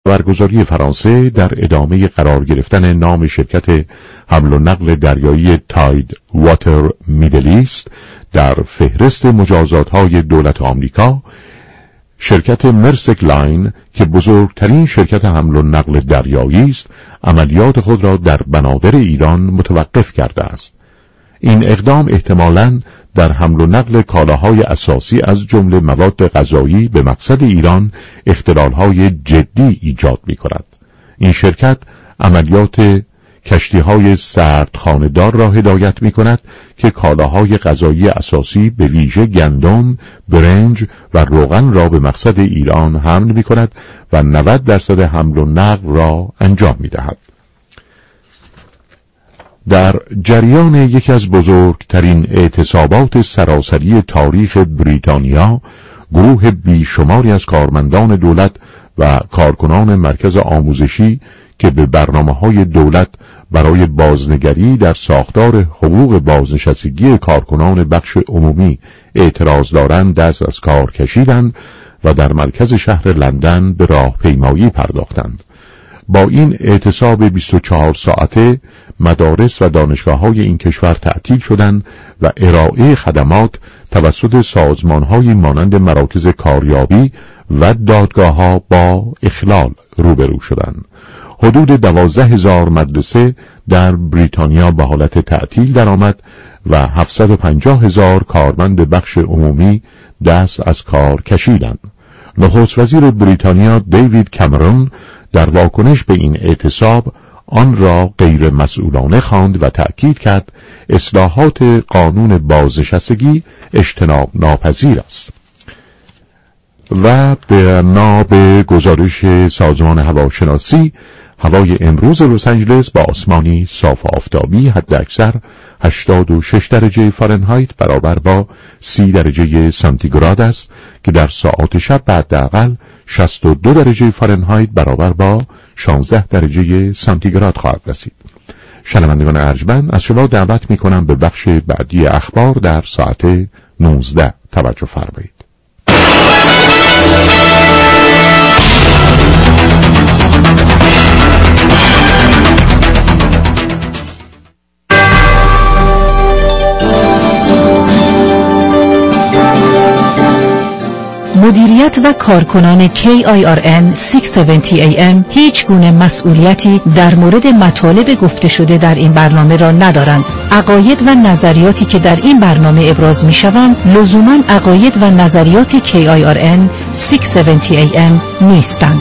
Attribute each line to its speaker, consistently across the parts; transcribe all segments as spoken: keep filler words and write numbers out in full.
Speaker 1: خبرگزاری فرانسه در ادامه قرار گرفتن نام شرکت حمل و نقل دریایی تاید واتر میدل ایست در فهرست مجازات‌های دولت آمریکا، شرکت مرسک لاین که بزرگترین شرکت حمل و نقل دریایی است، عملیات خود را در بنادر ایران متوقف کرده است. این اقدام احتمالاً در حمل و نقل کالاهای اساسی از جمله مواد غذایی به مقصد ایران اختلالهای جدی ایجاد می‌کند. این شرکت عملیات کشتی‌های سردخانه‌دار را هدایت می‌کند که کالاهای غذایی اساسی به ویژه گندم، برنج و روغن را به مقصد ایران حمل می‌کند و نود درصد حمل و نقل را انجام می‌دهد. در جریان یکی از بزرگترین اعتصابات سراسری تاریخ بریتانیا، گروه بیشماری از کارمندان دولت و کارکنان مرکز آموزشی که به برنامه‌های دولت برای بازنگری در ساختار حقوق بازنشستگی کارکنان بخش عمومی اعتراض دارند دست از کار کشیدند و در مرکز شهر لندن به راهپیمایی پرداختند. با این اعتصاب بیست و چهار ساعته مدارس و دانشگاه‌های این کشور تعطیل شدند و ارائه خدمات توسط سازمان‌های مانند مراکز کاریابی و دادگاه‌ها با اخلال روبرو شدند. حدود دوازده هزار مدرسه در بریتانیا به حالت تعطیل درآمد و هفتصد و پنجاه هزار کارمند بخش عمومی دست از کار کشیدند. نخست وزیر بریتانیا دیوید کامرون در واکنش به این اعتصاب آن را غیر مسئولانه خواند و تأکید کرد اصلاحات قانون بازنشستگی اجتناب ناپذیر است. و به ناب گزارش سازمان هواشناسی، هوای امروز لس آنجلس با آسمانی صاف و آفتابی حداکثر هشتاد و شش درجه فارنهایت برابر با سی درجه سانتیگراد است که در ساعات شب به حداقل شصت و دو درجه فارنهایت برابر با شانزده درجه سانتیگراد خواهد رسید. شنوندگان ارجمند، از شما دعوت می‌کنم به بخش بعدی اخبار در ساعت نوزده توجه فرمایید.
Speaker 2: مدیریت و کارکنان کی آی آر ان ششصد و هفتاد ای ام هیچ گونه مسئولیتی در مورد مطالب گفته شده در این برنامه را ندارند. عقاید و نظریاتی که در این برنامه ابراز می شوند لزوماً عقاید و نظریات کی آی آر ان ششصد و هفتاد ای ام نیستند.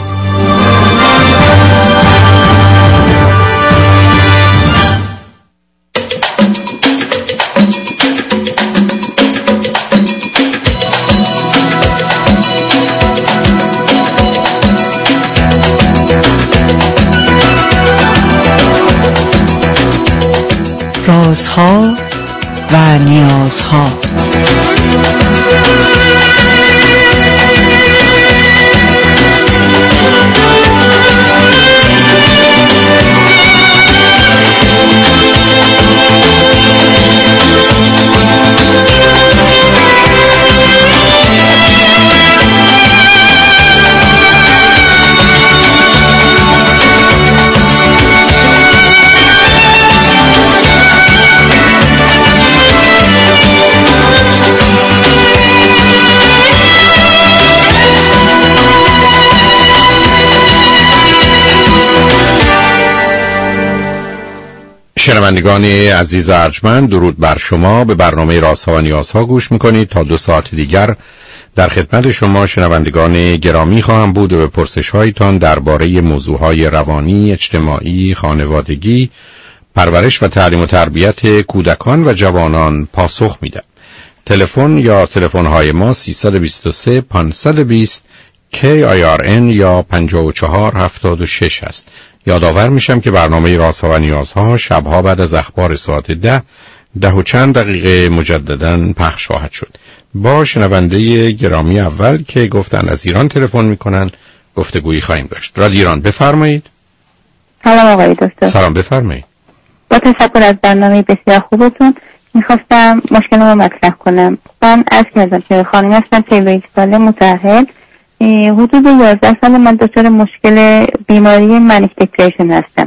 Speaker 2: رازها و نیازها.
Speaker 3: شنوندگان عزیز ارجمند، درود بر شما. به برنامه رازها و نیازها گوش میکنید. تا دو ساعت دیگر در خدمت شما شنوندگان گرامی خواهم بود و به پرسش‌هایتان درباره موضوعهای روانی، اجتماعی، خانوادگی، پرورش و تعلیم و تربیت کودکان و جوانان پاسخ میدم. تلفن یا تلفن‌های ما سیصد و بیست و سه پانصد و بیست کی آی آر ان یا پنجاه و چهار هفتاد و شش است. یادآور میشم که برنامه رازها و نیازها شبها بعد از اخبار ساعت ده ده و چند دقیقه مجدداً پخش خواهد شد. با شنونده گرامی اول که گفتن از ایران تلفن میکنن گفتگویی خواهیم داشت. رادیو ایران، بفرمایید.
Speaker 4: سلام آقای دکتر.
Speaker 3: سلام، بفرمایید.
Speaker 4: با تشکر از برنامه بسیار خوبتون میخواستم مشکلم رو مطرح کنم. من از کردم که خانمی هستم چهل و یک ساله، متأهل حدود یازده سال من دچار مشکل بیماری منیک دپرشن هستم.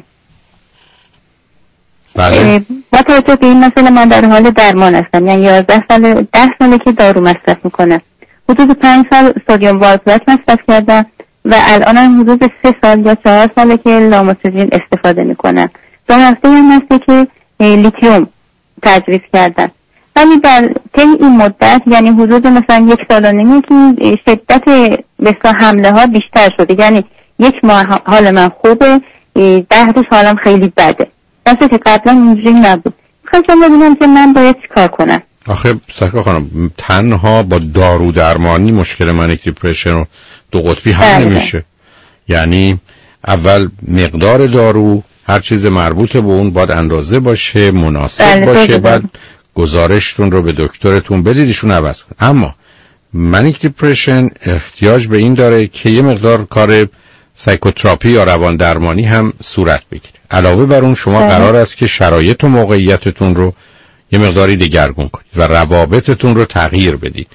Speaker 3: بله.
Speaker 4: با توجه به این مسئله من در حال درمان هستم، یعنی یازده سال ده ساله که دارو مصرف میکنم. حدود پنج سال سدیم والپرات مصرف کردم و الان هم حدود سه سال یا چهار ساله که لاموتریژین استفاده میکنم. دو هفته هم هسته که لیتیوم تجویز کردم، ولی در طی این مدت یعنی حدود مثلا یک سال و نیمه که شدت بسیار حمله ها بیشتر شده، یعنی یک ماه حال من خوبه، ده روز حالم خیلی بده، دسته که قبلا اینجوری نبود. خواستم ببینم که من باید چی کار کنم.
Speaker 3: آخه سرکار خانم، تنها با دارو درمانی مشکل منیک دیپرشن رو دو قطبی حل نمیشه. یعنی اول مقدار دارو، هر چیز مربوط به اون باید اندازه باشه، مناسب بله باشه، بعد گزارشتون رو به دکترتون بدید ایشون عوض کنه. اما منیک دیپرشن احتیاج به این داره که یه مقدار کار سایکوتراپی یا روان درمانی هم صورت بگیره. علاوه بر اون شما ده. قرار است که شرایط و موقعیتتون رو یه مقداری دگرگون کنید و روابطتون رو تغییر بدید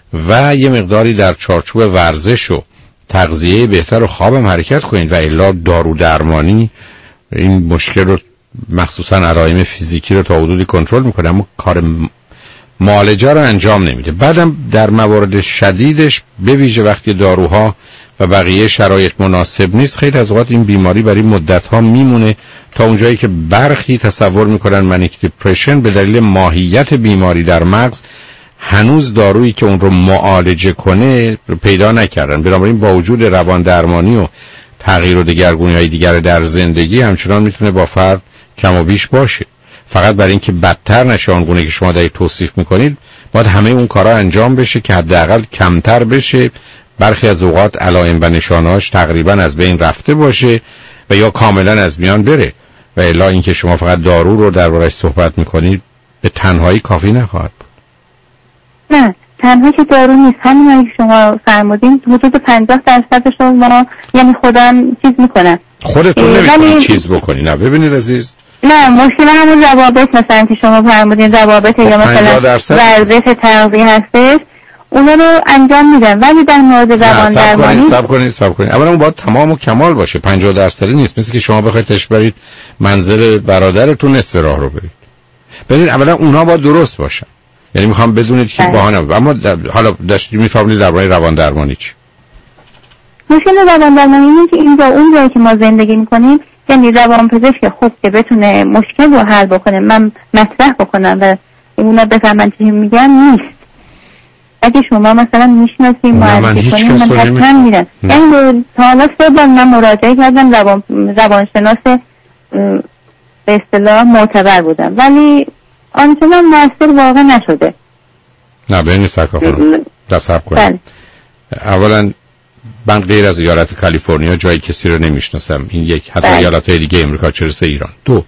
Speaker 3: و یه مقداری در چارچوب ورزش و تغذیه بهتر و خوابم حرکت کنید و الا دارو درمانی این مشکل رو مخصوصا علائم فیزیکی رو تا حدودی کنترل میکنه اما کار معالجه رو انجام نمیده. بعدم در موارد شدیدش به ویژه وقتی داروها و بقیه شرایط مناسب نیست، خیلی از اوقات این بیماری برای مدت‌ها میمونه تا اونجایی که برخی تصور میکنن منیک دیپرشن به دلیل ماهیت بیماری در مغز هنوز دارویی که اون رو معالجه کنه پیدا نکردن. بنابراین با وجود روان درمانی و تغییر و دگرگونی‌های دیگر در زندگی همچنان میتونه با فرد کم و بیش باشه. فقط برای اینکه بدتر نشه آنگونه که شما دارید توصیف میکنید باید همه اون کارا انجام بشه که حداقل کمتر بشه، برخی از اوقات علائم و نشانه‌هاش تقریبا از بین رفته باشه و یا کاملا از میان بره و الا اینکه شما فقط دارو رو دربارش صحبت میکنید به تنهایی کافی نخواهد بود.
Speaker 4: نه تنها که دارو نیست، همین که شما فرمودین حدود پنجاه درصدش رو ما یعنی خودم چیز میکنم.
Speaker 3: خودتون نمیتونید چیز بکنی. نه ببینید عزیز،
Speaker 4: نه مشکل همون روابط مثلا که شما فرمودین روابط یا مثلا ورزش تغذیه هستش اونا رو انجام میدم، ولی در مورد روان درمانی
Speaker 3: صبر کنید صبر کنید اولا اون باید تمام و کمال باشه. پنجاه درصد نیست، مثل که شما بخواید تش برید منزل برادرتون نصف راه رو برید. ببینید اولا اونها باید درست باشن، یعنی میخوام بدونید که بهانه. اما حالا داشتید میفهمید درباره روان درمانی چی؟
Speaker 4: مشکل روان درمانی اینه که اینجا اون جایی که ما زندگی میکنیم یعنی روان پزشک خوب که بتونه مشکل رو حل بکنه، من مطرح بکنم و اونا بفهمن چی میگن نیست. اگه شما مثلا میشناسیم معرفی کنیم من حتما میرم. یعنی تا حالا سه بار من مراجعه کردم، روان روانشناس به اصطلاح معتبر بودم ولی آنچنان موثر واقع نشده.
Speaker 3: نه ببینید سرکار خانم تصحیح کنید. اولا من غیر از ایالت کالیفرنیا جایی کسی رو نمیشناسم، این یک، حتی ایالت‌های دیگه امریکا چه رسه ایران. دو،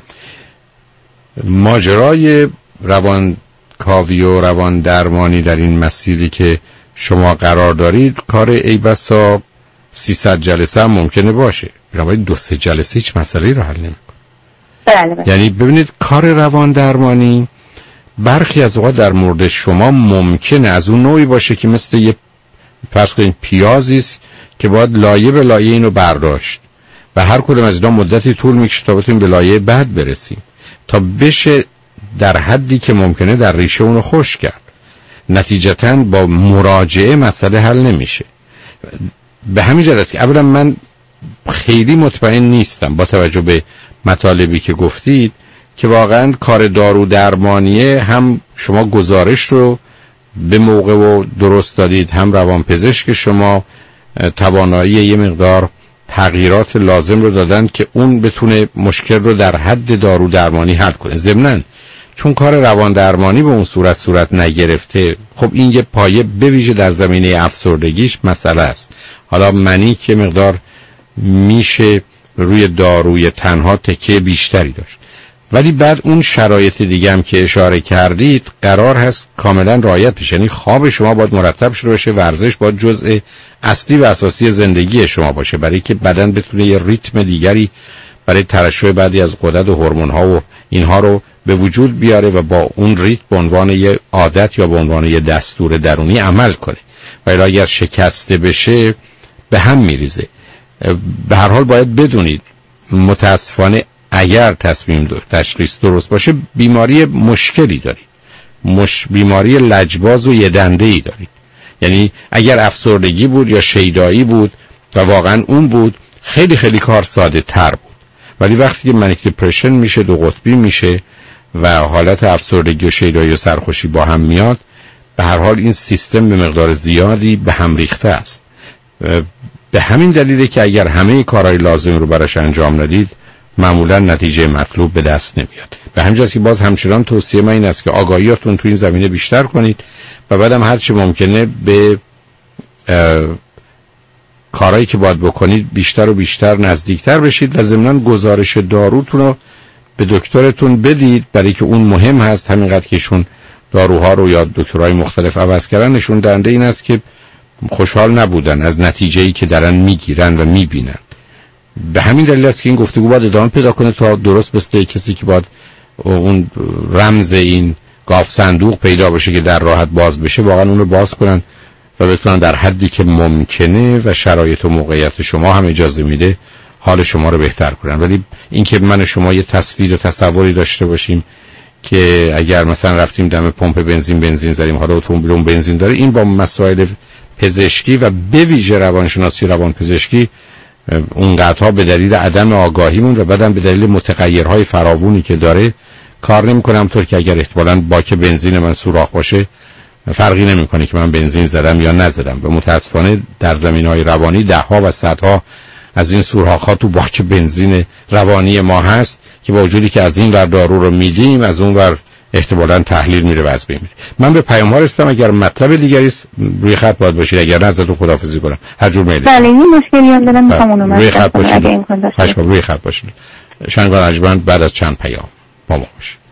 Speaker 3: ماجرای روان کاوی و روان درمانی در این مسیری که شما قرار دارید کار ای بسا سیصد جلسه هم ممکنه باشه، بنابراین دو سه جلسه هیچ مسئله رو حل نمی‌کنه.
Speaker 4: بله بله.
Speaker 3: یعنی ببینید کار روان درمانی برخی از اوقات در مورد شما ممکنه از اون نوعی باشه که مثل یه فرض کنید پیازی است که باید لایه به لایه اینو برداشت و هر کدوم از اینا مدتی طول میکشه تا بتونیم به لایه بعد برسیم تا بشه در حدی که ممکنه در ریشه اونو خشک کرد. نتیجتاً با مراجعه مسئله حل نمیشه. به همین جهت که اولا من خیلی مطمئن نیستم با توجه به مطالبی که گفتید که واقعاً کار دارو درمانیه هم شما گزارش رو به موقع و درست دادید، هم روانپزشک شما توانایی یه مقدار تغییرات لازم رو دادن که اون بتونه مشکل رو در حد دارو درمانی حل کنه. ضمناً چون کار روان درمانی به اون صورت صورت نگرفته، خب این یه پایه به ویژه در زمینه افسردگیش مسئله است. حالا منی که مقدار میشه روی داروی تنها تکیه بیشتری داشت، ولی بعد اون شرایط دیگه هم که اشاره کردید قرار هست کاملا رعایت بشه. یعنی خواب شما باید مرتب شده باشه، ورزش باید جزء اصلی و اساسی زندگی شما باشه برای که بدن بتونه یه ریتم دیگری برای ترشح بعضی از غدد و هورمون‌ها و اینها رو به وجود بیاره و با اون ریتم به عنوان یه عادت یا به عنوان یه دستور درونی عمل کنه. و اگر شکسته بشه به هم میریزه. به هر حال باید بدونید متاسفانه اگر تصمیم دو تشخیص درست باشه بیماری مشکلی دارید، مش بیماری لجباز و یه دنده‌ای دارید. یعنی اگر افسردگی بود یا شیدایی بود و واقعا اون بود خیلی خیلی کار ساده تر بود، ولی وقتی که منیک دپرشن میشه، دو قطبی میشه و حالت افسردگی و شیدایی و سرخوشی با هم میاد، به هر حال این سیستم به مقدار زیادی به هم ریخته است. به همین دلیله که اگر همه کارهای لازم رو براش انجام ندید معمولا نتیجه مطلوب به دست نمیاد. به همین جاست که باز همچنان توصیه من این است که آگاهیاتون تو این زمینه بیشتر کنید و بعدم هر چی ممکنه به کارهایی که باید بکنید بیشتر و بیشتر نزدیکتر بشید و ضمناً گزارش داروتون رو به دکترتون بدید، برای که اون مهم هست. همینقدر که ایشون داروها رو یا دکترهای مختلف عوض کردن نشون دهنده این است که خوشحال نبودن از نتیجه‌ای که دارن میگیرن و میبینن. به همین دلیل است که این گفتگو باید ادامه پیدا کنه تا درست بسته کسی که باید اون رمز این گاف صندوق پیدا بشه که در راحت باز بشه واقعا اون رو باز کنن و بتونن در حدی که ممکنه و شرایط و موقعیت شما هم اجازه میده حال شما رو بهتر کنن. ولی اینکه من و شما یه تصویر و تصوری داشته باشیم که اگر مثلا رفتیم دم پمپ بنزین بنزین زدیم حالا اتومبیلمون بنزین داره، این با مسائل پزشکی و به ویژه روانشناسی و روانپزشکی اونقدرها به دلیل عدم آگاهیمون و بعدم به دلیل متغیرهای فراوانی که داره کار نمی‌کنه. همونطور که اگر احتمالاً باک بنزین من سوراخ باشه فرقی نمی‌کنه که من بنزین زدم یا نزدم و متاسفانه در زمینه‌های روانی ده‌ها و صدها از این سوراخ‌ها تو باک بنزین روانی ما هست که با وجودی که از این ور دارو رو میدیم از اون ور احتمالاً تحلیل میره و از بین میره. من به پیام‌ها رسیدم، اگر مطلب دیگری است روی خط باید باشید، اگر نه ازتون خداحافظی کنم. هر جور میل.
Speaker 4: بله این مشکلی هم دارم میخوام اونو
Speaker 3: روی خط باشید. خوشم روی خط باشید. شنگان ارجمند بعد از چند پیام با ما باشید.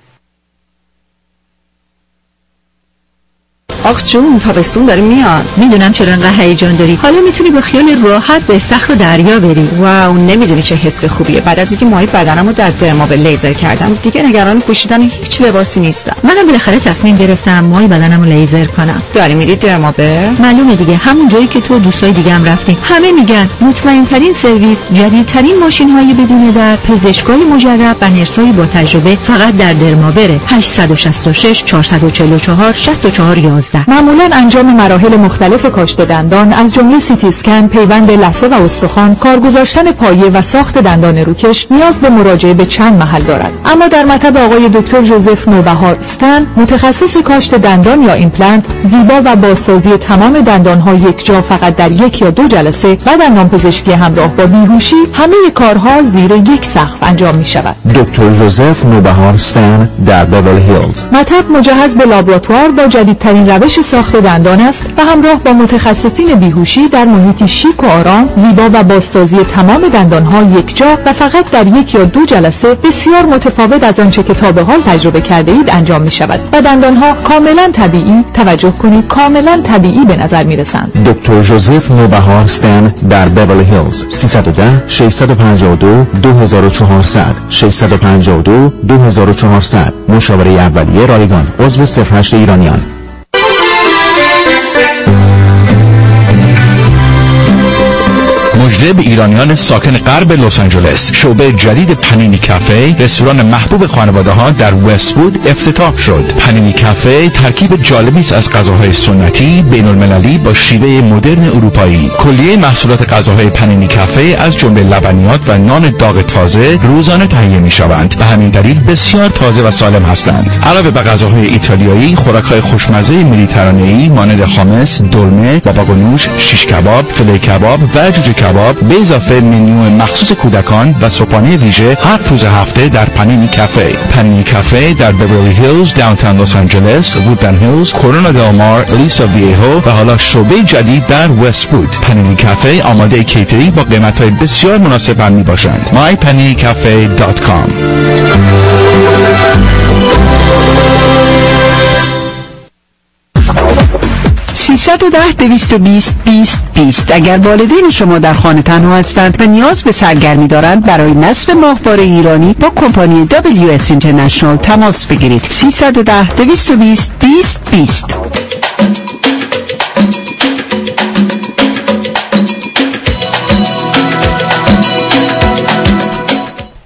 Speaker 2: آخ جون تابستون داره میاد. میدونم چرا انقدر هیجان داری. حالا میتونی با خیال راحت به استخر و دریا بری. واو نمیدونی چه حس خوبیه. بعد از اینکه ماهی بدنمو در درمابل لیزر کردم دیگه نگران پوشیدن هیچ لباسی نیستم. منم بالاخره تصمیم گرفتم ماهی بدنمو لیزر کنم. داری میری درمابل؟ معلومه دیگه، همون جایی که تو و دوستای دیگه هم رفتیم. همه میگن مطمئن ترین سرویس، جدیدترین ماشین های بدون در، پزشکای مجرب و نرسای با تجربه فقط در درمابل. هشت شش شش چهار چهار چهار شش چهار یک یک. معمولا انجام مراحل مختلف کاشت دندان از جمله سیتی اسکن، پیوند لثه و استخوان، کار گذاشتن پایه و ساخت دندان روکش نیاز به مراجعه به چند محل دارد. اما در مطب آقای دکتر ژوزف نوبهار استن، متخصص کاشت دندان یا ایمپلنت، زیبا و بازسازی تمام دندانها یک جا فقط در یک یا دو جلسه و دندان پزشکی همراه با بیهوشی، همه کارها زیر یک سقف انجام می شود.
Speaker 5: دکتر ژوزف نوبهار استن در بیولی هیلز.
Speaker 2: مطب مجهز به لابراتوار با جدیدترین روش ساخت دندان است و همراه با متخصصین بیهوشی در محیطی شیک و آرام، زیبا و بازسازی تمام دندانها یک جا و فقط در یک یا دو جلسه بسیار متفاوت از آنچه که تا به حال تجربه کرده اید انجام می شود و دندانها کاملا طبیعی، توجه کنید کاملا طبیعی به نظر می رسند.
Speaker 5: دکتر ژوزف نوبهار استن در بیولی هیلز. سیصد و ده ششصد و پنجاه و دو دو هزار و چهارصد ششصد و پنجاه و دو دو هزار و چهارصد. مشاوره اولیه رایگان. عضو صفر هشت ایرانیان.
Speaker 6: مژده به ایرانیان ساکن غرب لس آنجلس، شعبه جدید پنینی کافه، رستوران محبوب خانواده ها در وست‌وود افتتاح شد. پنینی کافه ترکیب جالبی است از غذاهای سنتی بین المللی با شیوه مدرن اروپایی. کلیه محصولات غذاهای پنینی کافه از جمله لبنیات و نان داغ تازه روزانه تهیه می شوند و همین دلیل بسیار تازه و سالم هستند. علاوه بر غذاهای ایتالیایی، خوراک‌های خوشمزه مدیترانه‌ای مانند خامس، دلمه، باباگونوش، شیش کباب، فله کباب و جوجه کباب به اضافه منیو مخصوص کودکان و صبحانه ویژه هر روز هفته در پنینی کافه. پنینی کافه در بیولی هیلز، داونتاون لس آنجلس، وودلند هیلز، کورونا دل مار، الیسا ویهو و حالا شعبه جدید در وست‌وود. پنینی کافه آماده کیتری با قیمت‌های بسیار مناسب هم می‌باشند. my panini cafe dot com.
Speaker 7: سیصد و ده دویست و بیست بیست بیست. اگر والدین شما در خانه تنها هستند و نیاز به سرگرمی دارند، برای نصب ماهواره ایرانی با کمپانی دبلیو اس اینترنشنال تماس بگیرید. سیصد و ده دویست و بیست بیست بیست.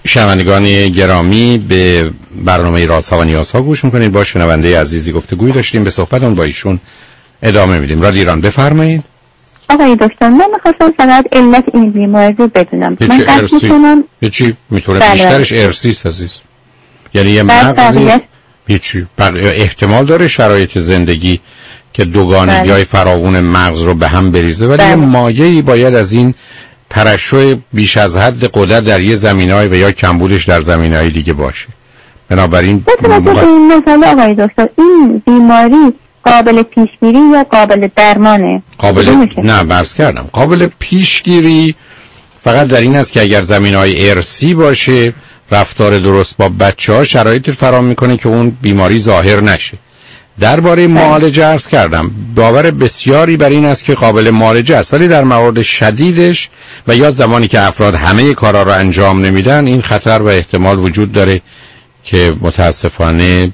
Speaker 3: شنوندگان گرامی، به برنامه رازها و نیازها گوش میکنید. با شنونده عزیزی گفتگوی داشتیم، به صحبتون با ایشون ادامه میدیم. رادیو ایران، بفرمایید.
Speaker 4: آقای دکتر، من میخواستم فقط علت این بیماری رو بدونم. من قصد میکنم
Speaker 3: هیچی میتونه
Speaker 4: بله.
Speaker 3: بیشترش ارثیست عزیز، یعنی یه مغزی هیچی احتمال داره شرایط زندگی که دوگانگی های فراوون مغز رو به هم بریزه، ولی یه مایه‌ای باید از این ترشح بیش از حد قدرت در یه زمینه‌ای و یا کمبودش در زمینه‌های دیگه باشه. بنابراین
Speaker 4: مغ... مثلا آقای دکتر، این بیماری قابل پیشگیری یا قابل درمانه؟
Speaker 3: قابل نه برس کردم قابل پیشگیری فقط در این است که اگر زمینه‌های ارثی باشه، رفتار درست با بچه‌ها شرایطی فراهم میکنه که اون بیماری ظاهر نشه. درباره معالجه عرض کردم باور بسیاری بر این است که قابل معالجه است، ولی در موارد شدیدش و یا زمانی که افراد همه کارا رو انجام نمیدن، این خطر و احتمال وجود داره که متاسفانه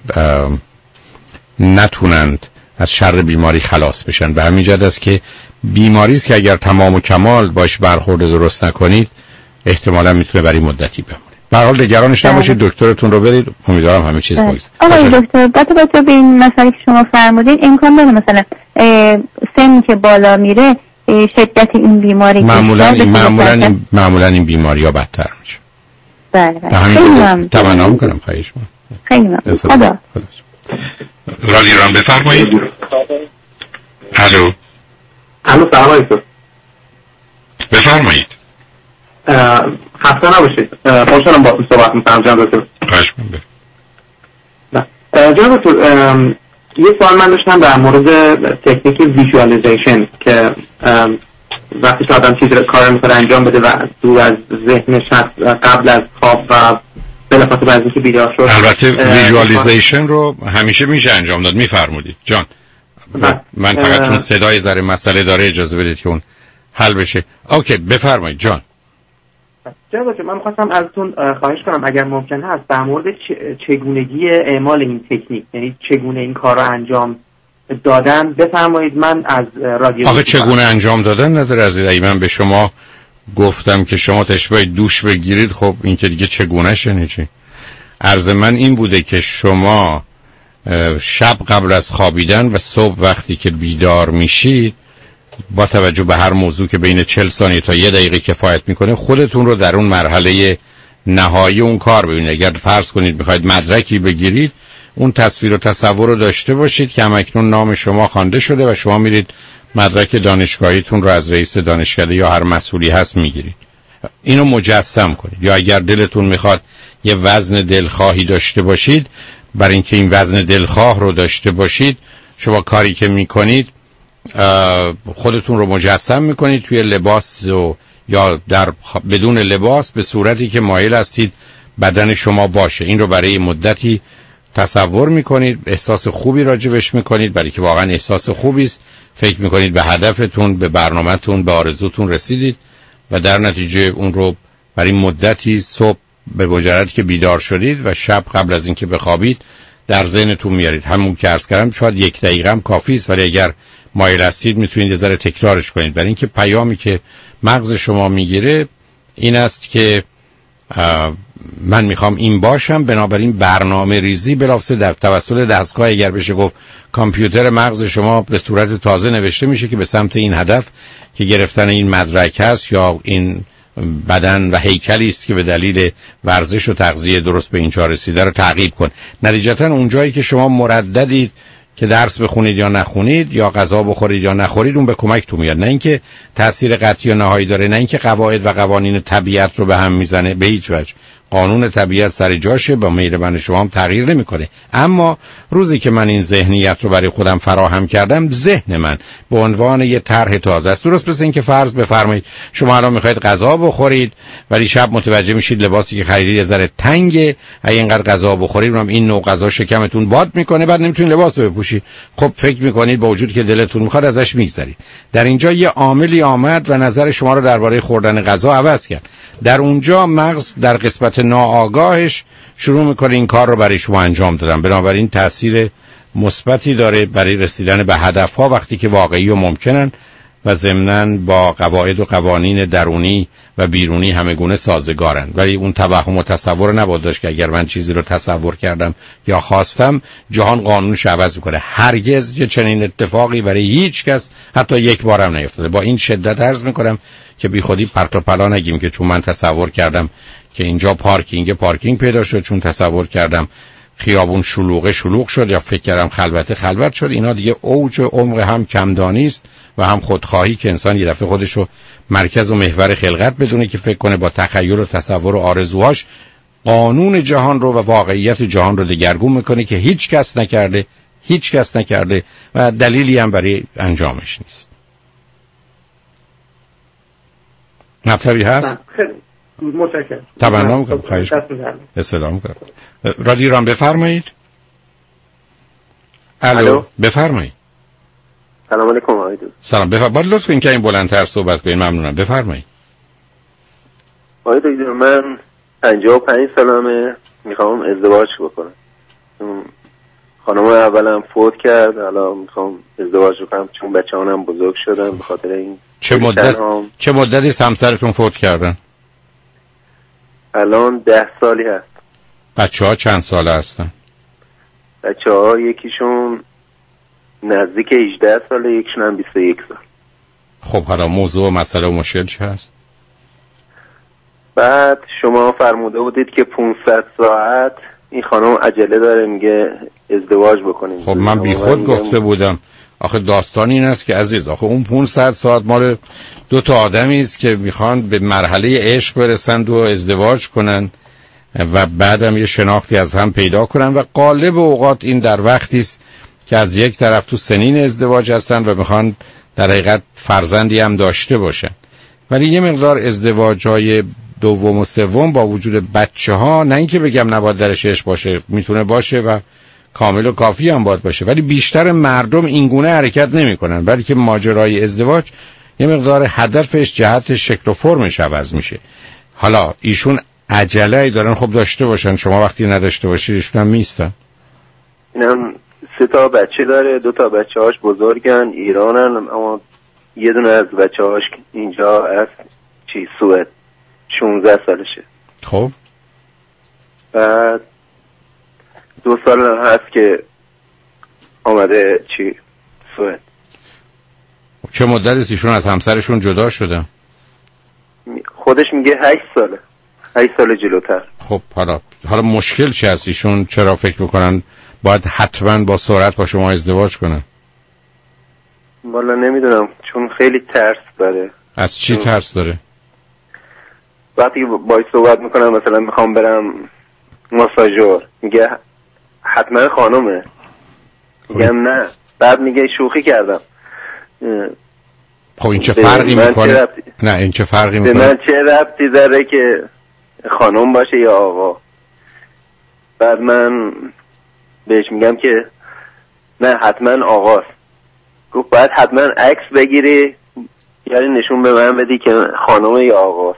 Speaker 3: نتونند از شر بیماری خلاص بشن. به همین جهت است که بیماری است که اگر تمام و کمال باش برخورد درست نکنید، احتمالاً میتونه برای مدتی بمونه. به هر حال نگرانش نباشید، دکترتون رو برید، امیدوارم همه چیز بگذره.
Speaker 4: آقای دکتر، بعد بعد به این مسئله که شما فرمودین امکان داره مثلا سنی که بالا میره شدت این بیماری
Speaker 3: معمولا این معمولا این معمولا این بیماری‌ها بدتر میشه.
Speaker 4: بله بله.
Speaker 3: تمنا می‌کنم، خواهش می‌کنم.
Speaker 4: خیلی ممنون. خدا.
Speaker 3: رادیو ایران، بفرمایید. الو.
Speaker 8: الو، سلام علیکم.
Speaker 3: بفرمایید.
Speaker 8: خسته نباشید. خوشحالم باهاتون صحبت می‌کنم جناب دکتر.
Speaker 3: خواهش می‌کنم.
Speaker 8: نه. جناب دکتر، یه سوال من داشتم در مورد تکنیک ویژوالایزیشن که وقتی که آدم چیزی رو کار می‌کنه انجام بده و دور از ذهن شخص قبل از خواب و بلافاصله بعد از اینکه بیدار شد.
Speaker 3: البته ویژوالایزیشن رو همیشه میشه انجام داد. می‌فرمودید جان. من فقط چون صدای ذره مسئله داره اجازه بدید که اون حل بشه. اوکی، بفرمایید جان.
Speaker 8: جناب دکتر، من می‌خواستم ازتون خواهش کنم اگر ممکن هست در مورد چگونگی اعمال این تکنیک، یعنی چگونه این کار رو انجام دادن بفرمایید. من از رادیو
Speaker 3: آخه چگونه انجام دادن نداره عزیز. اگه من به شما گفتم که شما تشبیه دوش بگیرید، خب این که دیگه چگونه شنه چی؟ عرض من این بوده که شما شب قبل از خوابیدن و صبح وقتی که بیدار میشید، با توجه به هر موضوع که بین چهل ثانیه تا یه دقیقه کفایت میکنه، خودتون رو در اون مرحله نهایی اون کار ببینید. اگر فرض کنید میخواید مدرکی بگیرید، اون تصویر و تصور رو داشته باشید که همکنون نام شما خوانده شده و شما میرید مدرک دانشگاهیتون رو از رئیس دانشکده یا هر مسئولی هست میگیرید. اینو مجسم کنید. یا اگر دلتون میخواد یه وزن دلخواهی داشته باشید، برای اینکه این وزن دلخواه رو داشته باشید، شما کاری که میکنید خودتون رو مجسم میکنید توی لباس و یا در بدون لباس، به صورتی که مایل هستید بدن شما باشه. این رو برای مدتی تصور میکنید، احساس خوبی راجبش میکنید، برای که واقعا احساس خوبی است. فکر میکنید به هدفتون، به برنامه‌تون، به آرزوتون رسیدید و در نتیجه اون رو برای مدتی صبح به مجردی که بیدار شدید و شب قبل از اینکه بخوابید در ذهنتون میارید. همون که عرض کردم شاید یک دقیقه هم کافی است، ولی اگر مایل هستید میتونید یه ذره تکرارش کنید. برای اینکه پیامی که مغز شما میگیره این است که من میخوام این باشم، بنابراین برنامه ریزی بلافاصله در توسط دستگاه، اگر بشه گفت کامپیوتر مغز شما، به صورت تازه نوشته میشه که به سمت این هدف که گرفتن این مدرک هست یا این بدن و هیکلی است که به دلیل ورزش و تغذیه درست به اینجا رسیده رو تعقیب کن. نتیجتا اون جایی که شما مرددید که درس بخونید یا نخونید، یا غذا بخورید یا نخورید، اون به کمکتون میاد. نه اینکه تأثیر قطعی و نهایی داره، نه اینکه قواعد و قوانین طبیعت رو به هم میزنه، به هیچ وجه. قانون طبیعت سر جاشه، با میل من شما هم تغییر نمیکنه. اما روزی که من این ذهنیت رو برای خودم فراهم کردم، ذهن من به عنوان یه طرح تازه است. درست مثل اینکه فرض بفرمایید شما الان میخواید غذا بخورید، ولی شب متوجه میشید لباسی که خریدید یه ذره تنگه، اگه اینقدر غذا بخورید اونم این نوع غذا شکمتون باد میکنه، بعد نمیتونید لباس رو بپوشید. خب فکر میکنید با وجود که دلتون میخواد ازش میگذرید. در اینجا یه عاملی آمد و نظر شما رو درباره خوردن غذا عوض کرد. در اونجا مغز در قسمت ناآگاهش شروع میکنه این کار رو برای شما انجام دادن. بنابراین تأثیر مثبتی داره برای رسیدن به هدفها وقتی که واقعی و ممکنن و ضمناً با قواعد و قوانین درونی و بیرونی همه گونه سازگارن. ولی اون توهم و تصور نباید داشت که اگر من چیزی رو تصور کردم یا خواستم جهان قانونش عوض میکنه. هرگز یه چنین اتفاقی برای هیچ کس حتی یک بارم نیفتاده. با این شدت عرض میکنم که بی خودی پرت و پلا نگیم که چون من تصور کردم که اینجا پارکینگ پارکینگ پیدا شد، چون تصور کردم خیابون شلوغه شلوغ شد، یا فکر کردم خلوت خلوت شد. اینا دیگه اوج و عمق هم کمدانی است و هم خودخواهی که انسان یه دفعه خودش رو مرکز و محور خلقت بدونه که فکر کنه با تخیل و تصور و آرزوهاش قانون جهان رو و واقعیت جهان رو دگرگون میکنه که هیچ کس نکرده، هیچ کس نکرده و دلیلی هم برای انجامش نیست. مطلبی هست؟
Speaker 8: متشکرم.
Speaker 3: تمنا میکنم. خواهش اسلام کنم. رادیو رام بفرمایید. الو بفرمایید.
Speaker 9: سلام علیکم آقای دکتر.
Speaker 3: سلام بفرمایید. با لطف اینکه این بلندتر صحبت کنید ممنونم. بفرمایید.
Speaker 9: آقای دکتر من پنجاه و پنج سالمه، میخوام ازدواج بکنم. خانم اولم فوت کرد، حالا میخوام ازدواج بکنم چون بچه‌هام بزرگ شدن. به خاطر این
Speaker 3: چه مدت هم... چه مدتی همسرتون فوت کردن؟
Speaker 9: الان ده سالی هست.
Speaker 3: بچه‌ها چند ساله هستن؟
Speaker 9: بچه‌ها یکیشون نزدیک هجده ساله، یکیشون هم بیست و یک سال.
Speaker 3: خب حالا موضوع و مسئله و مشکل چه هست؟
Speaker 9: بعد شما فرموده بودید که پانصد ساعت این خانم عجله داره، میگه ازدواج بکنیم.
Speaker 3: خب من بی خود گفته بودم. آخه داستان این است که عزیز، آخه اون پانصد ساعت مال دو تا آدمی است که میخوان به مرحله عشق برسند و ازدواج کنن و بعدم یه شناختی از هم پیدا کنن و غالب اوقات این در وقتی است که از یک طرف تو سنین ازدواج هستن و میخوان در حقیقت فرزندی هم داشته باشن. ولی یه مقدار ازدواج‌های دوم و سوم با وجود بچه‌ها، نه اینکه بگم نباید درش عشق باشه، میتونه باشه و کامل و کافی هم باید باشه، ولی بیشتر مردم اینگونه حرکت نمی‌کنن، بلکه ماجرای ازدواج یه مقدار هدفش جهت شکل و فرمش عوض میشه. حالا ایشون عجله‌ای دارن، خب داشته باشن، شما وقتی نداشته باشید ایشون هم نیستن.
Speaker 9: اینم سه تا بچه داره، دو تا بچه‌هاش بزرگن، ایرانن، اما یه دونه از بچه‌هاش اینجا هست، چی سوئد، شانزده سالشه.
Speaker 3: خب
Speaker 9: بعد دو سال هست که آمده چی سوئد.
Speaker 3: چه مدتی ایشون از همسرشون جدا شدن؟
Speaker 9: خودش میگه هشت ساله، هشت سال جلوتر.
Speaker 3: خب حالا حالا مشکل چی هست؟ ایشون چرا فکر میکنن باید حتما با سرعت با شما ازدواج کنن؟
Speaker 9: والا نمیدونم، چون خیلی ترس داره.
Speaker 3: از چی
Speaker 9: چون...
Speaker 3: ترس داره؟
Speaker 9: وقتی باید صحبت میکنم مثلا میخوام برم ماساژور، میگه حتما خانومه، میگم نه، بعد میگه شوخی کردم.
Speaker 3: خب این چه فرقی میکنه؟ نه این چه فرقی میکنه؟
Speaker 9: به من چه ربطی داره که خانم باشه یا آقا؟ بعد من بهش میگم که نه حتما آقاست. گفت باید حتما عکس بگیری یعنی نشون به من بدی که خانم یا آقاست.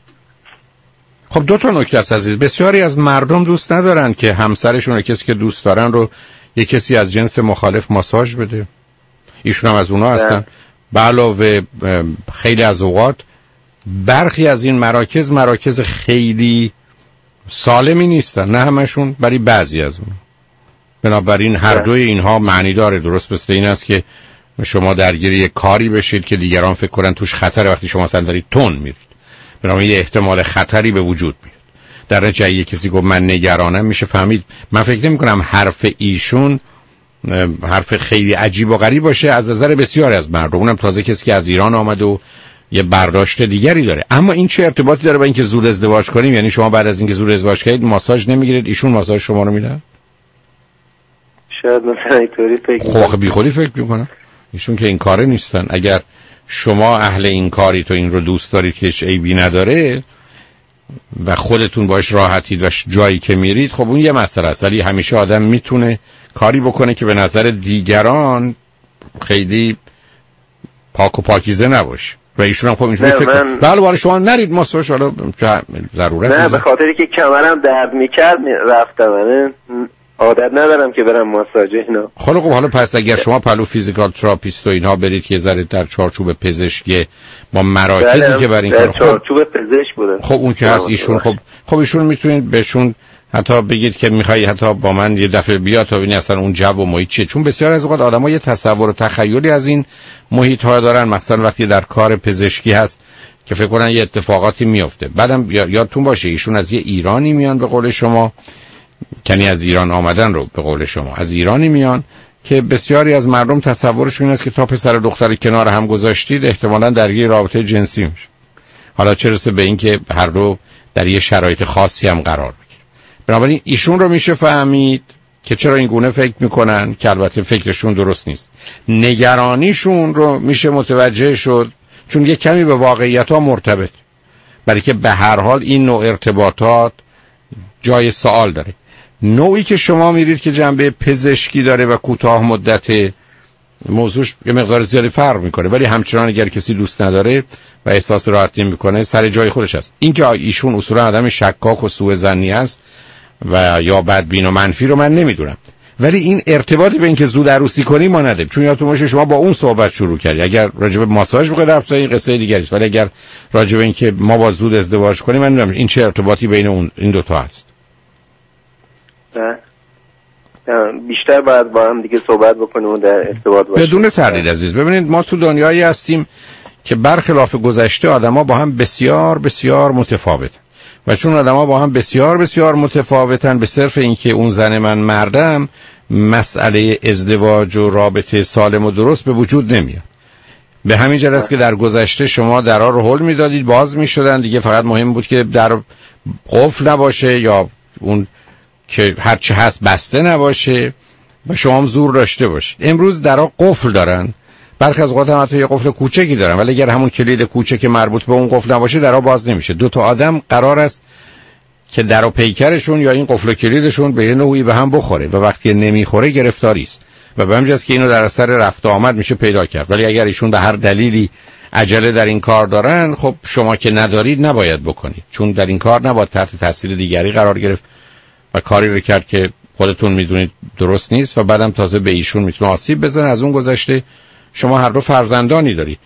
Speaker 3: خب دو تا نکته است عزیز. بسیاری از مردم دوست ندارن که همسرشون رو، کسی که دوست دارن رو یه کسی از جنس مخالف ماساژ بده. ایشون هم از اونا هستن. به علاوه خیلی از اوقات برخی از این مراکز مراکز خیلی سالمی نیستن، نه همشون، ولی بعضی از اون. بنابراین هر دوی اینها معنی داره. درست مثل این است که شما درگیر یک کاری بشید که دیگران فکر کنن توش خطره وقتی شما اصلا دارید تون میرید. بنابراین یه احتمال خطری به وجود میاد. در نتیجه یه کسی گفت من نگرانم، میشه فهمید. من فکر نمی کنم حرف ایشون حرف خیلی عجیب و غریب باشه از نظر بسیاری از مردم، اونم تازه کسی که از ایران آمده و یه برداشت دیگری داره. اما این چه ارتباطی داره با اینکه زود ازدواج کنیم؟ یعنی شما بعد از اینکه زود ازدواج کردید ماساژ نمیگیرید، ایشون ماساژ شما رو میدن؟
Speaker 9: شاید مثلا اینطوری فکر
Speaker 3: کنم. خب بی خودی فکر میکنم. ایشون که این کاره نیستن. اگر شما اهل این کاری تو این رو دوست دارید که هیچ عیبی نداره و خودتون باش راحتید و جایی که میرید، خب اون یه مسئله است. ولی همیشه آدم میتونه کاری بکنه که به نظر دیگران خیلی پاک و پاکیزه نباشه. و ایشون هم خب اینجوری فکر من... بله برای شما نرید ماساژ، حالا ضرورت
Speaker 9: نه، به خاطری که کمرم درد میکرد رفتم. من عادت ندارم که برم ماساژ اینا.
Speaker 3: خب خب حالا پس اگر شما پلو فیزیکال تراپیست و اینها برید که ذره در چارچوب پزشکی با مراکزی که برای این کار
Speaker 9: خب چارچوب پزشک بوده.
Speaker 3: خب اون که هست ایشون خب خب ایشون میتونید بهشون حتی بگید که میخوای حتی با من یه دفعه بیا تا ببینی اصلا اون جو و محیط چیه، چون بسیار از اوقات آدم‌ها یه تصور و تخیلی از این محیط ها دارن، مثلا وقتی در کار پزشکی هست که فکر کنن یه اتفاقاتی میفته. بعدم یادتون باشه ایشون از یه ایرانی میان، به قول شما کنی از ایران آمدن رو به قول شما از ایرانی میان که بسیاری از مردم تصورشون این است که تا پسر و دختری کنار هم گذاشتید احتمالاً درگیر رابطه جنسی میشه. حالا چه رسه به این که هر دو در یه شرایط خاصی هم قرار بگیرن. بنابراین ایشون رو میشه فهمید که چرا این گونه فکر میکنن، که البته فکرشون درست نیست. نگرانیشون رو میشه متوجه شد چون یه کمی به واقعیت ها مرتبط، برای که به هر حال این نوع ارتباطات جای سوال داره. نوعی که شما میرید که جنبه پزشکی داره و کوتاه مدت موضوعش یه مقدار زیادی فرق میکنه، ولی همچنان اگر کسی دوست نداره و احساس راحت نمیکنه سر جای خودش هست. این که ایشون اصولا آدم شکاک و سوء ظنی است و یا بدبین و منفی رو من نمیدونم، ولی این ارتباطی به این که زود عروسی کنی ما نداریم. چون یادتون باشه شما با اون صحبت شروع کردی، اگر راجع به ماساژ بخواید حرف بزنید قصه دیگری است، ولی اگر راجع به این که ما با زود ازدواج کنیم من نمیدونم این چه ارتباطی بین اون این دو تا هست.
Speaker 9: بیشتر باید با هم دیگه صحبت بکنیم و در ارتباط باشیم.
Speaker 3: بدون تردید عزیز، ببینید ما تو دنیایی هستیم که برخلاف گذشته آدما با هم بسیار بسیار متفاوتن و چون آدما با هم بسیار بسیار متفاوتن به صرف اینکه اون زن من مردم مسئله ازدواج و رابطه سالم و درست به وجود نمیاد. به همین جهت است که در گذشته شما درها رو هل میدادید باز میشدن دیگه، فقط مهم بود که در قفل نباشه یا اون که هرچی هست بسته نباشه و شما هم زور داشته باشید. امروز درها قفل دارن، برخی از اوقات هم حتی یه قفل کوچکی دارن، ولی اگر همون کلید کوچک مربوط به اون قفل نباشه درها باز نمیشه. دو تا آدم قرار است که در و پیکرشون یا این قفل و کلیدشون به یه نوعی به هم بخوره و وقتی نمیخوره گرفتاری است و به همین جاست که اینو در اثر رفت و آمد میشه پیدا کرد. ولی اگر ایشون به هر دلیلی عجله در این کار دارن، خب شما که ندارید نباید بکنید، چون در این کار نباید تحت تاثیر دیگری قرار گرفت و کاری رو کرد که خودتون میدونید درست نیست و بعدم تازه به ایشون میتونه آسیب بزنه. از اون گذشته شما هر دو فرزندانی دارید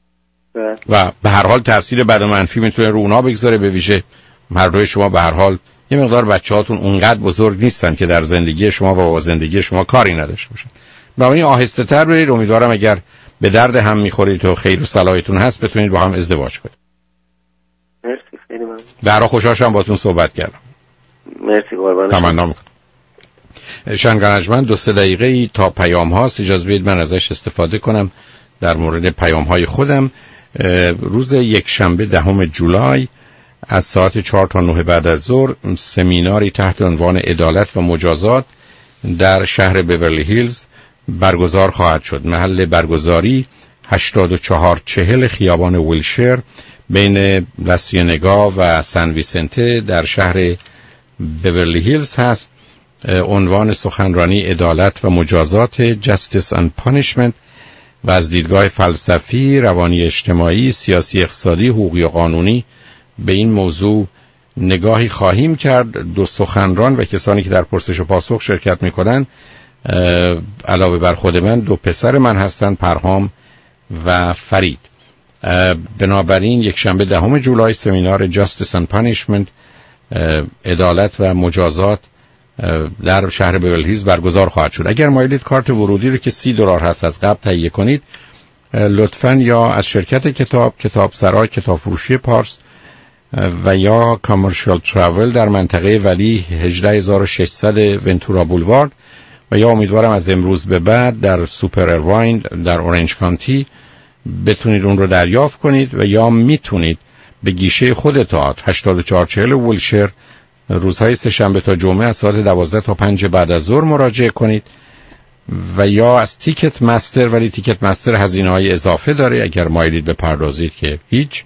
Speaker 3: و به هر حال تاثیر بد و منفی میتونه رو اونا بگذاره، به ویژه هر دوی شما به هر حال یه مقدار بچه‌هاتون اونقدر بزرگ نیستن که در زندگی شما و با زندگی شما کاری نداشته باشن. بنابراین آهسته‌تر برید. امیدوارم اگر به درد هم میخورید و خیر و صلاحتون هست بتونید با هم ازدواج کنید.
Speaker 9: مرسی خیلی ممنون.
Speaker 3: در خوشحالم باهاتون صحبت کردم.
Speaker 9: مرسی قربان.
Speaker 3: تمنا میکنم. شنگانجمن دو سه دقیقه ای تا پیام هاست، اجازه بدید من ازش استفاده کنم در مورد پیام های خودم. روز یک شنبه دهم جولای از ساعت چهار تا نه بعد از ظهر سمیناری تحت عنوان عدالت و مجازات در شهر بیورلی هیلز برگزار خواهد شد. محل برگزاری هشتاد و چهار چهل خیابان ویلشر بین لاسیونگا و سن ویسنته در شهر بیورلی هیلز هست. عنوان سخنرانی عدالت و مجازات Justice and Punishment و از دیدگاه فلسفی، روانی اجتماعی، سیاسی اقتصادی، حقوقی و قانونی به این موضوع نگاهی خواهیم کرد. دو سخنران و کسانی که در پرسش و پاسخ شرکت میکنن علاوه بر خود من دو پسر من هستند، پرهام و فرید. بنابراین یک شنبه دهم جولای سمینار Justice and Punishment عدالت و مجازات در شهر بیورلی هیلز برگزار خواهد شد. اگر مایلید کارت ورودی رو که سی دلار هست از قبل تهیه کنید، لطفاً یا از شرکت کتاب، کتاب سرای، کتاب فروشی پارس و یا کامرشال تراول در منطقه ولی هجده هزار و ششصد ونتورا بولوارد و یا امیدوارم از امروز به بعد در سوپر ارواین در اورنج کانتی بتونید اون رو دریافت کنید و یا میتونید به گیشه خود تئاتر هشتاد و چهار چهل ویلشر روزهای سه شنبه تا جمعه از ساعت دوازده تا پنج بعد از ظهر مراجعه کنید و یا از تیکت مستر، ولی تیکت مستر هزینه‌های اضافه داره اگر مایلید بپردازید که هیچ،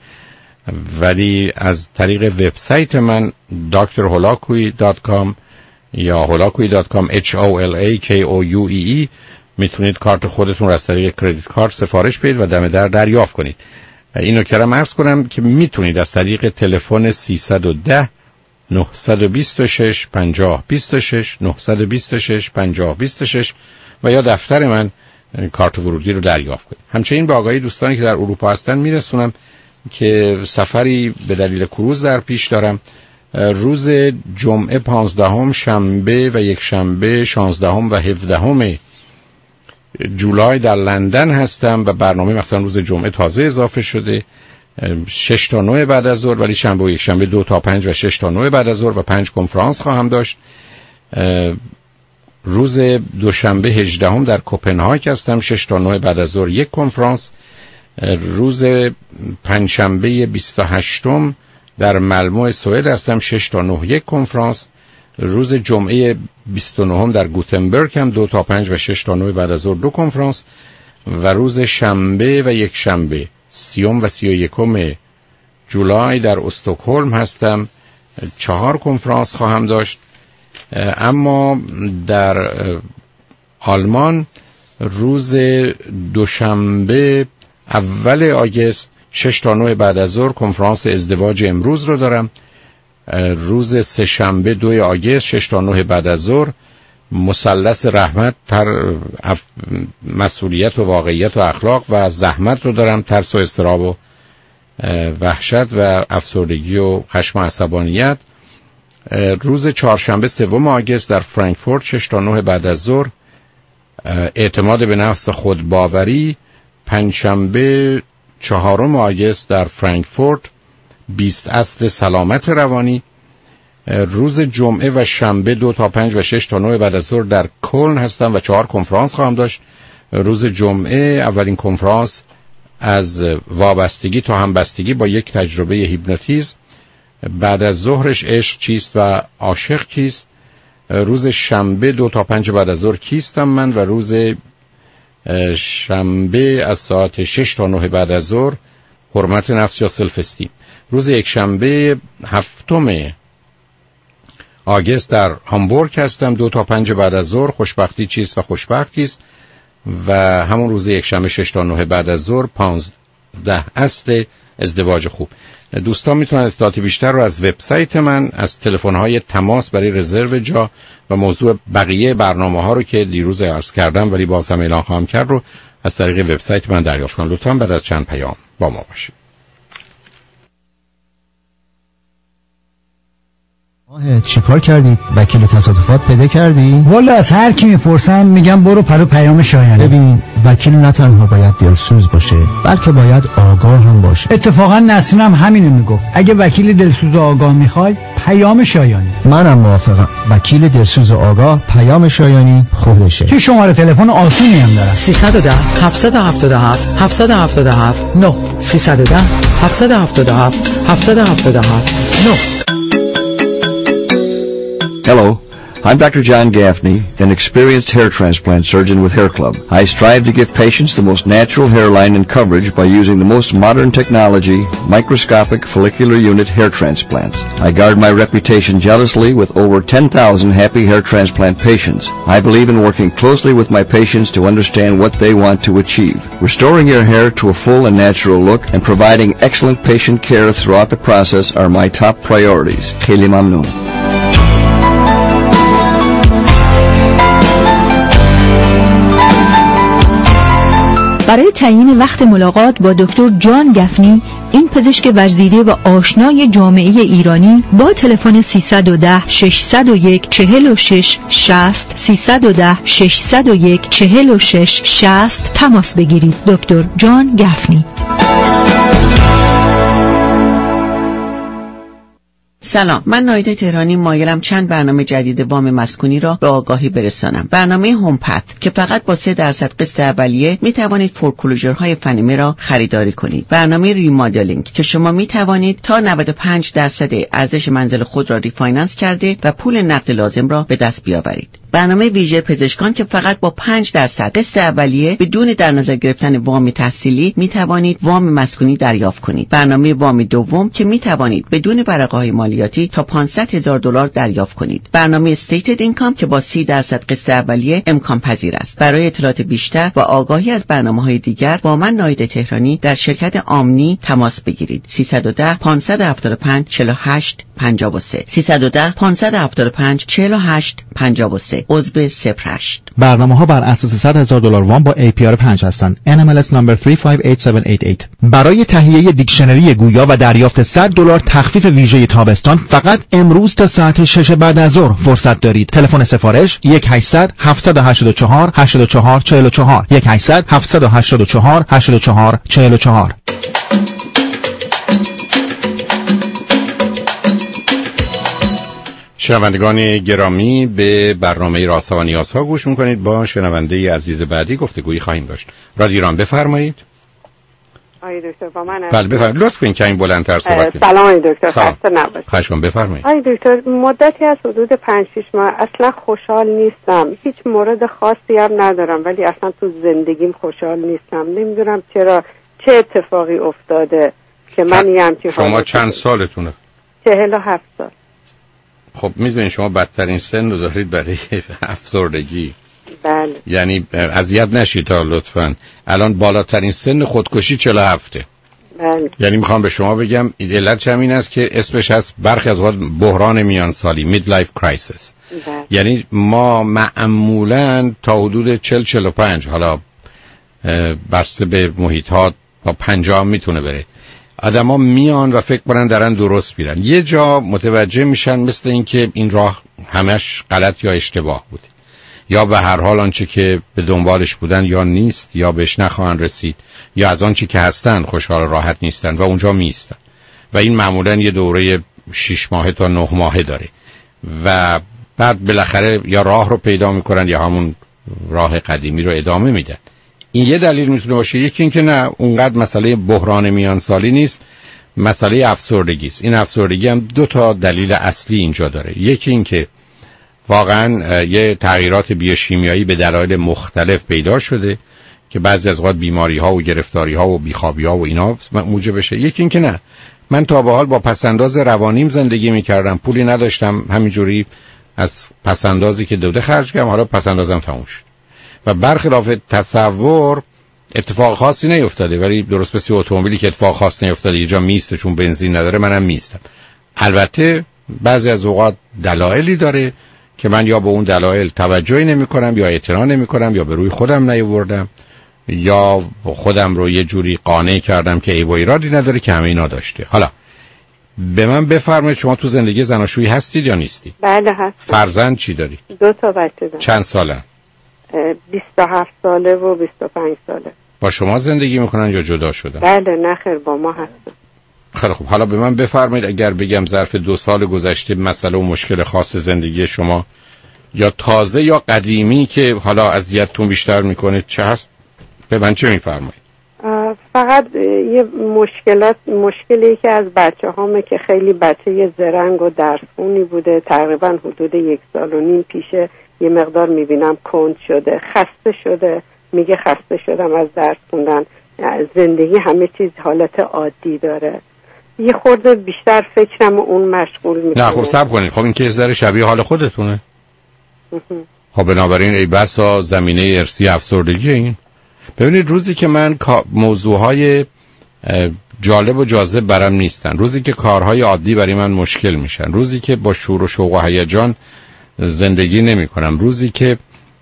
Speaker 3: ولی از طریق وبسایت من دکتر هولاکویی دات کام یا هولاکویی دات کام اچ او ال ای کی او یو ای ای میتونید کارت خودتون رو از طریق کردیت کارت سفارش بدید و دم در دریافت کنید. اینو که عرض کنم که میتونید از طریق تلفن سیصد و ده نه دو شش پنجاه بیست و شش نه دو شش پنجاه بیست و شش و یا دفتر من کارت ورودی رو دریافت کنید. همچنین به آگاهی دوستانی که در اروپا هستن میرسونم که سفری به دلیل کروز در پیش دارم. روز جمعه پانزدهم، شنبه و یک شنبه شانزدهم و هفدهم جولای در لندن هستم و برنامه مثلا روز جمعه تازه اضافه شده، شش تا نه بعد از ظهر، ولی شنبه و یک شنبه دو تا پنج و شش تا نه بعد از ظهر و پنج کنفرانس خواهم داشت. روز دوشنبه هجدهم در کوپنهاگ هستم، شش تا نه بعد از ظهر یک کنفرانس. روز پنجشنبه بیست و هشتم در ملمو سوئد هستم، شش تا نه یک کنفرانس. روز جمعه بیست و نهم در گوتنبرگ هم دو تا پنج و شش تا نه بعد از ظهر دو کنفرانس و روز شنبه و یک شنبه سیوم و سی و یکم جولای در استکهلم هستم، چهار کنفرانس خواهم داشت. اما در آلمان روز دوشنبه اول آگست شش تا نه بعد از ظهر کنفرانس ازدواج امروز رو دارم. روز سه شنبه دوی آگست شش تا نه بعد از ظهر مثلث رحمت، تر مسئولیت و واقعیت و اخلاق و زحمت رو دارم، ترس و اضطراب و وحشت و افسردگی و خشم و عصبانیت. روز چهارشنبه سوم آگست در فرانکفورت شش تا نه بعد از ظهر اعتماد به نفس خودباوری. پنجشنبه چهارم آگست در فرانکفورت بیست اصل سلامت روانی. روز جمعه و شنبه دو تا پنج و شش تا نه بعد از ظهر در کلن هستم و چهار کنفرانس خواهم داشت. روز جمعه اولین کنفرانس از وابستگی تا همبستگی با یک تجربه هیپنوتیزم. بعد از ظهرش عشق چیست و عاشق کیست. روز شنبه دو تا پنج بعد از ظهر کیستم من و روز شنبه از ساعت شش تا نه بعد از ظهر حرمت نفس یا سلف استیم. روز یک شنبه هفتم آگست در هامبورگ هستم، دو تا پنج بعد از ظهر خوشبختی چیست و خوشبخت کیست و همون روز یک شنبه شش تا نه بعد از ظهر پانزده اصل ازدواج خوب. دوستان میتونن اطلاعات بیشتر رو از وبسایت من، از تلفن‌های تماس برای رزرو جا و موضوع بقیه برنامه‌ها رو که دیروز عرض کردم ولی باز هم اعلان خواهم کرد رو از طریق وبسایت من دریافت کنن. لطفاً بعد از چند پیام با ما باشید.
Speaker 10: آه چیکار کردی؟ وکیل تصادفات پیدا کردی؟
Speaker 11: والا از هر کی میپرسم میگم برو پرو پیام شایانی.
Speaker 10: ببین وکیل نه تنها باید دلسوز باشه بلکه باید آگاه هم باشه.
Speaker 11: اتفاقا نسرینم همینو میگفت، اگه وکیل دلسوز و آگاه میخوای پیام شایانی.
Speaker 10: منم موافقم. وکیل دلسوز و آگاه پیام شایانی خودشه
Speaker 11: که شماره تلفن آسونی هم داره.
Speaker 12: سیصد و ده هفتصد و هفتاد و هفت هفتصد و هفتاد و هفت نه سیصد و ده هفتصد و هفتاد و هفت هفتصد و هفتاد و هفت نه.
Speaker 13: Hello, I'm Doctor John Gaffney, an experienced hair transplant surgeon with Hair Club. I strive to give patients the most natural hairline and coverage by using the most modern technology, microscopic follicular unit hair transplants. I guard my reputation jealously with over ten thousand happy hair transplant patients. I believe in working closely with my patients to understand what they want to achieve. Restoring your hair to a full and natural look and providing excellent patient care throughout the process are my top priorities. Kheli mamnoon.
Speaker 2: برای تعیین وقت ملاقات با دکتر جان گفنی، این پزشک ورزیده و آشنای جامعه ایرانی، با تلفن سیصد و ده ششصد و یک چهل و شش شصت سیصد و ده ششصد و یک چهل و شش شصت تماس بگیرید. دکتر جان گفنی.
Speaker 14: سلام، من نایده تهرانی مایلم چند برنامه جدید وام مسکونی را به آگاهی برسانم. برنامه هومپت که فقط با سه درصد قسط اولیه می توانید فورکلوژرهای فنیمه را خریداری کنید. برنامه ریمادلینگ که شما می توانید تا نود و پنج درصد ارزش منزل خود را ریفایننس کرده و پول نقد لازم را به دست بیاورید. برنامه ویژه پزشکان که فقط با پنج درصد قسط اولیه بدون در نظر گرفتن وام تحصیلی می توانید وام مسکونی دریافت کنید. برنامه وام دوم که می توانید بدون ورقه‌های مالیاتی تا پانصد هزار دلار دریافت کنید. برنامه استیتد اینکام که با سی درصد قسط اولیه امکان پذیر است. برای اطلاعات بیشتر و آگاهی از برنامه‌های دیگر با من ناهید تهرانی در شرکت آمنی تماس بگیرید. سیصد و ده پانصد و هفتاد و پنج چهل و هشت پنجاه و سه سیصد و ده پانصد و هفتاد و پنج چهل و هشت پنجاه و سه عضو صفر هشت.
Speaker 5: برنامه‌ها بر اساس صد هزار دلار وام با ای پی آر پنج هستند. ان ام ال اس نمبر سه پنج هشت هشت هشت هشت. برای تهیه دیکشنری گویا و دریافت صد دلار تخفیف ویژه تابستان فقط امروز تا ساعت شش بعد از ظهر فرصت دارید. تلفن سفارش یک هشتصد هفتصد و هشتاد و چهار هشتاد و چهار چهل و چهار یک هشتصد هفتصد و هشتاد و چهار هشتاد و چهار چهل و چهار.
Speaker 3: شنوندگان گرامی، به برنامه رازها و نیازها گوش میکنید. با شنونده عزیز بعدی گفتگویی خواهیم داشت. رادیو ایران، بفرمایید.
Speaker 15: آقای دکتر با من
Speaker 3: بله بفرمایید. لطف کنید کمی بلندتر صحبت کنید.
Speaker 15: سلام آقای دکتر، خسته نباشید.
Speaker 3: خواهش می‌کنم بفرمایید.
Speaker 15: آقای دکتر مدتی از حدود پنج شش ماه اصلا خوشحال نیستم. هیچ مورد خاصی هم ندارم ولی اصلا تو زندگیم خوشحال نیستم. نمیدونم چرا، چه اتفاقی افتاده که من یه همچین حالتی.
Speaker 3: شما چند سالتونه؟
Speaker 15: چهل و هفت سال.
Speaker 3: خب میدونید شما بدترین سن رو دارید برای افسردگی.
Speaker 15: بله.
Speaker 3: یعنی اذیت نشید تا لطفاً. الان بالاترین سن خودکشی چهل و هفت.
Speaker 15: بله.
Speaker 3: یعنی میخوام به شما بگم علت همین است که اسمش هست برخی از وقت بحران میان سالی، مید لایف کرایسیس. یعنی ما معمولاً تا حدود چهل چهل و پنج، حالا بسته به محیط ها تا پنجاه میتونه بره، آدما میان و فکر کنن دارن درست میرن. یه جا متوجه میشن مثل این که این راه همش غلط یا اشتباه بوده، یا به هر حال آنچه که به دنبالش بودن یا نیست یا بهش نخواهن رسید، یا از آنچه که هستن خوشحال راحت نیستن و اونجا میستن و این معمولا یه دوره شش ماهه تا نه ماهه داره و بعد بالاخره یا راه رو پیدا میکنن یا همون راه قدیمی رو ادامه میدن. این یه دلیل میتونه باشه. یکی این که نه اونقدر مسئله بحران میان سالی نیست، مسئله افسردگی است. این افسردگی هم دو تا دلیل اصلی اینجا داره. یکی این که واقعا یه تغییرات بیوشیمیایی به دلایل مختلف پیدا شده که بعضی از اوقات بیماری ها و گرفتاری ها و بیخوابی ها و اینا موجب بشه. یکی این که نه، من تا به حال با پسنداز روانیم زندگی میکردم، پولی نداشتم، همینجوری از پسندازی که دوده خرج کردم، حالا پسندازم تموم شد و برخلاف تصور اتفاق خاصی نیفتاده. ولی درست مثل اتومبیلی که اتفاق خاص نیفتاده یه جا میسته چون بنزین نداره، منم میستم. البته بعضی از اوقات دلایلی داره که من یا به اون دلایل توجهی نمی کنم یا اعتنا نمی کنم یا به روی خودم نیاوردم یا خودم رو یه جوری قانع کردم که عیب و ایرادی نداره که همه اینا داشته. حالا به من بفرمایید شما تو زندگی زناشویی هستید یا نیستید؟
Speaker 15: بله هستم.
Speaker 3: فرزند چی دارید؟
Speaker 15: دو تا بچه دارم.
Speaker 3: چند ساله؟
Speaker 15: بیست و هفت ساله و بیست و پنج ساله.
Speaker 3: با شما زندگی میکنن یا جدا شدن؟
Speaker 15: بله نخیر با ما هستن.
Speaker 3: خیلی خوب. حالا به من بفرمایید اگر بگم ظرف دو سال گذشته مسئله و مشکل خاص زندگی شما یا تازه یا قدیمی که حالا اذیتتون بیشتر میکنه چه هست؟ به من چه میفرمایید؟
Speaker 15: فقط یه مشکلات مشکلی که از بچه هامه که خیلی بچه زرنگ و درسخونی بوده، تقریبا حدود یک سال و نیم پیشه یه مقدار میبینم کند شده، خسته شده، میگه خسته شدم از درس خوندن، زندگی همه چیز حالت عادی داره. یه خورده بیشتر فکرم اون مشغول میکنه.
Speaker 3: نه خب صبر کنید، خب این که ذره شبیه حال خودتونه. خب بنابراین ای بسا زمینه ارثی افسردگی این. ببینید روزی که من موضوعهای جالب و جاذب برام نیستن، روزی که کارهای عادی برای من مشکل میشن، روزی که با شور و شوق و هیجان زندگی نمی کنم، روزی که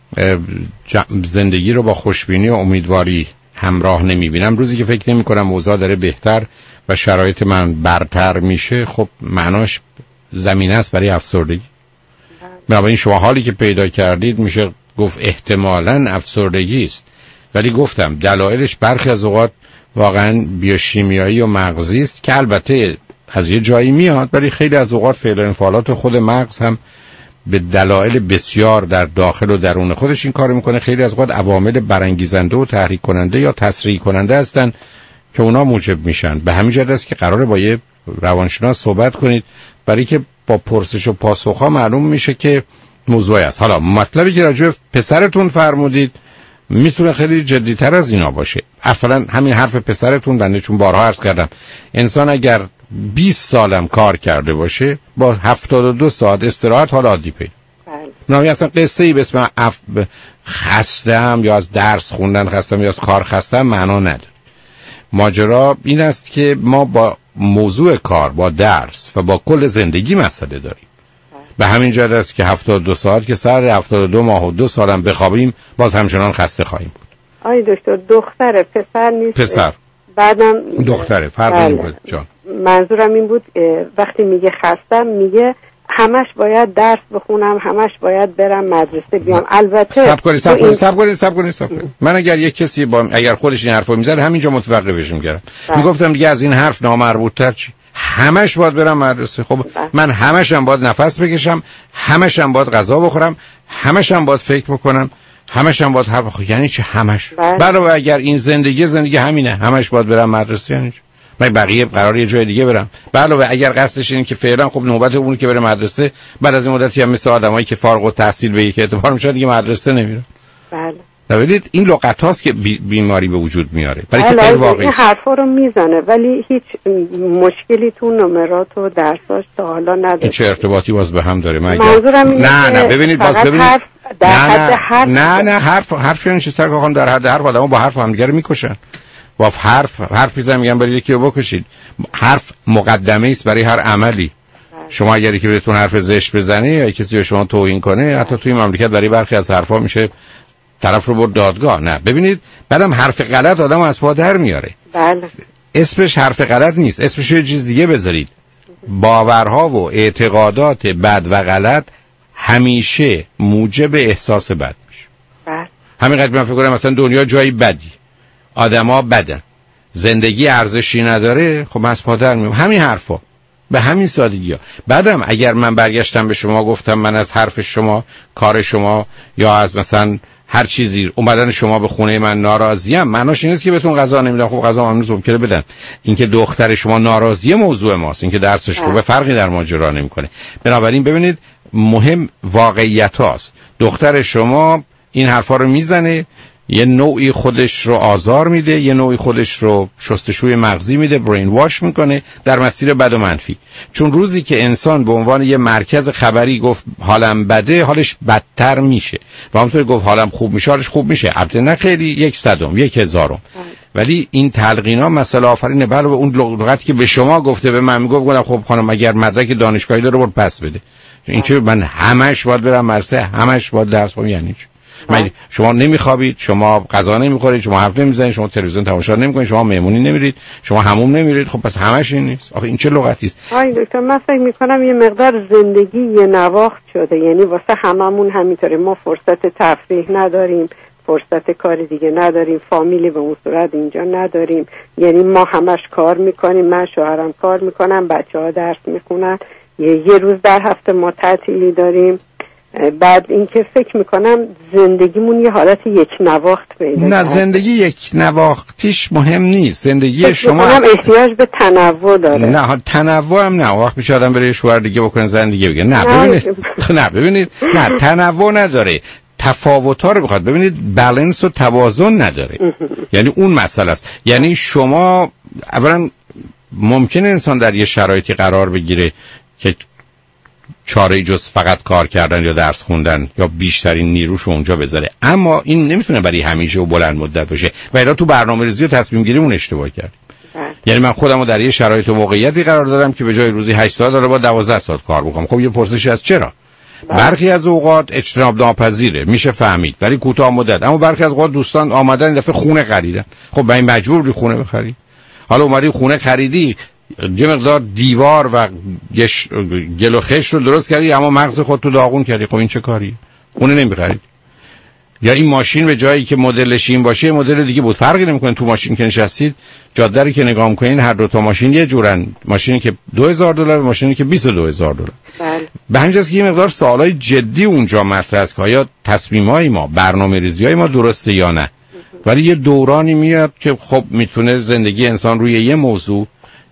Speaker 3: زندگی رو با خوشبینی و امیدواری همراه نمی بینم، روزی که فکر نمی کنم اوضاع داره بهتر و شرایط من برتر میشه، خب معناش زمینه است برای افسردگی. بنابراین شما حالی که پیدا کردید میشه گفت احتمالاً افسردگی است، ولی گفتم دلایلش برخی از اوقات واقعاً بیوشیمیایی و مغزی است که البته از یه جایی میاد، ولی خیلی از اوقات فعل و انفعالات خود مغز هم به دلایل بسیار در داخل و درون خودش این کار میکنه. خیلی از اوقات عوامل برانگیزنده و تحریک کننده یا تسریع کننده هستن که اونا موجب میشن. به همین جهت است که قراره با یه روانشناس صحبت کنید، برای که با پرسش و پاسخ ها معلوم میشه که موضوعی است. حالا مطلبی که راجع به پسرتون فرمودید میتونه خیلی جدی‌تر از اینا باشه. اصلا همین حرف پسرتون بنده چون بارها عرض کردم انسان اگر بیست سالم کار کرده باشه با هفتاد و دو ساعت استراحت حال عادی پیدا. بله. نه اصلا قصه ای به اسم اف... خستم یا از درس خوندن خستم یا از کار خستم معنا نداره. ماجرا این است که ما با موضوع کار، با درس و با کل زندگی مسئله داریم. به همین جهت است که هفتاد و دو ساعت که سر هفتاد و دو ماه و دو سالم بخوابیم باز همچنان خسته خواهیم بود.
Speaker 15: آی دکتر دختره پسر نیست.
Speaker 3: پسر.
Speaker 15: بعدم
Speaker 3: دختره فرق نمی‌کنه جان.
Speaker 15: منظورم این بود وقتی میگه خستم میگه همش باید درس بخونم، همش باید برم مدرسه بیام. البته
Speaker 3: صبر کنید صبر کنید صبر کنید صبر کنید صبر کنید. من اگر یک کسی با اگر خودش این حرفو میزد همینجا متوقفش می‌کردم. میگفتم دیگه از این حرف نامربوط‌تر چی؟ همش باید برم مدرسه. خب من همش هم باید نفس بکشم، همش هم باید غذا بخورم، همش هم باید فکر بکنم، همش هم باید حرف بخورم. یعنی چه همش؟ علاوه اگر این زندگی زندگی همینه، همش باید برم مدرسه یعنی چه؟ من بقیه قرار یه جای دیگه برم. علاوه اگر قصدش اینه که فعلا خب نوبت اون که بره مدرسه، بعد از این مدتی هم مثل آدمایی که فارغ التحصیل به یک اعتبار میشن دیگه مدرسه نمیره. بله. ببینید این لغت هاست که بی بیماری به وجود میاره. برای که غیر واقعی
Speaker 15: این حرفا رو میزنه ولی هیچ مشکلی تو نمرات و درساش تا حالا نداره.
Speaker 3: چه ارتباطی باز به هم داره؟ من
Speaker 15: نه
Speaker 3: نه ببینید باز ببینید
Speaker 15: حرف در
Speaker 3: نه
Speaker 15: حد
Speaker 3: نه
Speaker 15: حرف
Speaker 3: نه نه حرف حرف یعنی چه سر خواهم در حد حرف آدمو با حرف هم دیگه میکشن. با حرف حرف میزنن میگن برید یکی رو بکشید. حرف مقدمه است برای هر عملی. شما اگری که بهتون حرف زشت بزنی یا کسی به شما توهین کنه حتی توی مملکت برای برخی از حرفا میشه طرف رو برد دادگاه. نه ببینید بعدم حرف غلط آدمو از پا در میاره.
Speaker 15: بله.
Speaker 3: اسمش حرف غلط نیست، اسمش یه چیز دیگه بذارید. باورها و اعتقادات بد و غلط همیشه موجب احساس بد میشه.
Speaker 15: بله.
Speaker 3: همین قضیه من فکر کنم مثلا دنیا جایی بدی، آدما بدن، زندگی ارزشی نداره، خب از پا در میام. همین حرفا به همین سادگی ها. بعدم اگر من برگشتم به شما گفتم من از حرف شما، کار شما یا از مثلا هر چیزی اومدن شما به خونه من ناراضیم، معناش این نیست که بهتون غذا نمیدم. خب غذا هنوز ممکنه بدن. اینکه دختر شما ناراضیه موضوع ماست، اینکه درسش خوبه فرقی در ماجرا نمیکنه. بنابراین ببینید مهم واقعیت هاست. دختر شما این حرفا رو میزنه، یه نوعی خودش رو آزار میده، یه نوعی خودش رو شستشوی مغزی میده، برین واش میکنه در مسیر بد و منفی. چون روزی که انسان به عنوان یه مرکز خبری گفت حالم بده، حالش بدتر میشه و همونطور گفت حالم خوب میشه، حالش خوب میشه. البته نه خیلی، یک صدم، یک هزارم. ولی این تلقینا مسئله آفرینه. بله به اون لغتی که به شما گفته به من میگفت گفتم خب خانم اگر مدرک دانشگاهی داره برو پس بده. این چه من همش باید برم مدرسه، همش باید درس بخونم یعنی چی؟ من شما نمیخوابید، شما غذا نمیخورید، شما حرف نمیزنید، شما تلویزیون تماشا نمیکنید، شما مهمونی نمیرید، شما حموم نمیرید. خب پس همش این نیست. آخه این چه لغتی است؟
Speaker 15: آی دکتر من فکر میکنم یه مقدار زندگی یه نواخت شده، یعنی واسه هممون همینطوره. ما فرصت تفریح نداریم، فرصت کار دیگه نداریم، فامیلی به اون صورت اینجا نداریم. یعنی ما همش کار میکنیم، من شوهرم کار میکنم، بچه‌ها درس میخونن، یه, یه روز در هفته ما تعطیلی داریم. بعد اینکه فکر میکنم زندگیمون یه حالت یک نواخت پیدا
Speaker 3: نه کرده. زندگی یک نواختیش مهم نیست. زندگی شما
Speaker 15: احتیاج به تنوع داره.
Speaker 3: نه تنوع هم نه. وقت میشه آدم بره شوهر دیگه بکنه، زن دیگه بگه نه. ببینید نه ببینید نه تنوع نداره، تفاوت‌ها رو بخواد. ببینید بالانس و توازن نداره. یعنی اون مسئله است. یعنی شما اولا ممکنه انسان در یه شرایطی قرار بگیره که چاره جز فقط کار کردن یا درس خوندن یا بیشترین نیروش اونجا بذاره، اما این نمیتونه برای همیشه و بلند مدت باشه و الا تو برنامه‌ریزی و تصمیم گیری اون اشتباه کرد. یعنی من خودمو در یه شرایط و موقعیتی قرار دادم که به جای روزی هشت ساعت داره با دوازده ساعت کار بکنم. خب یه پرسشی از چرا؟ برخی از اوقات اجتناب ناپذیره، میشه فهمید، ولی کوتاه مدت. اما برخی از اوقات دوستان آمدن این دفعه خونه خریدن. خب من مجبور خونه بخری. حالا اومدی خونه خریدی، یه مقدار دیوار و گش... گل و خش رو درست کردی اما مغز خود تو داغون کردی. خب این چه کاری؟ اون نمیخرید. یا این ماشین به جایی که مدلش این باشه مدل دیگه بود، فرقی نمیکنه. تو ماشین که نشستید جاده رو که نگاه میکنین هر دو تا ماشین یه جورن. ماشینی که دو هزار دلار، ماشینی که بیست و دو هزار دلار. بله. به همین جاست که یه مقدار سوالای جدی اونجا مطرح است که آیا تصمیمای ما، برنامه‌ریزیای ما درسته یا نه. ولی یه دورانی میاد که خب میتونه زندگی انسان روی یه موضوع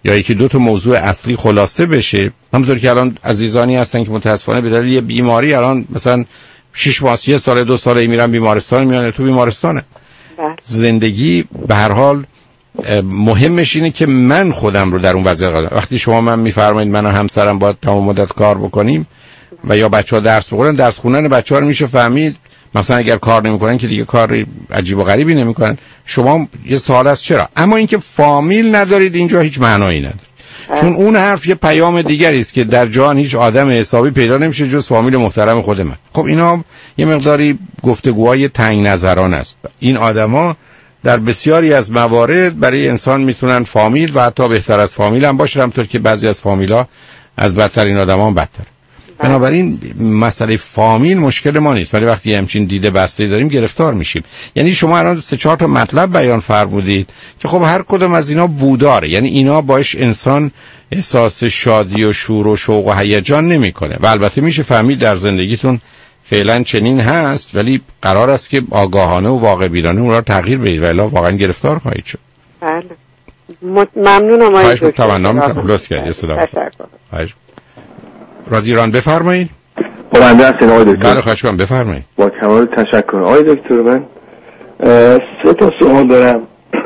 Speaker 3: یا یکی دو تا موضوع اصلی خلاصه بشه. همونطور که الان عزیزانی هستن که متاسفانه به دلیل یه بیماری الان مثلا شش ماه یه سال دو ساله میرن بیمارستان، میان تو بیمارستانه. زندگی به هر حال مهمش اینه که من خودم رو در اون وضعیت قرار. وقتی شما من میفرمایید من و همسرم باید تمام مدت کار بکنیم و یا بچه‌ها درس بخونن، درس خوندن بچه‌ها رو میشه فهمید. مثلا اگر کار نمیکنن که دیگه کار عجیب و غریبی نمیکنن. شما یه سوال است چرا؟ اما اینکه فامیل ندارید اینجا هیچ معنایی نداره. چون اون حرف یه پیام دیگری است که در جهان هیچ آدم حسابی پیدا نمیشه جز فامیل محترم خود من. خب اینا یه مقداری گفتگوهای تنگ نظران است. این آدما در بسیاری از موارد برای انسان میتونن فامیل و حتی بهتر از فامیل هم باشه، همونطور که بعضی از فامیلا از بدترین آدما هم بدتر. بنابراین مسئله فامیل مشکل ما نیست، ولی وقتی همچین دیده بسته داریم گرفتار میشیم. یعنی شما الان سه چهار تا مطلب بیان فرمودید که خب هر کدوم از اینا بوداره، یعنی اینا باش انسان احساس شادی و شور و شوق و هیجان نمیکنه. و البته میشه فهمید در زندگیتون فعلا چنین هست، ولی قرار است که آگاهانه و واقع بینانه اون را تغییر بدید و الا واقعا گرفتار خواهید شد.
Speaker 15: بله ممنونم آقای دکتر.
Speaker 3: تمنا میکنم لطف کردید. تشکر. رادیو ایران بفرمایید.
Speaker 16: بنده هستین آقای دکتر؟
Speaker 3: بله خواهش کنم بفرمایید.
Speaker 16: با کمال تشکر آقای دکتر. من سه تا سوال دارم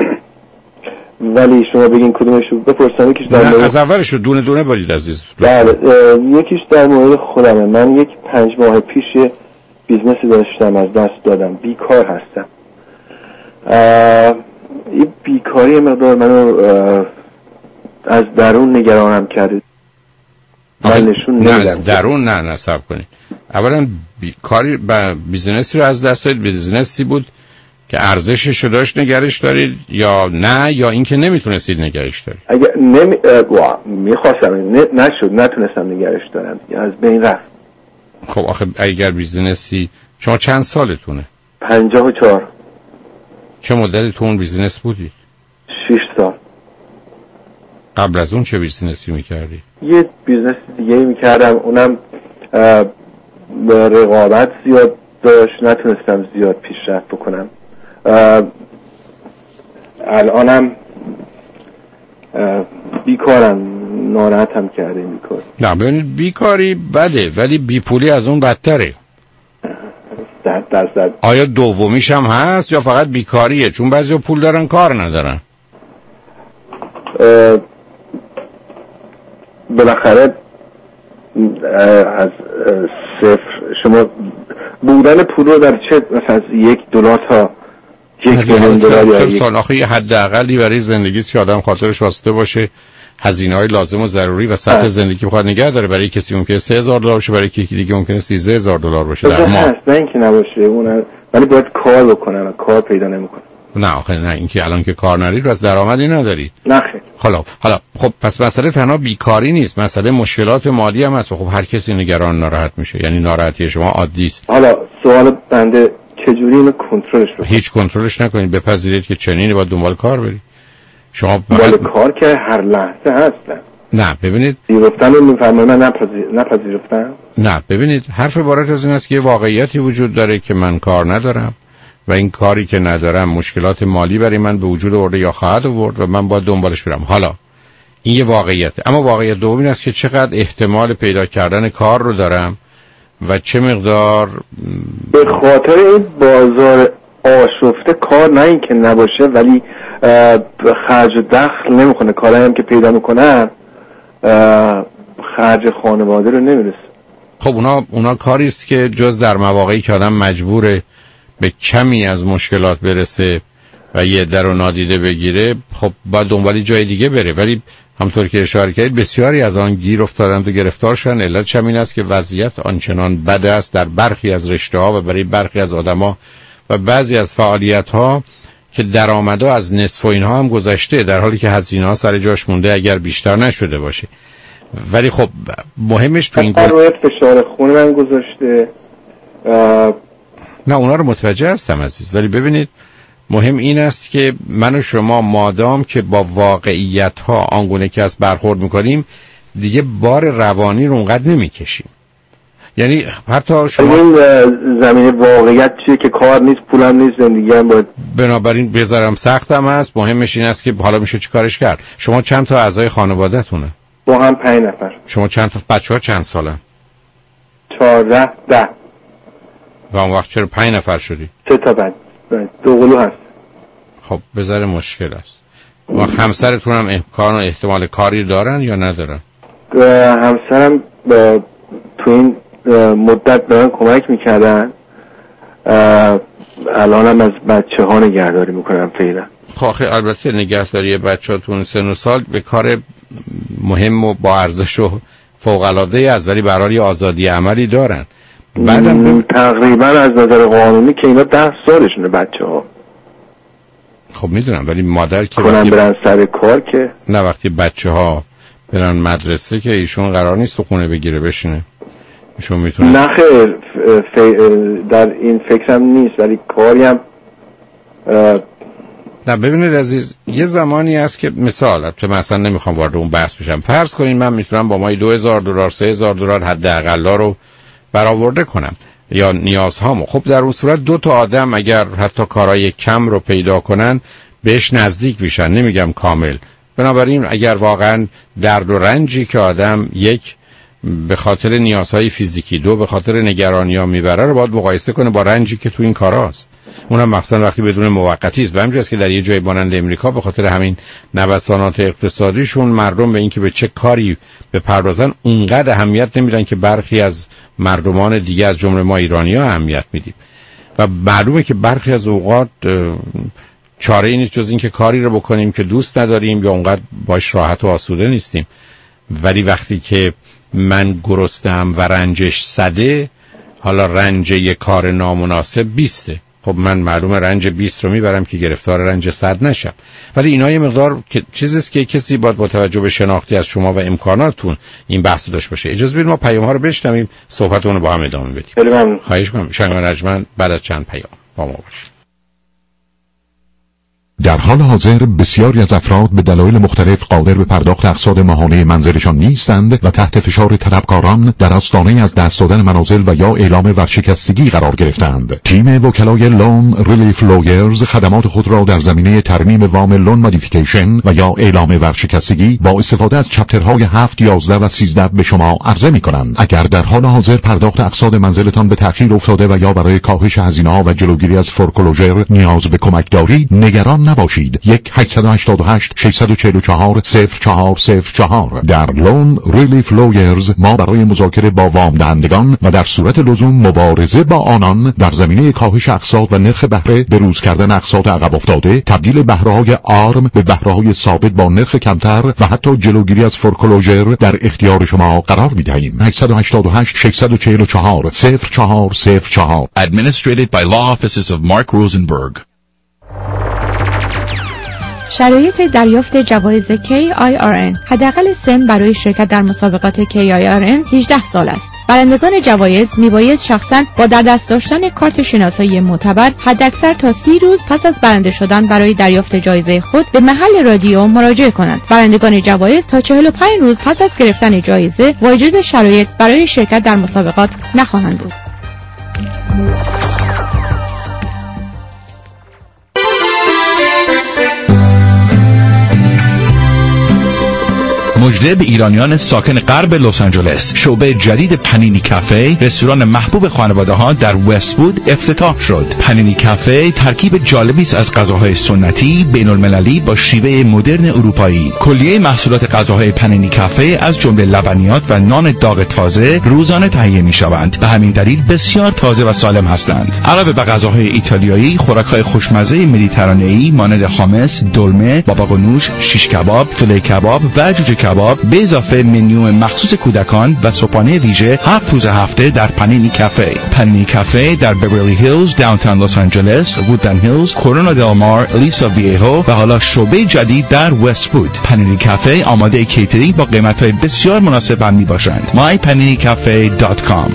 Speaker 16: ولی شما بگین کدومشو بپرسم. یکیش در مورد
Speaker 3: از اولش دونه دونه برید عزیز.
Speaker 16: بله یکیش در مورد خودمه. من یک پنج ماه پیش بیزنسی داشتم از دست دادم، بیکار هستم. این بیکاری مقدار منو از درون نگرانم کرده. من نشون
Speaker 3: نمیدم درون نه نه صبر کنید. اولا بی... کاری با بیزنسی رو از دست دادید. بیزنسی بود که ارزشش رو داشت نگرش دارید یا نه، یا اینکه نمیتونستید نگرش دارید؟
Speaker 16: اگر نمی میخواستم ن... نشد نتونستم نگرش دارم، از بین رفت.
Speaker 3: خب آخه اگر بیزنسی شما چند سالتونه؟
Speaker 16: پنجاه و چهار.
Speaker 3: چه مدتی تو اون بیزنس بودید؟
Speaker 16: شش سال.
Speaker 3: قبل از اون چه بیزنسی میکردی؟
Speaker 16: یه بیزنس دیگه میکردم، اونم رقابت زیاد داشت، نتونستم زیاد پیشرفت بکنم. الانم بیکارم، ناراحتم کرده این بیکار.
Speaker 3: نه ببینید بیکاری بده ولی بیپولی از اون بدتره.
Speaker 16: صد درصد.
Speaker 3: آیا دومیش هم هست یا فقط بیکاریه؟ چون بعضیا پول دارن کار ندارن.
Speaker 16: بالاخره از صفر شما بودن پول رو در چه مثلا از یک دلار تا یک میلیون دلار یا یک
Speaker 3: سال آخه یه حداقلی برای زندگی که آدم خاطرش واسطه باشه، هزینه‌های لازم و ضروری و سطح زندگی بخواد نگه داره. برای کسی ممکنه سه هزار دلار باشه، برای یکی دیگه ممکنه سیزده هزار دلار باشه در ماه.
Speaker 16: نه اینکه نباشه اون، ولی باید کار بکنن، کار پیدا نمیکنن.
Speaker 3: نه آخه نه اینکه الان که کار ندارید بس درآمدی ندارید.
Speaker 16: نه خیر.
Speaker 3: حالا حالا خب پس مسئله تنها بیکاری نیست، مسئله مشکلات مالی هم هست. خب هر کسی نگران ناراحت میشه، یعنی ناراحتی شما عادی است.
Speaker 16: حالا سوال بنده چجوری اینو کنترلش بکنم؟
Speaker 3: هیچ کنترلش نکنید، بپذیرید که چنینه، باید دنبال کار برید. شما
Speaker 16: دنبال کار که هر لحظه هستن.
Speaker 3: نه ببینید
Speaker 16: پذیرفتن رو میفهمم، من نپذیر نپذیرفتم.
Speaker 3: نه ببینید حرف عبارت از این است که یه واقعیتی وجود داره که من کار ندارم و این کاری که ندارم مشکلات مالی برای من به وجود آورده یا خواهد آورد و من باید دنبالش برم. حالا این یه واقعیته، اما واقعیت دوم این است که چقدر احتمال پیدا کردن کار رو دارم و چه مقدار
Speaker 16: به خاطر این بازار آشفته کار نه این که نباشه ولی خرج دخل نمیکنه. کارایی هم که پیدا میکنن خرج خانواده رو نمیرسه.
Speaker 3: خب اونا اونا کاری است که جز در مواقعی که آدم مجبوره به کمی از مشکلات برسه و یه در رو نادیده بگیره، خب باید دنبالی جای دیگه بره. ولی همطور که اشاره کردید بسیاری از آن گیر افتادند و گرفتار شدن. علت همین است که وضعیت آنچنان بد است در برخی از رشته‌ها و برای برخی از آدم‌ها و بعضی از فعالیت‌ها که درآمدها از نصف و اینها هم گذشته، در حالی که هزینه‌ها سر جاش مونده اگر بیشتر نشده باشه. ولی خب مهمش تو این
Speaker 16: گل فشار خون من گذاشته.
Speaker 3: نه اونا رو متوجه هستم عزیز، ولی ببینید مهم این است که من و شما مادام که با واقعیت ها آنگونه که از برخورد میکنیم دیگه بار روانی رو اونقدر نمیکشیم. یعنی حتی شما
Speaker 16: این زمینه واقعیت چیه که کار نیست، پولم نیست، زندگی هم باید
Speaker 3: بنابراین بذارم سختم هست. مهمش این است که حالا میشه چی کارش کرد. شما چند تا اعضای خانواده‌تونه؟
Speaker 16: با هم پنج نفر.
Speaker 3: شما چند تا بچه‌ها چند سالن؟
Speaker 16: چهارده ده.
Speaker 3: و اون وقت چرا پنج نفر شدی؟
Speaker 16: سه تا بعد دو قلو هست.
Speaker 3: خب بذاره مشکل است. و همسرتون هم امکان و احتمال کاری دارن یا ندارن؟
Speaker 16: همسرم با تو این مدت به من کمک میکردن، الان هم از بچه ها نگهداری میکنم فعلا.
Speaker 3: خب البته نگهداری بچه ها تو اون سن و سال به کار مهم و با ارزش و فوق العاده است، ولی برای آزادی عملی دارن. بعدم ب...
Speaker 16: تقریبا از نظر قانونی که اینا ده سالشونه بچه ها.
Speaker 3: خب میدونم، ولی مادر که
Speaker 16: کنن برن سر کار که
Speaker 3: نه، وقتی بچه ها برن مدرسه که ایشون قرار نیست تو خونه بگیره بشینه. ایشون میتونه
Speaker 16: نه خیر ف... در این فکرم نیست، ولی کاری هم
Speaker 3: نه. ببینید عزیز، یه زمانی هست که مثال تو مثلا نمیخوام وارد اون بحث بشم، فرض کنین من میتونم با مای دو هزار دلار سه هزار دلار حداقل رو برآورده کنم یا نیازهامو. خب در اون صورت دو تا آدم اگر حتی کارهای کم رو پیدا کنن بهش نزدیک میشن، نمیگم کامل. بنابراین اگر واقعا درد و رنجی که آدم یک به خاطر نیازهای فیزیکی، دو به خاطر نگرانی‌ها میبره رو باید مقایسه کنه با رنجی که تو این کاراست. اونم مخصوصا وقتی بدون موقتی است. به همین جاست که در یه جای مانند امریکا به خاطر همین نوسانات اقتصادیشون مردم به اینکه به چه کاری بپردازن اونقدر اهمیت نمیدن که برخی از مردمان دیگه از جمله ما ایرانی‌ها اهمیت میدیم. و معلومه که برخی از اوقات چاره ای نیست جز این که کاری رو بکنیم که دوست نداریم یا اونقدر باش راحت و آسوده نیستیم. ولی وقتی که من گرسنه‌ام و رنجش صده، حالا رنج یک کار نامناسب بیسته، خب من معلومه رنج بیست رو میبرم که گرفتار رنج صد نشم. ولی اینا یه مقدار چیزیست که کسی باید با توجه به شناختی از شما و امکاناتتون این بحث داشته باشه. اجازه بدید ما پیام ها رو بشنویم، صحبتمون رو با هم ادامه بدیم.
Speaker 16: خیلی ممنون.
Speaker 3: خواهش می‌کنم. شنگ رجمن بعد از چند پیام با ما باشید.
Speaker 1: در حال حاضر بسیاری از افراد به دلایل مختلف قادر به پرداخت اقساط ماهانه منزلشان نیستند و تحت فشار طلبکاران در آستانه از دست دادن منازل و یا اعلام ورشکستگی قرار گرفتند. تیم وکلای لون ریلیف لویرز خدمات خود را در زمینه ترمیم وام لون مودیفیکیشن و یا اعلام ورشکستگی با استفاده از چپترهای هفت، یازده و سیزده به شما عرضه می‌کنند. اگر در حال حاضر پرداخت اقساط منزلتان به تأخیر افتاده و یا برای کاهش هزینه‌ها و جلوگیری از فورکلوژر نیاز به کمک دارید، نگران نباشید. یک هشت هشت هشت شش چهار چهار صفر چهار صفر چهار. در لون ریلیف لویرز ما برای مذاکره با وام دهندگان و در صورت لزوم مبارزه با آنان در زمینه کاهش اقساط و نرخ بهره، بروز کردن اقساط عقب افتاده، تبدیل بهره‌های آرم به بهره‌های ثابت با نرخ کمتر و حتی جلوگیری از فورکلوژر در اختیار شما قرار می‌دهیم. هشت هشت هشت شش چهار چهار صفر چهار صفر چهار.
Speaker 6: Administrated by Law Offices of Mark Rosenberg.
Speaker 17: شرایط دریافت جوایز کی آی آر ان. حداقل سن برای شرکت در مسابقات کی آی آر ان هجده سال است. برندگان جوایز میبایست شخصاً با در دست داشتن کارت شناسایی معتبر حداکثر تا سی روز پس از برنده شدن برای دریافت جایزه خود به محل رادیو مراجعه کنند. برندگان جوایز تا چهل و پنج روز پس از گرفتن جایزه واجد شرایط برای شرکت در مسابقات نخواهند بود.
Speaker 6: مژده به ایرانیان ساکن غرب لس آنجلس. شعبه جدید پنینی کافه، رستوران محبوب خانواده ها در وست‌وود افتتاح شد. پنینی کافه ترکیب جالبی است از غذاهای سنتی بین المللی با شیوه مدرن اروپایی. کلیه محصولات غذاهای پنینی کافه از جمله لبنیات و نان داغ تازه روزانه تهیه می شوند. به همین دلیل بسیار تازه و سالم هستند. علاوه بر غذاهای ایتالیایی، خوراک‌های خوشمزه مدیترانه‌ای مانند خامس، دلمه، بابا غنوش، شیش کباب، فیله کباب و جوجه کباب به اضافه منیو مخصوص کودکان و صبحانه ویژه هفت روز هفته در پنینی کافه. پنینی کافه در بیورلی هیلز، داونتاون لس آنجلس، وودلند هیلز، کورونا دل مار، الیسا ویهو و حالا شعبه جدید در وست‌وود. پنینی کافه آماده کیترینگ با قیمت‌های بسیار مناسب هم میباشند. my panini cafe dot com.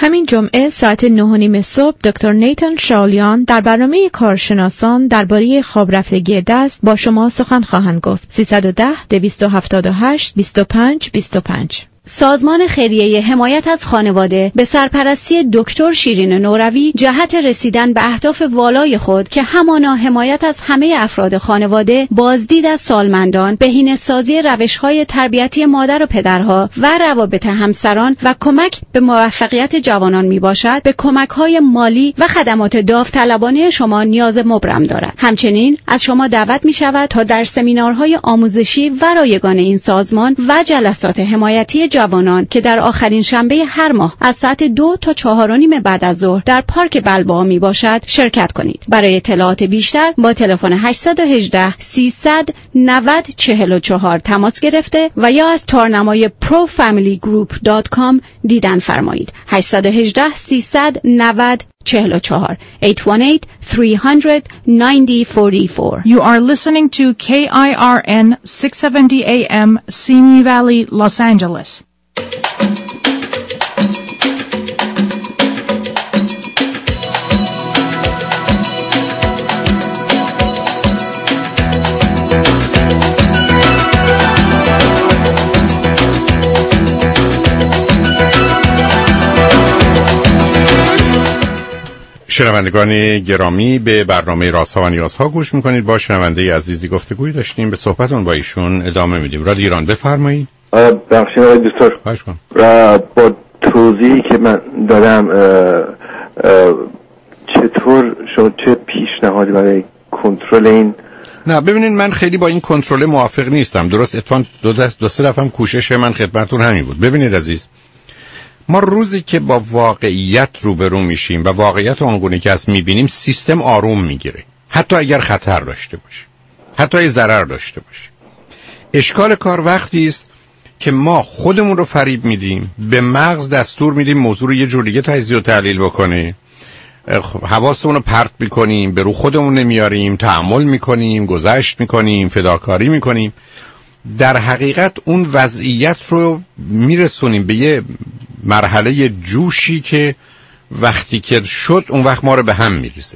Speaker 17: همین جمعه ساعت نه و نیم صبح دکتر نیتان شالیان در برنامه کارشناسان درباره خواب رفتگی دست با شما سخن خواهند گفت. سیصد و ده دویست و هفتاد و هشت بیست و پنج بیست و پنج.
Speaker 18: سازمان خیریه حمایت از خانواده به سرپرستی دکتر شیرین نوروی جهت رسیدن به اهداف والای خود که همانا حمایت از همه افراد خانواده، بازدید از سالمندان، بهینه‌سازی روش‌های تربیتی مادر و پدرها و روابط همسران و کمک به موفقیت جوانان میباشد، به کمک‌های مالی و خدمات داوطلبانه شما نیاز مبرم دارد. همچنین از شما دعوت می‌شود تا در سمینارهای آموزشی و رایگان این سازمان و جلسات حمایتی جوانان که در آخرین شنبه هر ماه از ساعت دو تا چهار و نیم بعد از ظهر در پارک بلبا می باشد شرکت کنید. برای اطلاعات بیشتر با تلفن هشت یک هشت سیصد و نود چهل و چهار تماس گرفته و یا از تارنمای پرو فامیلی گروپ دات کام دیدن فرمایید. هشت یک هشت سیصد و نود چهل و چهار هشت یک هشت سه صفر صفر نه صفر چهار چهار.
Speaker 2: You are listening to K I R N six seventy A M Simi Valley, Los Angeles.
Speaker 3: شنوندگان گرامی، به برنامه رازها و نیازها گوش میکنید. با شنونده عزیزی گفتگوی داشتیم، به صحبتون با ایشون ادامه میدیم. رادیو ایران، بفرمایید.
Speaker 16: بخشید آقای دکتر، با توضیحی که من دادم چطور شد، چه پیشنهادی برای کنترل این؟
Speaker 3: نه ببینید، من خیلی با این کنترل موافق نیستم. درست اتفاقاً دو, دو سه دفعه کوشش من خدمتتون همین بود. ببینید عزیز، ما روزی که با واقعیت روبرو میشیم و واقعیت آنگونه که از میبینیم، سیستم آروم میگیره، حتی اگر خطر داشته باشه، حتی اگر ضرر داشته باشه. اشکال کار وقتی است که ما خودمون رو فریب میدیم، به مغز دستور میدیم موضوع رو یه جور دیگه تجزیه و تحلیل بکنه، حواسمون رو پرت میکنیم، به رو خودمون نمیاریم، تأمل میکنیم، گذشت میکنیم، فداکاری میکنیم. در حقیقت اون وضعیت رو میرسونیم به یه مرحله جوشی که وقتی که شد اون وقت ما رو به هم میریزه.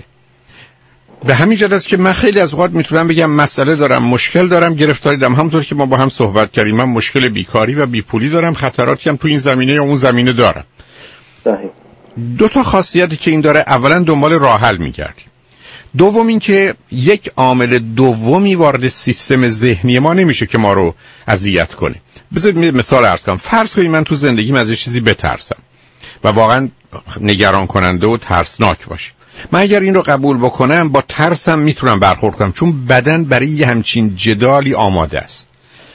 Speaker 3: به همین جهت است که من خیلی از اوقات میتونم بگم مسئله دارم، مشکل دارم، گرفتاری دارم. همونطور که ما با هم صحبت کردیم، من مشکل بیکاری و بیپولی دارم، خطراتی هم تو این زمینه یا اون زمینه دارم.
Speaker 16: صحیح.
Speaker 3: دو تا خاصیتی که این داره، اولا دنبال راه حل میگردیم، دوم این که یک عامل دومی وارد سیستم ذهنی ما نمیشه که ما رو اذیت کنه. بذارید مثال عرض کنم. فرض کنید من تو زندگیم از یه چیزی بترسم و واقعا نگران کننده و ترسناک باشه. من اگر این رو قبول بکنم، با ترسم میتونم برخورد کنم، چون بدن برای یه همچین جدالی آماده است.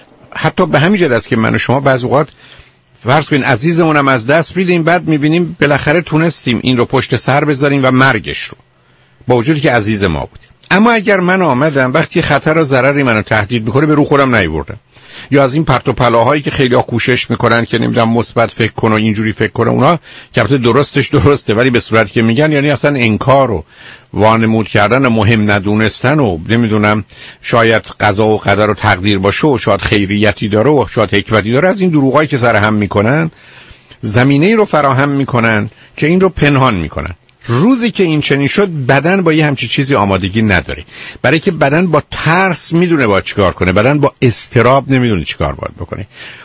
Speaker 3: حتی به همین جهت است که من و شما بعضی اوقات فرض کنید عزیزمونم از دست میدیم، بعد میبینیم بالاخره تونستیم این رو پشت سر بذاریم و مرگش رو، با وجودی که عزیز ما بود. اما اگر من آمدم وقتی خطر و ضرری منو تهدید میکنه به رو خودم نیوردم، یا از این پرت و پلاهایی که خیلی‌ها کوشش میکنن که نمیدونم مثبت فکر کن و اینجوری فکر کن، اونها که البته درستش درسته ولی به صورتی که میگن یعنی اصلا انکار و وانمود کردن، مهم ندونستن و نمیدونم شاید قضا و قدر و تقدیر باشه و شاید خیریتی داره و شاید حکمتی داره، از این دروغایی که سر هم میکنن زمینه‌ای رو فراهم میکنن که این رو پنهان میکنن. روزی که این چنین شد، بدن با یه همچین چیزی آمادگی نداره، برای که بدن با ترس میدونه باید چیکار کنه، بدن با اضطراب نمیدونه چیکار باید بکنه.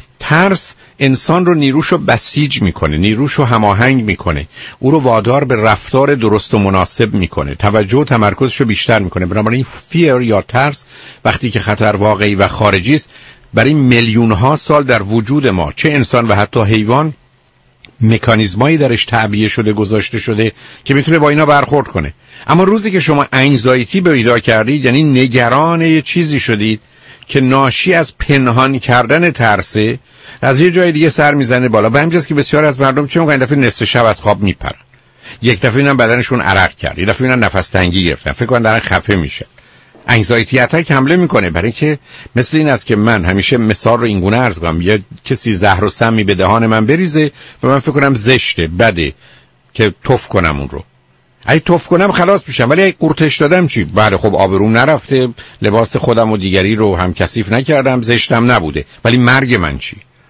Speaker 3: ترس انسان رو نیروش رو بسیج میکنه، نیروش رو هماهنگ میکنه، او رو وادار به رفتار درست و مناسب میکنه، توجه و تمرکزش رو بیشتر میکنه. بنابراین فیر یا ترس وقتی که خطر واقعی و خارجی است، برای میلیون ها سال در وجود ما، چه انسان و حتی حیوان، مکانیزمایی درش تعبیه شده، گذاشته شده که میتونه با اینا برخورد کنه. اما روزی که شما انگزایتی پیدا کردید، یعنی نگران یه چیزی شدید که ناشی از پنهان کردن ترسه، از یه جای دیگه سر میزنه بالا. و همینجاست که بسیار از مردم چه میگن، دفعه نصف شب از خواب میپرن، یک دفعه اینم بدنشون عرق کرد، یک دفعه اینم نفس تنگی گرفتن، فکر کنن دارن خفه میشن. انگزایتی اتاک حمله میکنه، برای که مثل این است که من همیشه مثال رو اینگونه عرض کنم، یه کسی زهر و سمی به دهان من بریزه و من فکر کنم زشته، بده که تف کنم اون رو. اگه تف کنم خلاص میشم، ولی اگه قورتش دادم چی؟ بله خب آبروم نرفته، لباس خودم و دیگری رو هم کثیف نکردم، زشتم نبوده، ولی مرگ من چی؟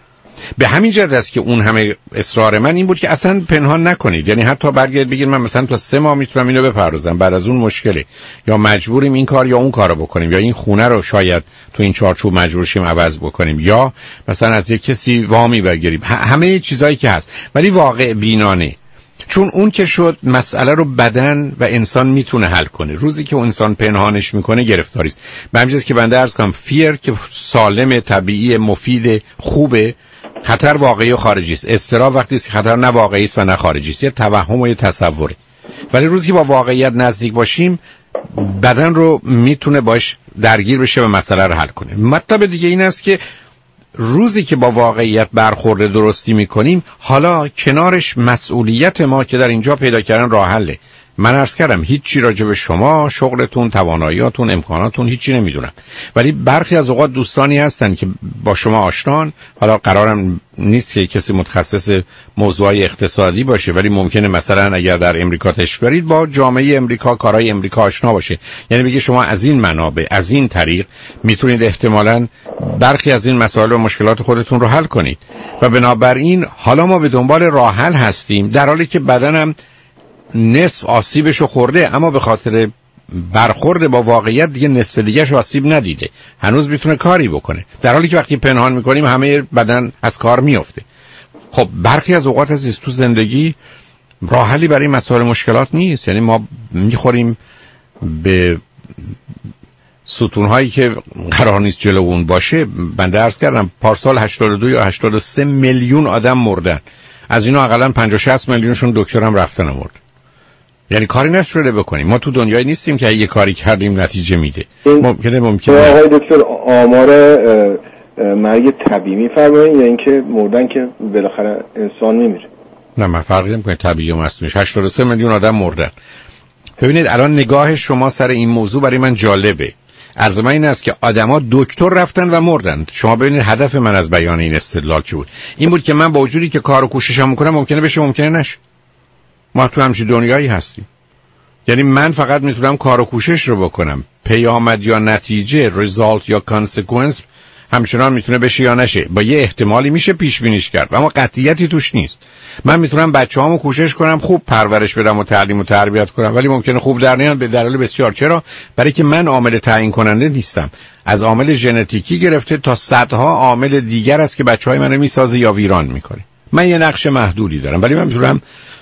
Speaker 3: به همین جهت است که اون همه اصرار من این بود که اصلا پنهان نکنید. یعنی حتی برگرد بگید من مثلا تا سه ماه میتونم اینو بپردازم، بعد از اون مشکله، یا مجبوریم این کار یا اون کارو بکنیم، یا این خونه رو شاید تو این چارچوب مجبور شیم عوض بکنیم، یا مثلا از یک کسی وامی بگیریم. همه چیزایی که هست، ولی واقع بینانه. چون اون که شد مسئله رو بدن و انسان میتونه حل کنه. روزی که اون انسان پنهانش میکنه گرفتاری است. به همین جاست که بنده عرض کنم فیر که سالم، طبیعی، مفید، خوبه، خطر واقعی و خارجی است. اضطراب وقتی است که خطر نه واقعی است و نه خارجی است، یه توهم و یه تصوره. ولی روزی که با واقعیت نزدیک باشیم بدن رو میتونه باش درگیر بشه و مسئله رو حل کنه. مطلب دیگه این است که روزی که با واقعیت برخورد درستی میکنیم، حالا کنارش مسئولیت ما که در اینجا پیدا کردن راه حله. من عرض کردم هیچی راجع به شما، شغلتون، تواناییاتون، امکاناتون هیچی نمیدونم، ولی برخی از اوقات دوستانی هستن که با شما آشنان. حالا قرارم نیست که کسی متخصص موضوعی اقتصادی باشه، ولی ممکنه مثلا اگر در امریکا تشریف دارید با جامعه امریکا، کارهای امریکا آشنا باشه. یعنی بگه شما از این منابع، از این طریق میتونید احتمالاً برخی از این مسائل و مشکلات خودتون رو حل کنید. و بنابراین حالا ما به دنبال راه حل هستیم، در حالی که بدنم نصف آسیبشو خورده، اما به خاطر برخورد با واقعیت دیگه نصف دیگه‌ش آسیب ندیده، هنوز میتونه کاری بکنه، در حالی که وقتی پنهان میکنیم همه بدن از کار میفته. خب برخی از اوقات از تو زندگی راه حلی برای مسائل مشکلات نیست. یعنی ما میخوریم به ستونهایی که قرار نیست جلو اون باشه. بنده عرض کردم پارسال هشتاد و دو یا هشتاد و سه میلیون آدم مردن، از اینا حداقل پنجاه شصت میلیونشون دکترم رفتن مرد. یعنی کاری نشده بکنیم. ما تو دنیایی نیستیم که یه کاری کردیم نتیجه میده. ممکنه ممکنه
Speaker 16: آقای دکتر آمار مرگ طبیعی میفرمایید یا اینکه مردن که بالاخره انسان میمیره؟
Speaker 3: نه من فرقی نمیکنه طبیعی و مصنوعی. هشتاد و سه میلیون آدم مردن. ببینید الان نگاه شما سر این موضوع برای من جالبه. عرض من این است که آدما دکتر رفتن و مردن. شما ببینید هدف من از بیان این استدلال چی بود؟ این بود که من با وجودی که کار و کوششم میکنم ممکنه بشه ممکنه نشه. ما تو همچین دنیایی هستیم. یعنی من فقط میتونم کار و کوشش رو بکنم، پیامد یا نتیجه، ریزالت یا کانسیکوئنس همچنان میتونه بشه یا نشه. با یه احتمالی میشه پیش بینیش کرد، اما قطعیتی توش نیست. من میتونم بچه‌هامو کوشش کنم خوب پرورش بدم و تعلیم و تربیت کنم، ولی ممکنه خوب در نیان به دلایل بسیار. چرا؟ برای که من عامل تعیین کننده نیستم. از عامل ژنتیکی گرفته تا صدها عامل دیگر است که بچه‌های منو میسازه یا ویران میکنه. من یه نقش محدودی دارم، ولی من میتونم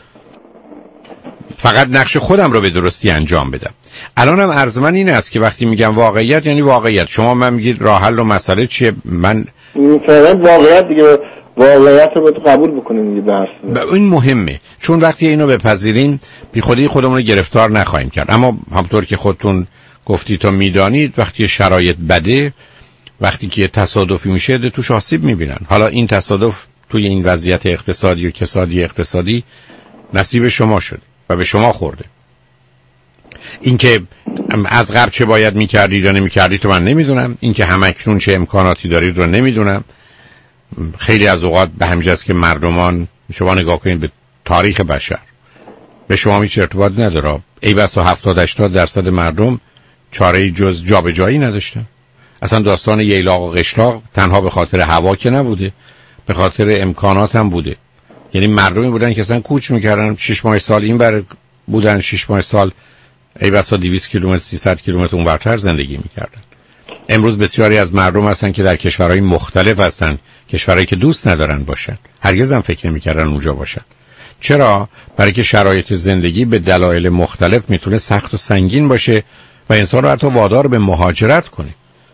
Speaker 3: فقط نقش خودم رو به درستی انجام بدم. الانم عرض من این است که وقتی میگم واقعیت یعنی واقعیت. شما من میگید راه حل و مسئله چیه؟ من
Speaker 16: فعلا واقعیت دیگه، واقعیت رو باید قبول بکنیم دیگه. بحث
Speaker 3: این مهمه، چون وقتی اینو بپذیریم بی خودی خودمون رو گرفتار نخواهیم کرد. اما همونطور که خودتون گفتید تا میدانید وقتی شرایط بده، وقتی که تصادفی میشه ده توش آسیب میبینن. حالا این تصادف توی این وضعیت اقتصادی و کسادی اقتصادی نصیب شما شده و به شما خورده. اینکه از قبل چه باید میکردید یا نمیکردید تو من نمیدونم، اینکه همکنون چه امکاناتی دارید رو نمیدونم. خیلی از اوقات به همین جاست که مردمان، شما نگاه کنید به تاریخ بشر، به شما هیچ ارتباط نداره. ای بسا هفتاد هشتاد درصد مردم چاره جز جابجایی نداشتن. اصلا داستان ییلاق و قشلاق تنها به خاطر هوا که نبوده، به خاطر امکانات هم بوده. یعنی مردمی بودن که اصلا کوچ میکردن، شش ماه سال این بر بودن، شش ماه سال ای بسا دویست کیلومتر سیصد کیلومتر اونورتر زندگی میکردن. امروز بسیاری از مردم هستن که در کشورهای مختلف هستن، کشورهایی که دوست ندارن باشن، هرگز هم فکر نمیکردن اونجا باشن. چرا؟ برای که شرایط زندگی به دلایل مختلف میتونه سخت و سنگین باشه و انسان رو حتی وادار به مهاجرت کنه.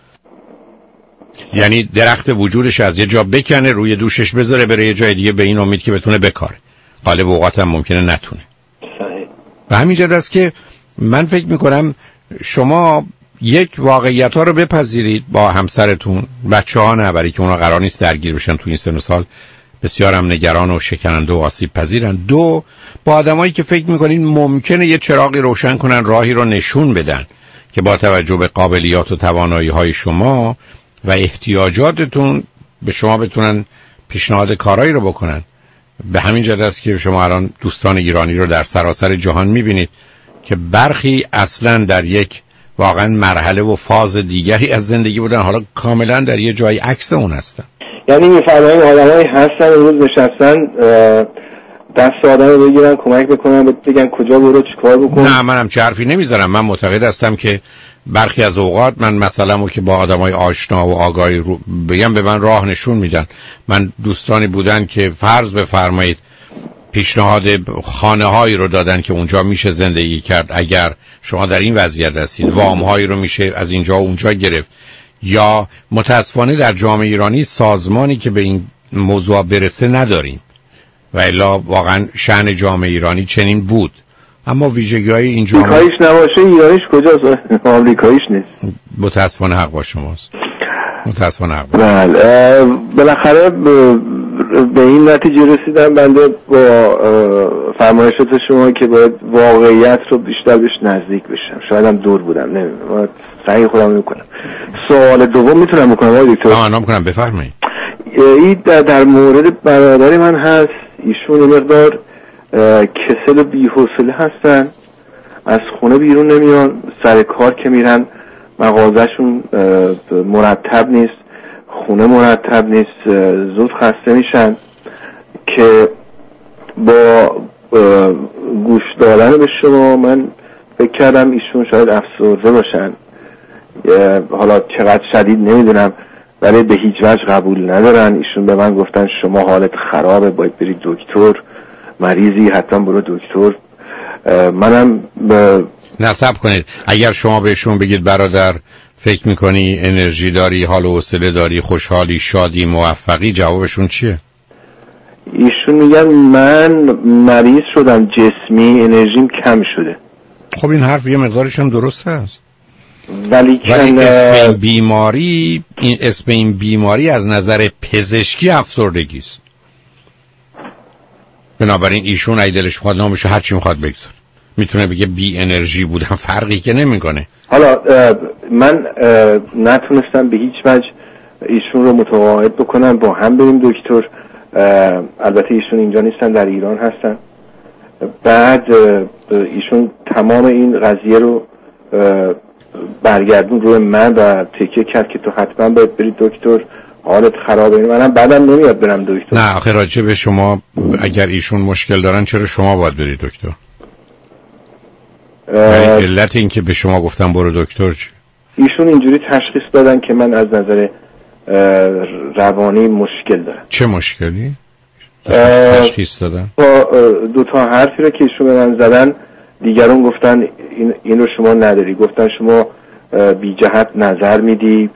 Speaker 3: یعنی درخت وجودش از یه جا بکنه، روی دوشش بذاره، بره یه جای دیگه به این امید که بتونه بکاره. غالب اوقات هم ممکنه نتونه. و همین جد است که من فکر میکنم شما یک واقعیت ها رو بپذیرید با همسرتون، بچه ها نه، برای که اونا قرار نیست درگیر بشن تو این سن و سال، بسیار هم نگران و شکننده و آسیب پذیرن. دو، با آدمایی که فکر میکنین ممکنه یه چراغی روشن کنن، راهی رو نشون بدن که با توجه به قابلیات و توانایی های شما و احتیاجاتتون به شما بتونن پیشنهاد کارایی رو بکنن. به همین جهت است که شما الان دوستان ایرانی رو در سراسر جهان میبینید که برخی اصلا در یک واقعا مرحله و فاز دیگری از زندگی بودن، حالا کاملا در یه جای عکس اون هستن.
Speaker 16: یعنی میفرماییم آدمایی هستن امروز نشستن دست آدم رو بگیرن کمک بکنن بگن کجا برو چیکار بکن.
Speaker 3: نه منم چه حرفی نمیزنم. من معتقد هستم که برخی از اوقات من مثلا که با آدمای آشنا و آگاهی رو بگم به من راه نشون میدن. من دوستانی بودن که فرض بفرمایید پیشنهاد خانه هایی رو دادن که اونجا میشه زندگی کرد اگر شما در این وضعیت هستید، وام هایی رو میشه از اینجا و اونجا گرفت. یا متاسفانه در جامعه ایرانی سازمانی که به این موضوع برسه نداریم و الا واقعا شأن جامعه ایرانی چنین بود. اما ویژگی‌های این جامعه
Speaker 16: آمریکاییش نباشه ایرانیش کجاست؟ آمریکاییش نیست.
Speaker 3: متاسفانه حق با شماست. متاسفانه حق.
Speaker 16: بله بالاخره به این نتیجه رسیدم بنده با فرمایشات شما که باید واقعیت رو بیشتر بهش نزدیک بشم. شاید هم دور بودم نمیدونم. سعی خودم میکنم. سوال دوم میتونم بکنم آقای دکتر؟
Speaker 3: آه نام کنم بفرمایید.
Speaker 16: این در مورد برادر من هست. ایشون مقدار کسل و بی‌حوصله هستن، از خونه بیرون نمیان، سر کار که میرن مغازهشون مرتب نیست، خونه مرتب نیست، زود خسته میشن که با گوش دادن به شما من فکر کردم ایشون شاید افسرده باشن. حالا چقدر شدید نمیدونم ولی به هیچ وجه قبول ندارن. ایشون به من گفتن شما حالت خرابه باید برید دکتر، مریضی حتما برو دکتر. منم ب...
Speaker 3: نصب کنید اگر شما بهشون بگید برادر فکر میکنی انرژی داری، حال و حوصله داری، خوشحالی، شادی، موفقی، جوابشون چیه؟
Speaker 16: ایشون میگن من مریض شدم، جسمی انرژیم کم شده.
Speaker 3: خب این حرف یه مقدارش هم درست هست
Speaker 16: ولی,
Speaker 3: ولی اسم این بیماری این اسم این بیماری از نظر پزشکی افسردگی است. بنابراین ایشون اگه دلش میخواد نامش هر چی میخواد بگذار، میتونه بگه بی انرژی بودم، فرقی که نمیکنه.
Speaker 16: حالا من نتونستم به هیچ وجه ایشون رو متقاعد بکنم با هم بریم دکتر. البته ایشون اینجا نیستن، در ایران هستن. بعد ایشون تمام این قضیه رو برگردون روی من و تکیه کرد که تو حتما باید برید دکتر، حالت خرابه. منم بعدم نمیاد برم دکتر.
Speaker 3: نه آخه راجع به شما اگر ایشون مشکل دارن چرا شما باید برید دکتر؟ یعنی علت این که به شما گفتم برو دکتر چی؟
Speaker 16: ایشون اینجوری تشخیص دادن که من از نظر روانی مشکل دارم.
Speaker 3: چه مشکلی؟ تشخیص دادن؟
Speaker 16: با دو تا حرفی رو که ایشون به من زدن دیگرون گفتن این, این رو شما نداری، گفتن شما بی جهت نظر میدی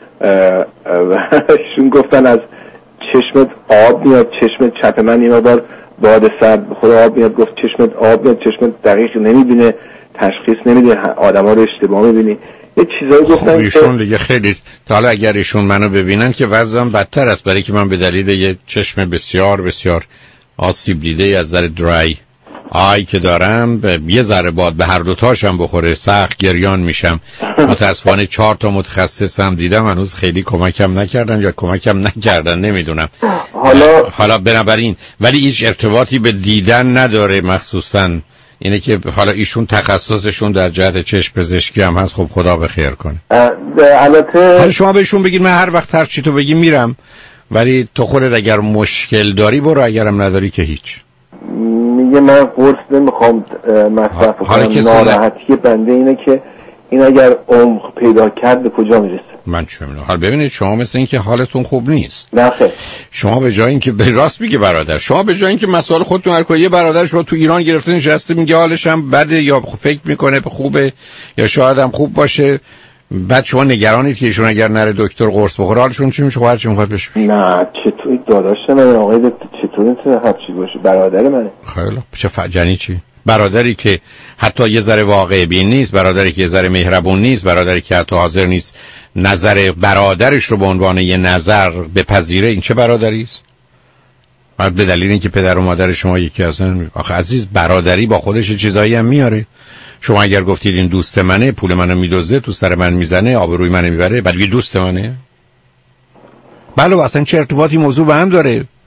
Speaker 16: و ایشون گفتن از چشمت آب میاد، چشمت چپ من این بار باد سرد خود آب میاد، گفت چشمت آب میاد، چشمت دقیق نمیبینه، تشخیص نمیده، آدم ها رو اشتباه میبینی، یه چیزایی گفتن.
Speaker 3: خب ایشون دیگه خیلی تا حالا اگر ایشون منو ببینن که وضعم بدتر است، برای که من به دلیل یه چشم بسیار بسیار آسیب دیده از نظر درای آی که دارم یه ذره باد به هر دو تاشم بخوره سخت گریان میشم. متاسفانه چهار تا متخصصم دیدم هنوز خیلی کمکم نکردن یا کمکم نکردن نمیدونم.
Speaker 16: حالا
Speaker 3: حالا بنابراین ولی هیچ ارتباطی به دیدن نداره، مخصوصا اینه که حالا ایشون تخصصشون در جهت چشم پزشکی هم هست. خب خدا به خیر کنه.
Speaker 16: البته
Speaker 3: حالا شما بهشون بگید من هر وقت هر چی تو بگی میرم، ولی تو خودت اگر مشکل داری برو، اگرم نداری که هیچ.
Speaker 16: میگه من قرص نمیخوام مصرف کنم، ناراحتی بنده اینه که این اگر عمق پیدا کرد به کجا میرسه.
Speaker 3: من چه میدونم. حالا ببینید شما مثل این که حالتون خوب نیست.
Speaker 16: نه خیر.
Speaker 3: شما به جای اینکه به راست میگه برادر، شما به جای اینکه مسائل خودتون حل کنید، یه برادر شما تو ایران گرفته نشسته میگه حالش هم بده یا فکر میکنه خوبه یا شاید هم خوب باشه، بعد شما نگرانید که ایشون اگر نره دکتر قرص بخوره حالشون چی میشه؟ هر چی میخواد بشه.
Speaker 16: نه چطور داداش من آقای چطور میتونه هر چی باشه؟ برادر منه.
Speaker 3: خیلی چه فجانی چی؟ برادری که حتی یه ذره واقع بین نیست، برادری که یه ذره مهربون نیست، برادری که حتی حاضر نیست نظر برادرش رو به عنوان یه نظر بپذیره، این چه برادری است؟ بعد به دلیل اینکه پدر و مادر شما یکی هستن. آخه عزیز برادری با خودش چیزایی هم میاره. شما اگر گفتید این دوست منه، پول منو میدزده، تو سر من میزنه، آبروی منو میبره، بعد یه دوست منه؟ بله اصلا چه ارتباطی موضوع به هم داره؟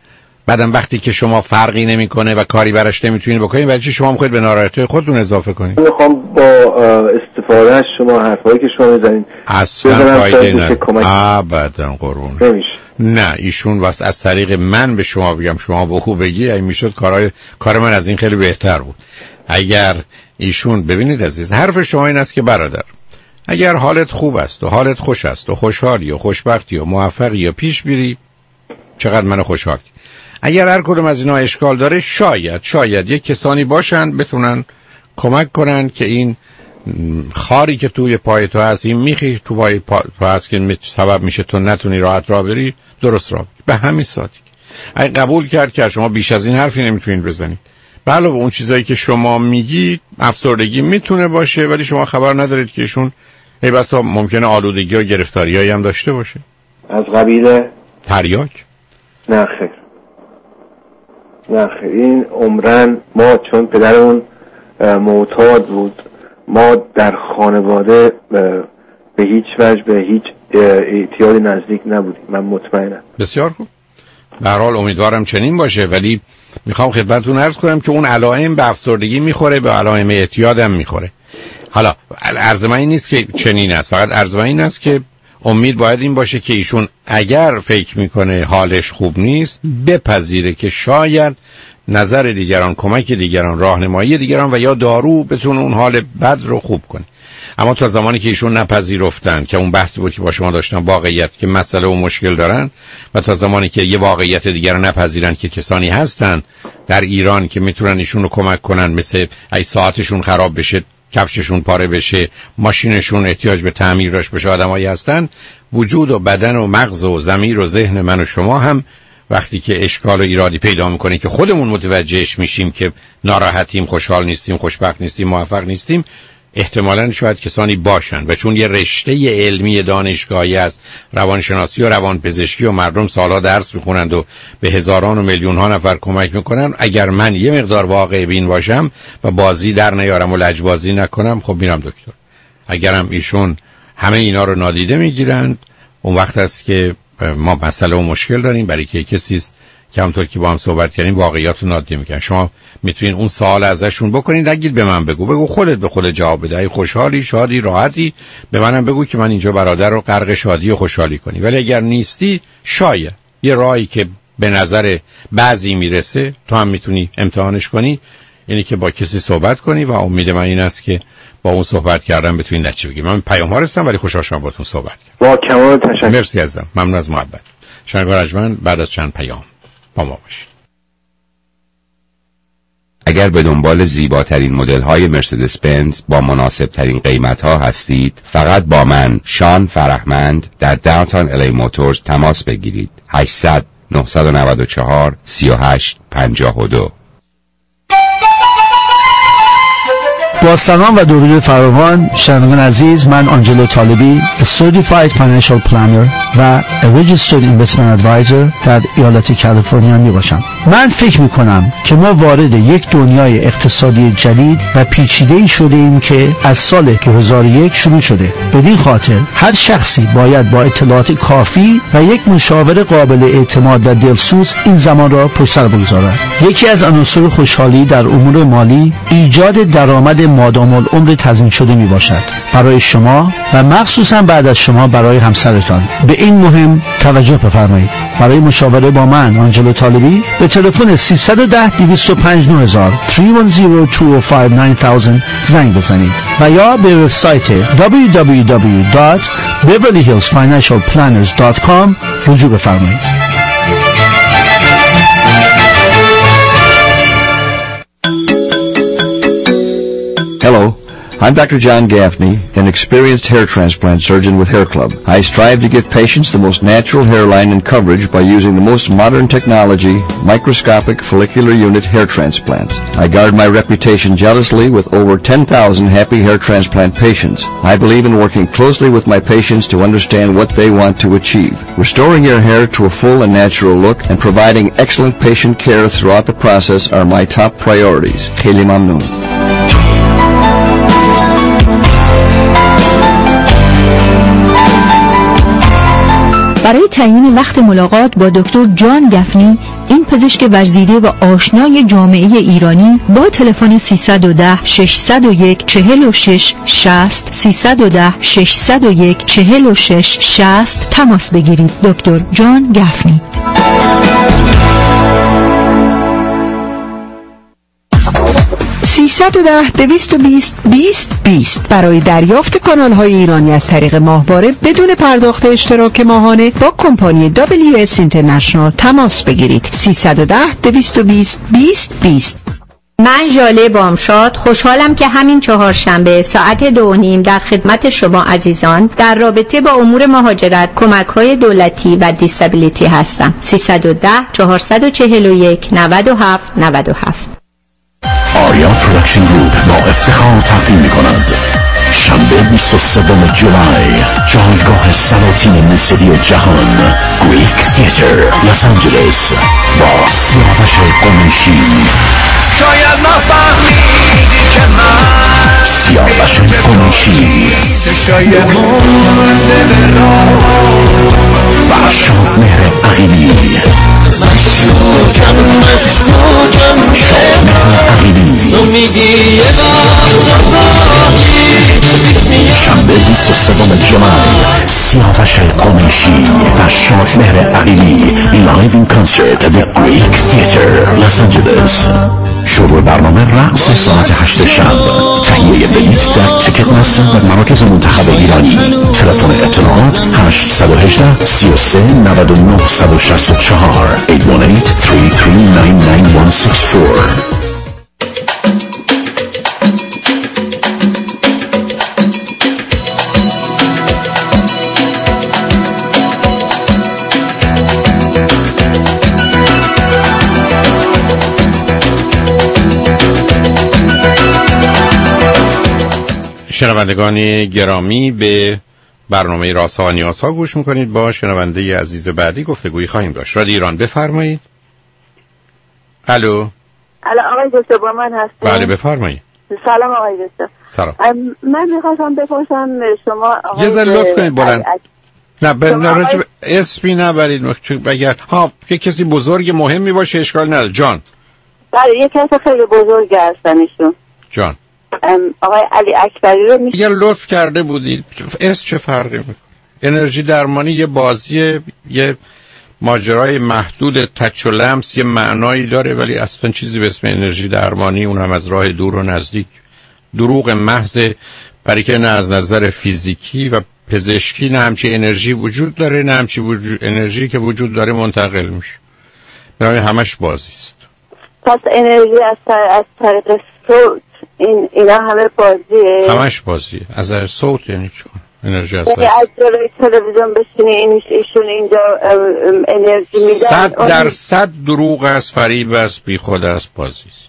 Speaker 3: بعدم وقتی که شما فرقی نمیکنه و کاری براش نمیتونید بکنید، برای چی شما میخواید به ناراحتی خودتون اضافه کنید؟
Speaker 16: میخوام با استفاده از شما حرفایی که شما میزنید
Speaker 3: اصلا فایده نه، ابدا قربون نمیشه. نه ایشون واسه از طریق من به شما بگم شما به او بگی، این میشد کارهای کار من از این خیلی بهتر بود. اگر ایشون ببینید عزیز، حرف شما این است که برادر اگر حالت خوب است و حالت خوش است و خوشحالی و خوشبختی و موفقی و پیش بیری، چقدر منو خوشحال. اگر هر کدوم از اینا اشکال داره، شاید شاید یک کسانی باشن بتونن کمک کنن که این خاری که توی پای تو هست، این میخی تو پای تو هست که سبب میشه تو نتونی راحت راه بری، درست راه بری. به همین سادگی. اگه قبول کرد که شما بیش از این حرفی نمیتونید بزنید، به علاوه اون چیزایی که شما میگید، افسردگی میتونه باشه ولی شما خبر ندارید که ایشون ای بسا ممکنه آلودگی و گرفتاریایی هم داشته باشه.
Speaker 16: از قبیل
Speaker 3: تریاک؟
Speaker 16: نه خیر، نه خیر. این عمرن ما چون پدرمون معتاد بود، ما در خانواده به هیچ وجه به هیچ اعتیاد نزدیک نبودیم. من مطمئنم.
Speaker 3: بسیار خوب. به هر حال امیدوارم چنین باشه، ولی میخوام خدمتتون عرض کنم که اون علائم به افسردگی میخوره، به علائم اعتیاد هم میخوره. حالا عرض من این نیست که چنین است، فقط عرض من این است که امید باید این باشه که ایشون اگر فکر میکنه حالش خوب نیست، بپذیره که شاید نظر دیگران، کمک دیگران، راهنمایی دیگران و یا دارو بتونه اون حال بد رو خوب کنه. اما تا زمانی که ایشون نپذیرفتن که اون بحثی بود که با شما داشتم، واقعیت که مسئله و مشکل دارن، و تا زمانی که یه واقعیت دیگر رو نپذیرن که کسانی هستن در ایران که میتونن ایشون رو کمک کنن، مثل ای ساعتشون خراب بشه، کفششون پاره بشه، ماشینشون احتیاج به تعمیر داشته باشه، آدمایی هستن، وجود و بدن و مغز و ضمیر و ذهن من و شما هم وقتی که اشکال و ایرادی پیدا میکنه که خودمون متوجهش میشیم که ناراحتیم، خوشحال نیستیم، خوشبخت نیستیم، موفق نیستیم، احتمالاً شاید کسانی باشن و چون یه رشته علمی دانشگاهی است، روانشناسی و روانپزشکی و مردم سالها درس میخونند و به هزاران و میلیون ها نفر کمک میکنن، اگر من یه مقدار واقع بین باشم و بازی در نیارم و لجبازی نکنم، خب میرم دکتر. اگرم ایشون همه اینا رو نادیده میگیرند، اون وقت است که ما مسئله و مشکل داریم، برای که کسی است که همونطور که با هم صحبت کردیم واقعیات رو نادیده میکنن. شما میتونین اون سوال ازشون بکنید، نگید به من بگو، بگو خودت به خودت جواب بده. خوشحالی، شادی، راحتی، به منم بگو که من اینجا برادر رو غرق شادی و خوشحالی کنی. ولی اگر نیستی، شاید یه راهی که به نظر بعضی میرسه تو هم میتونی امتحانش کنی، یعنی که با کسی صحبت کنی و امید من این است که با اون صحبت کردن بتونی نتیجه بگیری. من پیام ها رسیدم ولی خوشحال شدم باهاتون صحبت کردم.
Speaker 16: با کمال تشکر.
Speaker 3: مرسی عزیزم، ممنون از محبت. شنوندگان ارجمند، بعد از چند پیام با ما باشید.
Speaker 1: اگر به دنبال زیباترین مدل های مرسدس بنز با مناسب ترین قیمت ها هستید، فقط با من شان فرهمند در داونتاون الی موتورز تماس بگیرید. هشتصد نهصد و نود و چهار سی و هشت پنجاه و دو.
Speaker 11: با سلام و درود فراوان شنوندگان عزیز، من آنجلو طالبی، Certified Financial Planner و Registered Investment Advisor در ایالت کالیفرنیا می باشم. من فکر می کنم که ما وارد یک دنیای اقتصادی جدید و پیچیده‌ای شده ایم که از سال دو هزار و یک شروع شده. بدین خاطر هر شخصی باید با اطلاعات کافی و یک مشاور قابل اعتماد و دلسوز این زمان را پشت سر بگذارد. یکی از عناصر خوشحالی در امور مالی ایجاد درآمد مادام العمر تضمین شده می باشد برای شما و مخصوصا بعد از شما برای همسرتان. به این مهم توجه بفرمایید. برای مشاوره با من آنجلو طالبی به تلفن سیصد و ده دویست و پنج نه هزار سه یک صفر دو پنج نه هزار زنگ بزنید و یا به وبسایت دبلیو دبلیو دبلیو دات بیورلی هیلز فاینانشال پلنرز دات کام رجوع بفرمایید.
Speaker 13: Hello, I'm Doctor John Gaffney, an experienced hair transplant surgeon with Hair Club. I strive to give patients the most natural hairline and coverage by using the most modern technology, microscopic follicular unit hair transplants. I guard my reputation jealously with over ten thousand happy hair transplant patients. I believe in working closely with my patients to understand what they want to achieve. Restoring your hair to a full and natural look and providing excellent patient care throughout the process are my top priorities. Kheli Mamnoon.
Speaker 2: برای تعیین وقت ملاقات با دکتر جان گفنی این پزشک ورزیده و آشنای جامعه ایرانی با تلفن سیصد و ده ششصد و یک چهل و شش شصت سیصد و ده ششصد و یک چهل و شش شصت تماس بگیرید. دکتر جان گفنی.
Speaker 7: سیصد و ده دویست و بیست بیست بیست برای دریافت کانال های ایرانی از طریق ماهواره بدون پرداخت اشتراک ماهانه با کمپانی دبلیو اس اینترنشنال تماس بگیرید. سیصد و ده دویست و بیست بیست بیست.
Speaker 19: من ژاله بامشاد خوشحالم که همین چهارشنبه ساعت دو و نیم در خدمت شما عزیزان در رابطه با امور مهاجرت، کمک‌های دولتی و دیسابیلیتی هستم. سیصد و ده چهارصد و چهل و یک نود و هفت نود و هفت.
Speaker 20: آریا پروداکشن گروپ با افتخار تقدیم می‌کند شنبه بیست و سوم جولای جایگاه سلاطین موسیقی جهان گریک تیاتر لس آنجلس با سیاوش قمیشی.
Speaker 21: شاید نفهمیدی که من
Speaker 20: سیاوش قمیشی
Speaker 21: شاید مونده به راه
Speaker 20: و شادمهر عقیلی.
Speaker 21: مشکوکم مشکوکم
Speaker 20: شادمهر عقیلی
Speaker 21: تو میگی یه بازداری
Speaker 20: شنبه بیست و سوم جولای سیاوش قمیشی و شادمهر عقیلی لایو این کنسرت در گریک تیاتر لس آنجلس. شروع برنامه رقص ساعت هشت شب. تهیه بلیط در تیکت ماستر در مراکز منتخب ایرانی. تلفن اطلاعات هشت یک هشت سه و سه نود و نه شش چهار هشت یک هشت سه سه نه نه یک شش چهار.
Speaker 3: شنوندگان گرامی، به برنامه رازها و نیازها گوش میکنید. با شنونده عزیز بعدی گفتگویی خواهیم داشت. رادیو ایران، بفرمایید. الو.
Speaker 22: الو آقای دکتر، با من هستید؟
Speaker 3: بله بفرمایید.
Speaker 22: سلام آقای دکتر.
Speaker 3: سلام.
Speaker 22: من میخواستم بپرسم شما آقای
Speaker 3: یه ذره لطف کنید بلند. نه به
Speaker 22: آقای...
Speaker 3: اسمی نبرید بگرد. ها یه کسی بزرگ مهمی باشه اشکال نداره. جان.
Speaker 22: بله یه کسی خیلی بزرگ هستن ایشون.
Speaker 3: جان.
Speaker 22: آقای علی اکبری رو میشه؟
Speaker 3: اگر لطف کرده بودید اس چه فرقی میکنه؟ انرژی درمانی یه بازیه، یه ماجرای محدود تچ و لمس، یه معنایی داره، ولی اصلا چیزی به اسم انرژی درمانی، اون هم از راه دور و نزدیک، دروغ محض. برای که نه از نظر فیزیکی و پزشکی نه همچی انرژی وجود داره، نه همچی وجود... انرژی که وجود داره منتقل میشه. برای همش بازی است.
Speaker 22: پس انرژی از طریق از طریق صوت این اینا همه بازیه؟
Speaker 3: همش بازیه. از طریق صوت یعنی چون انرژی از
Speaker 22: طریق از جلوی تلویزیون بشینی ایشون اینجا انرژی میدن.
Speaker 3: صد درصد دروغ است، فریب است، بی خود است، بازی است.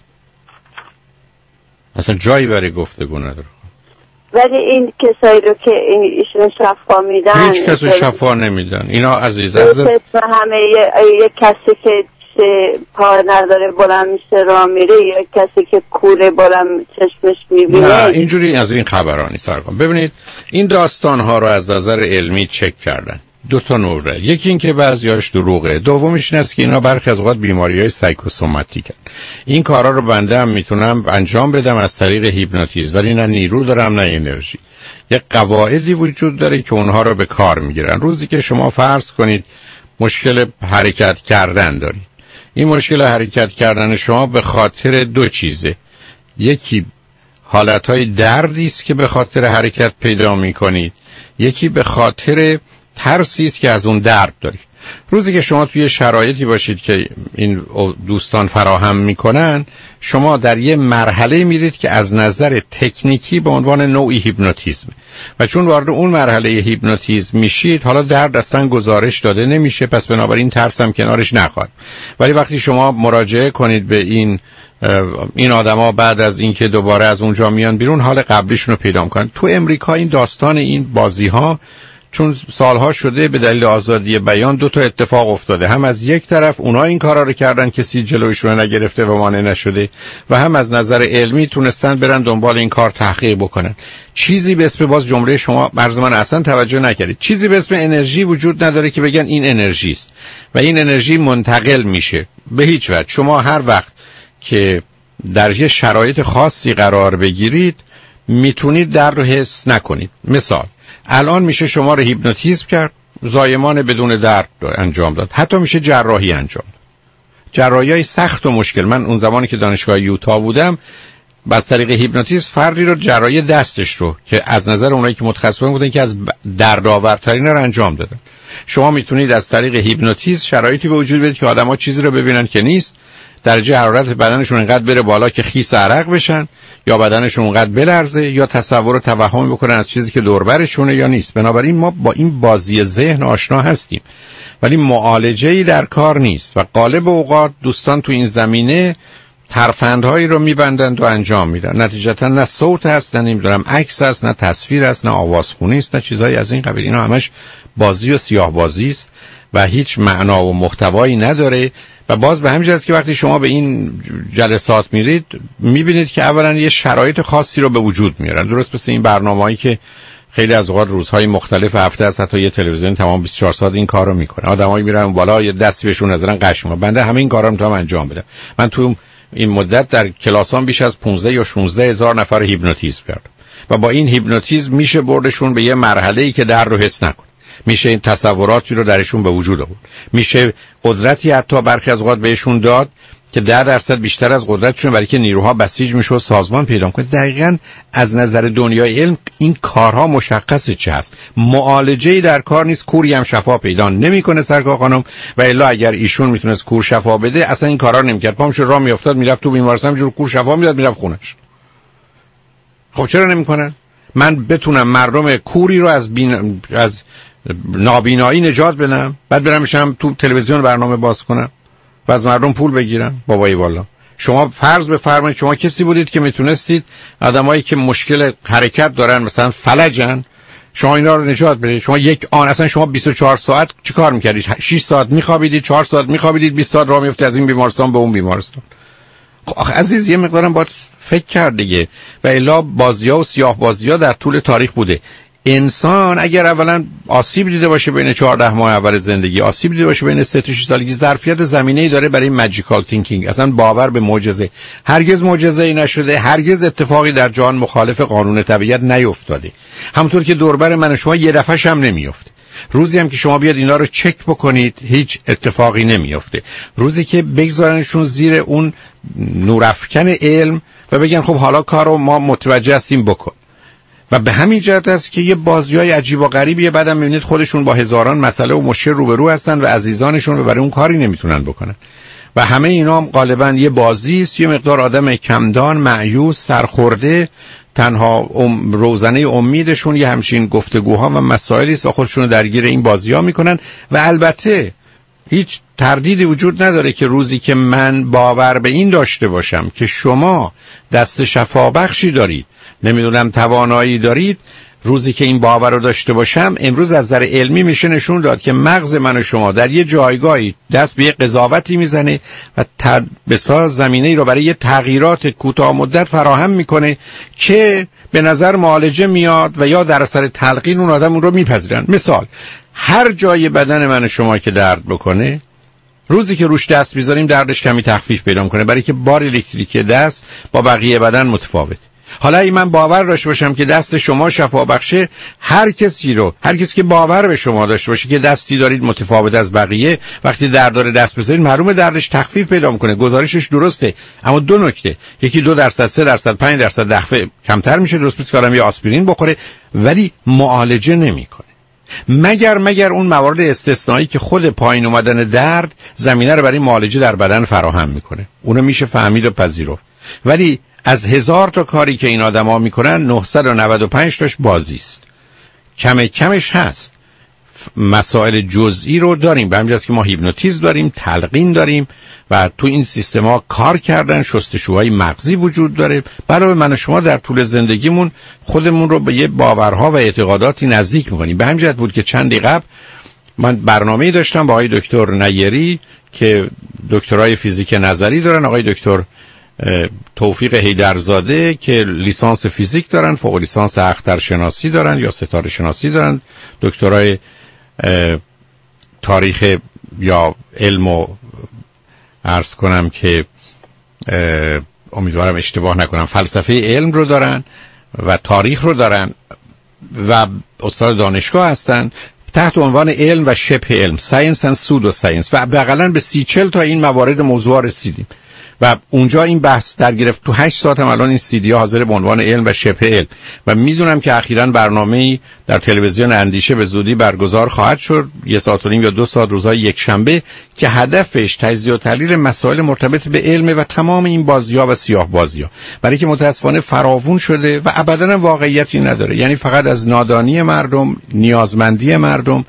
Speaker 3: اصلا جایی برای گفتگو نداره.
Speaker 22: ولی این کسایی رو که ایشون شفا میدن
Speaker 3: هیچ کسی شفا نمیدن. اینا عزیز از
Speaker 22: همه یک کسی که پا نداره بلند میشه راه میره، یا کسی که کوره بلند چشمش میبینه.
Speaker 3: نه اینجوری از این خبرانی سرکن. ببینید این داستان ها رو از نظر علمی چک کردن. دو تا نوره. یکی این که بعضیاش دروغه، دومیش این است که اینا برخی از اوقات بیماری‌های سایکوسوماتیکن. این کارا رو بنده هم میتونم انجام بدم از طریق هیپنوتیزم، ولی نه نیرو دارم نه انرژی. یک قواعدی وجود داره که اونها رو به کار میگیرن. روزی که شما فرض کنید مشکل حرکت کردن دارید، این مشکل حرکت کردن شما به خاطر دو چیزه. یکی حالتهای دردی است که به خاطر حرکت پیدا میکنید، یکی به خاطر ترسی است که از اون درد دارید. روزی که شما توی شرایطی باشید که این دوستان فراهم میکنن، شما در یه مرحله میرید که از نظر تکنیکی به عنوان نوعی هیپنوتیزم، و چون وارد اون مرحله هیپنوتیزم میشید حالا درد اصلا گزارش داده نمیشه، پس بنابراین ترس هم کنارش نخواد. ولی وقتی شما مراجعه کنید به این این آدما بعد از اینکه دوباره از اونجا میان بیرون، حال قبلیشون رو پیدا میکنن. تو امریکا این داستان این بازی ها چون سالها شده به دلیل آزادی بیان دو تا اتفاق افتاده، هم از یک طرف اونا این کارا رو کردن کسی جلویشون نگرفته و مانع نشده، و هم از نظر علمی تونستن برن دنبال این کار تحقیق بکنن. چیزی به اسم، باز جمله شما عرض من اصلا توجه نکردید، چیزی به اسم انرژی وجود نداره که بگن این انرژی است و این انرژی منتقل میشه به هیچ وجه. شما هر وقت که در یه شرایط خاصی قرار بگیرید میتونید در رو حس نکنید. مثال الان میشه شما رو هیپنوتیزم کرد، زایمان بدون درد رو انجام داد، حتی میشه جراحی انجام داد، جراحی‌های سخت و مشکل. من اون زمانی که دانشگاه یوتا بودم از طریق هیپنوتیزم فردی رو جراحی دستش رو که از نظر اونایی که متخصصین بودن که از دردآورترین رو انجام دادن. شما میتونید از طریق هیپنوتیزم شرایطی به وجود بیارید که آدم‌ها چیزی رو ببینن که نیست، درجه حرارت بدنشون اینقدر بره بالا که خیس عرق بشن، یا بدنشون اونقدر بلرزه، یا تصور و توهم بکنن از چیزی که دور برشونه یا نیست. بنابراین ما با این بازی ذهن آشنا هستیم ولی معالجه‌ای در کار نیست و غالب اوقات دوستان تو این زمینه ترفندهایی رو میبندند و انجام میدن. نتیجتا نه صوت هست، نه نمیدونم عکس هست، نه تصویر هست، نه آوازخونی است، نه چیزایی از این قبیل. اینا همش بازی و سیاه بازی است و هیچ معنا و محتوایی نداره. و باز به همین جهت که وقتی شما به این جلسات میرید میبینید که اولا یه شرایط خاصی رو به وجود میارن، درست مثل این برنامه‌ای که خیلی از اوقات روزهای مختلف هفته است، حتی یه تلویزیون تمام بیست و چهار ساعت این کارو میکنه. آدمایی میرن بالا یه دستی بهشون نظرن قشنگه، بنده همه این کارا رو میتونم انجام بدم. من تو این مدت در کلاسام بیش از پانزده یا شانزده هزار نفر هیپنوتیزم کردم و با این هیپنوتیزم میشه بردشون به یه مرحله‌ای که در رو حس نکنه، میشه این تصوراتی رو درشون به وجود آورد، میشه قدرتی حتی برخی از اوقات بهشون داد که ده درصد بیشتر از قدرتشون، برای که نیروها بسیج میشه و سازمان پیدا کنه. دقیقاً از نظر دنیای علم این کارها مشخصه چه هست. معالجه‌ای در کار نیست، کوری هم شفا پیدا نمیکنه سرکار خانم، و الا اگر ایشون میتونست کور شفا بده اصلا این کارا نمیکرد، پامش راه میافتاد میرفت تو بیمارستان جور کور شفا میداد میرفت خونش. خب چرا نمیکنن؟ من بتونم مردم کوری رو از بین... از نابینایی نجات بدم، بعد برم میشم تو تلویزیون برنامه باز کنم و از مردم پول بگیرم؟ بابایی والا، شما فرض بفرمایید شما کسی بودید که میتونستید آدمایی که مشکل حرکت دارن، مثلا فلجن، شما اینا رو نجات بدید. شما یک آن اصلا شما بیست و چهار ساعت چی کار میکردید؟ شش ساعت میخوابیدید، چهار ساعت میخوابیدید، بیست ساعت راه میافتید از این بیمارستان به اون بیمارستان. خب عزیز یه مقدارم باید فکر کرد دیگه. و الا بازی‌ها و سیاه بازی‌ها در طول تاریخ بوده. انسان اگر اولا آسیب دیده باشه بین چهارده ماه اول زندگی، آسیب دیده باشه بین سه تا شش سالگی، ظرفیت زمینه‌ای داره برای ماجیکال تینکینگ، اصلا باور به معجزه. هرگز معجزه‌ای نشده، هرگز اتفاقی در جهان مخالف قانون طبیعت نیفتاده. همونطور که دوربر من و شما یه دفعه‌ش هم نمیفته. روزی هم که شما بیاد اینا رو چک بکنید هیچ اتفاقی نمیفته. روزی که بگذارنشون زیر اون نورافکن علم و بگن خب حالا کارو ما متوجه هستیم بکن. و به همین جهت است که یه بازیای عجیب و غریبیه، بعدم میبینید خودشون با هزاران مسئله و مشکل روبرو هستن و عزیزانشون رو برای اون کاری نمیتونن بکنن. و همه اینا هم غالبا یه بازی است، یه مقدار آدم کمدان، مایوس، سرخورده، تنها ام روزنه امیدشون یه همچین گفتگوها و مسائلی است و خودشون رو درگیر این بازی‌ها میکنن. و البته هیچ تردیدی وجود نداره که روزی که من باور به این داشته باشم که شما دست شفابخشی دارید، نمیدونم توانایی دارید، روزی که این باور رو داشته باشم، امروز از نظر علمی میشه نشون داد که مغز من و شما در یه جایگاهی دست به یه قضاوتی میزنه و تر... بسیار زمینه‌ای رو برای یه تغییرات کوتاه مدت فراهم میکنه که به نظر معالجه میاد و یا در اثر تلقین اون آدم اون رو میپذیرن. مثال هر جای بدن من و شما که درد بکنه، روزی که روش دست بیذاریم دردش کمی تخفیف پیدا میکنه، برای که بار الکتریکی دست با بقیه بدن متفاوته. حالا ای من باور داشته باشم که دست شما شفا بخشه، هر کسی رو هر کسی که باور به شما داشته باشه که دستی دارید متفاوت از بقیه، وقتی درد داره دست بذارید معلومه دردش تخفیف پیدا میکنه. گزارشش درسته، اما دو نکته، یکی دو درصد، سه درصد، پنج درصد دفعه کمتر میشه، درست مثل که آدم یه آسپرین بخوره، ولی معالجه نمیکنه. مگر مگر اون موارد استثنایی که خود پایین اومدن درد زمینه رو برای معالجه در بدن فراهم میکنه، اونو میشه فهمید و پذیرفت. ولی از هزار تا کاری که این آدما میکنن نهصد و نود و پنج تاش بازی است. کم کمش هست. مسائل جزئی رو داریم، به همین جاست که ما هیپنوتیزم داریم، تلقین داریم و تو این سیستما کار کردن، شستشوهای مغزی وجود داره. برای من و شما در طول زندگیمون خودمون رو به یه باورها و اعتقاداتی نزدیک می‌کنیم. به همین جهت بود که چندی قبل من برنامه‌ای داشتم با آقای دکتر نیری که دکترای فیزیک نظری دارن، آقای دکتر توفیق حیدرزاده که لیسانس فیزیک دارن، فوق لیسانس اخترشناسی دارن یا ستاره شناسی دارن، دکترای تاریخ یا علم و عرض کنم که امیدوارم اشتباه نکنم فلسفه علم رو دارن و تاریخ رو دارن و استاد دانشگاه هستن تحت عنوان علم و شبه علم، ساینس اند سودو ساینس، و بغلن به سی چل تا این موارد موضوع رسیدیم و اونجا این بحث در گرفت. تو هشت ساعت هم الان این سی دی ها حاضر به عنوان علم و شبه علم و میدونم که اخیراً برنامه‌ای در تلویزیون اندیشه به زودی برگزار خواهد شد، یه ساعت و نیم یا دو ساعت روزهای یک شنبه، که هدفش تجزیه و تحلیل مسائل مرتبط به علم و تمام این بازی‌ها و سیاه بازی‌ها، برای که متأسفانه فراوون شده و ابداً واقعیتی نداره. یعنی فقط از نادانی مردم، نیازمندی مردم،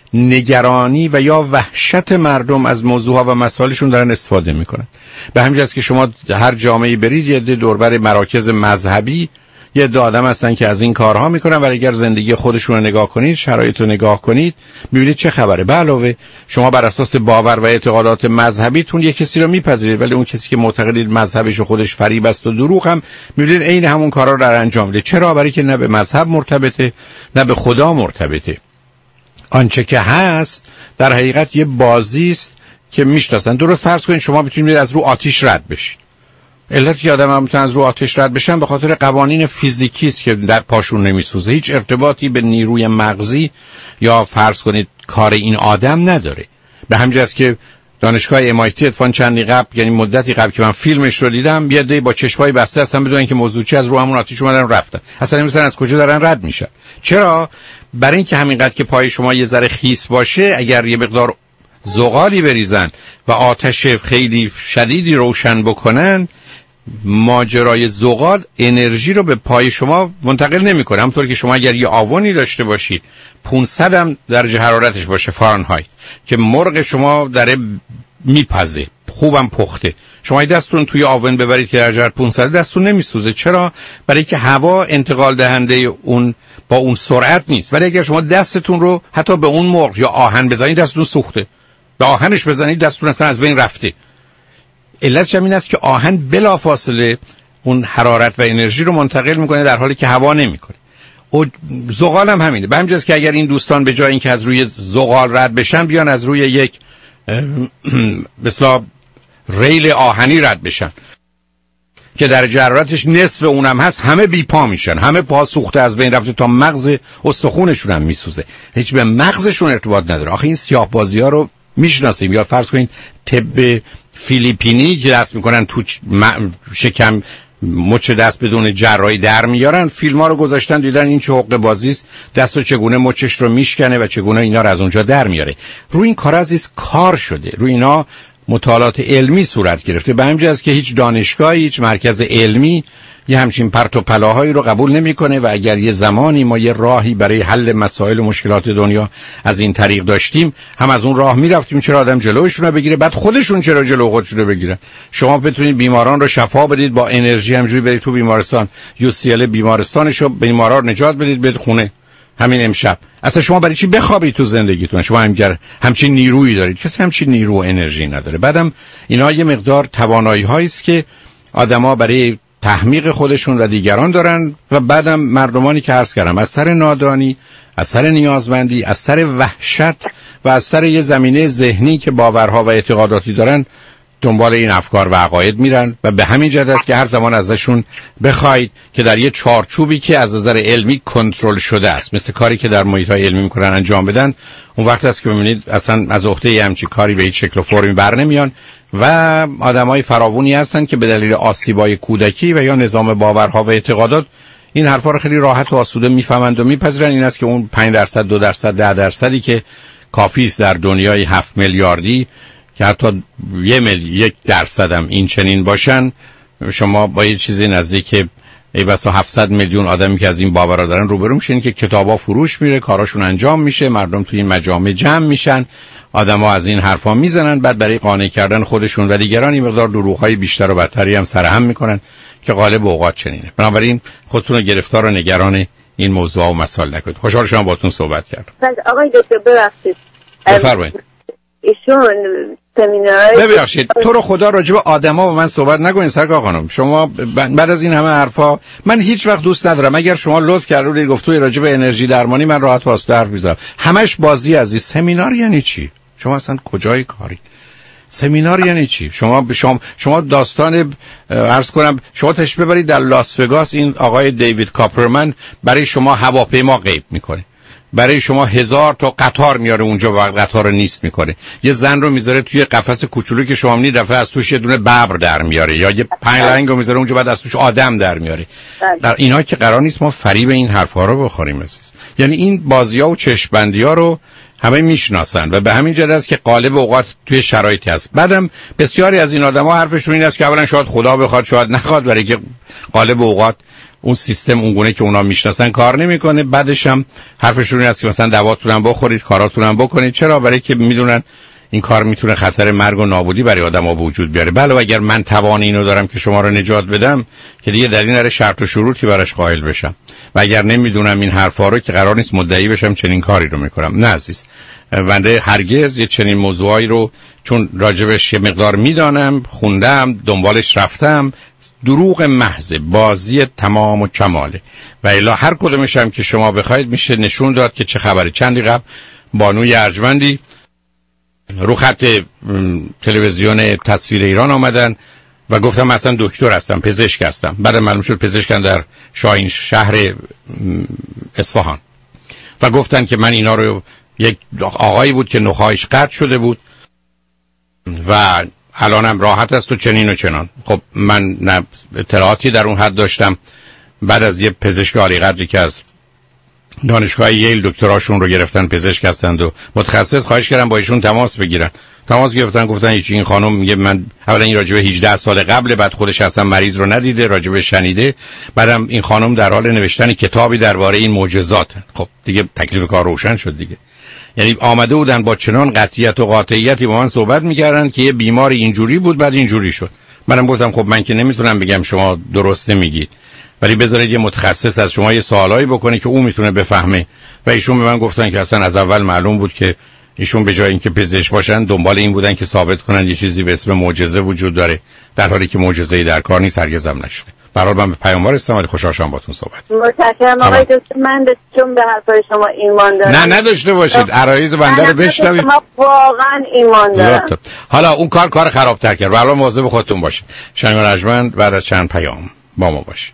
Speaker 3: نگرانی و یا وحشت مردم از موضوعها و مسائلشون دارن استفاده میکنن. به همین جاست که شما هر جامعه‌ای برید یه عده دوربر مراکز مذهبی یه عده آدم هستن که از این کارها میکنن، ولی اگر زندگی خودشون رو نگاه کنید، شرایط رو نگاه کنید، میبینید چه خبره. به علاوه شما بر اساس باور و اعتقادات مذهبیتون یک کسی رو میپذیرید، ولی اون کسی که معتقدید مذهبش و خودش فریب است و دروغ هم میبینید عین همون کارا رو انجام میده. چرا؟ برای که نه به مذهب مرتبطه نه به خدا مرتبطه. آنچه که هست در حقیقت یه بازی است که میشناسن. درست فرض کنید شما بتونید از رو آتش رد بشید. علتی که آدم هم میتونن از رو آتش رد بشن به خاطر قوانین فیزیکی است که در پاشون نمیسوزه. هیچ ارتباطی به نیروی مغزی یا فرض کنید کار این آدم نداره. به همین جاست که دانشگاه ام آی تی اتفاقاً چندی قبل، یعنی مدتی قبل که من فیلمش رو دیدم، یه عده با چشمای بسته هستن بدون اینکه موضوع چی از رو همون آتش اومدن رفتن. اصلا نمی‌دونن از کجا دارن رد میشن. چرا؟ برای اینکه همینقدر که پای شما یه ذره خیس باشه، اگر یه مقدار زغالی بریزن و آتش خیلی شدیدی روشن بکنن، ماجرای زغال انرژی رو به پای شما منتقل نمیکنه. همونطور که شما اگر یه آونی داشته باشید پانصد هم درجه حرارتش باشه فارنهایت که مرغ شما داره میپزه، خوبم پخته، شما دستتون توی آون ببرید که درجه پانصد دستتون نمیسوزه. چرا؟ برای که هوا انتقال دهنده اون با اون سرعت نیست. ولی اگر شما دستتون رو حتی به اون مرغ یا آهن بزنید دستتون سوخته، به آهنش بزنید دستتون اصلا از بین رفته. علتش این است که آهن بلافاصله اون حرارت و انرژی رو منتقل میکنه در حالی که هوا نمیکنه. و زغال هم همینه. به همین جاست که اگر این دوستان به جای اینکه از روی زغال رد بشن بیان از روی یک مثلا ریل آهنی رد بشن که درجه حرارتش نصف اونم هست، همه بی پا میشن، همه پا سوخته از بین رفته تا مغز استخونشون هم میسوزه. هیچ به مغزشون ارتباط نداره. آخه این سیاه بازی ها رو میشناسیم. یا فرض کنید طب فیلیپینی که دست میکنن تو شکم مچ دست بدون جراحی در میارن، فیلم ها رو گذاشتن دیدن این چه حقه بازی است، دستو چگونه مچش رو میشکنه و چگونه اینا رو از اونجا در میاره. روی این کار عزیز کار شده، روی اینا مطالعات علمی صورت گرفته. به همین جاست که هیچ دانشگاهی، هیچ مرکز علمی یه همچین پرت و پلاهایی رو قبول نمیکنه و اگر یه زمانی ما یه راهی برای حل مسائل و مشکلات دنیا از این طریق داشتیم، هم از اون راه میرفتیم. چرا آدم جلوشون رو بگیره، بعد خودشون چرا جلو خودشون رو بگیرن؟ شما بتونید بیماران رو شفا بدید با انرژی، همجوری برید تو بیمارستان یو سی ال بیمارستانشو بیمارا رو نجات بدید برید خونه همین امشب. اصلا شما برای چی بخوابید تو زندگیتون؟ شما همگر همچین نیرویی دارید، کسی همچین نیرو و انرژی نداره. بعدم اینا یه مقدار توانایی هایی است که آدما برای تحمیق خودشون و دیگران دارن و بعدم مردمانی که عرض کردم از سر نادانی، از سر نیازمندی، از سر وحشت و از سر یه زمینه ذهنی که باورها و اعتقاداتی دارن دنبال این افکار و عقاید میرن و به همین جهت است که هر زمان ازشون بخواید که در یه چارچوبی که از نظر علمی کنترل شده است، مثل کاری که در محیط‌های علمی میکنن انجام بدن، اون وقت است که ببینید اصلا از عهده همچین کاری به هیچ شکل و فرمی بر نمیان و آدمای فراوونی هستن که به دلیل آسیبای کودکی و یا نظام باورها و اعتقادات این حرفا رو خیلی راحت و آسوده میفهمند و میپذیرن. این است که اون پنج درصد، دو درصد، ده درصدی که کافی است در دنیای هفت میلیاردی که حتی یک مل... یک درصد هم این چنین باشن، شما با یه چیزی نزدیک ای بسا هفتصد میلیون آدمی که از این باورا دارن روبرو میشن که کتابا فروش میره، کاراشون انجام میشه، مردم توی این مجامع جمع میشن، آدما از این حرفا میزنن، بعد برای قانع کردن خودشون و دیگران این مقدار دروغ‌های بیشتر و بدتری هم سرهم میکنن که غالب اوقات چنینه. بنابراین خودتون رو گرفتار و نگران این موضوع و مسائل نکنید. خوشحال شدم باهاتون صحبت کردم.
Speaker 22: آقای دکتر ببخشید.
Speaker 3: بفرمایید.
Speaker 22: ایشون سمینار
Speaker 3: ببخشید تو رو خدا راجع به آدما با من صحبت نکنید سرکار خانم. شما بعد از این همه حرفا من هیچ وقت دوست ندارم اگر شما لطف کردید گفتوی راجع به انرژی درمانی من راحت واسه حرف میزنم. همش بازی عزیز. سمینار یعنی چی؟ شما اصلا کجای کاری؟ سمینار یعنی چی؟ شما شما شما داستان عرض کنم شما تشریف ببرید در لاس وگاس، این آقای دیوید کاپرمن برای شما هواپیما غیب میکنه، برای شما هزار تا قطار میاره اونجا و قطار رو نیست میکنه، یه زن رو میذاره توی قفس کوچولویی که شما می‌بینید دفعه از توش یه دونه ببر در میاره، یا یه پنگلنگ رو میذاره اونجا بعد از توش آدم در میاره. در اینا که قرار نیست ما فریب این حرفا رو بخوریم عزیز. یعنی این بازی‌ها و چشم‌بندی‌ها رو همه میشناسن و به همین جهت است که غالب اوقات توی شرایطی هست. بعدم بسیاری از این آدما حرفشون این است که اولا شاید خدا بخواد شاید نخواد، برای که غالب اوقات اون سیستم اونگونه که اونا میشناسن کار نمیکنه. بعدش هم حرفشون این است که مثلا دواتون هم بخورید، کاراتون هم بکنید. چرا؟ برای که میدونن این کار میتونه خطر مرگ و نابودی برای آدم‌ها به وجود بیاره. بله اگر من توان اینو دارم که شما رو نجات بدم که دیگه در این اره شرط و شروطی براش قائل بشم، و اگر نمیدونم این حرفا رو که قرار نیست مدعی بشم چنین کاری رو میکنم. نه عزیز، بنده هرگز یه چنین موضوعایی رو چون راجبش یه مقدار میدانم، خوندم، دنبالش رفتم، دروغ محض، بازی تمام و کماله. و الا هر کدومش هم که شما بخواید میشه نشون داد که چه خبره. چندی قبل بانوی ارجمندی رو خط تلویزیون تصویر ایران آمدن و گفتم مثلا دکتر هستم، پزشک هستم. بعد معلوم شد پزشکن در شاهین شهر اصفهان و گفتن که من اینا رو، یک آقایی بود که نخایش قطع شده بود و الانم راحت است و چنین و چنان. خب من نه اطلاعاتی در اون حد داشتم. بعد از یه پزشک عالی قدری که از دانشگاه ییل دکتراشون رو گرفتن، پزشک هستند و متخصص، خواهش کردم با ایشون تماس بگیرن. تماس گرفتن، گفتن هیچ. این خانم میگه من اولا این راجبه هجده سال قبل، بعد خودش اصلا مریض رو ندیده، راجبه شنیده. بعدم این خانم در حال نوشتن کتابی درباره این معجزات. خب دیگه تکلیف کار روشن شد دیگه. یعنی آمده بودن با چنان قطعیت و قاطعیتی با من صحبت میکردن که یه بیمار اینجوری بود بعد اینجوری شد. منم گفتم خب من که نمیتونم بگم شما درست نمیگید، ولی بذارید یه متخصص از شما یه سوالایی بکنه که او میتونه بفهمه. و ایشون به من گفتن که اصلا از اول معلوم بود که ایشون به جای اینکه پزشک باشن دنبال این بودن که ثابت کنن یه چیزی به اسم معجزه وجود داره، در حالی که معجزه‌ای در کار نیست، هرگز هم نشده. برای من به پیاموار هستم ولی خوشحال شدم باهاتون صحبت.
Speaker 22: متشکرم آقای دکتر. من چون به حرفای شما ایمان دارم.
Speaker 3: نه نداشته باشید، عرایض بنده رو بشنوید.
Speaker 22: شما واقعا ایمان دارم.
Speaker 3: حالا اون کار کار خرابتر کرد. برای مواظب خودتون باشید. شنگان رجمند بعد از چند پیام با ما باشید.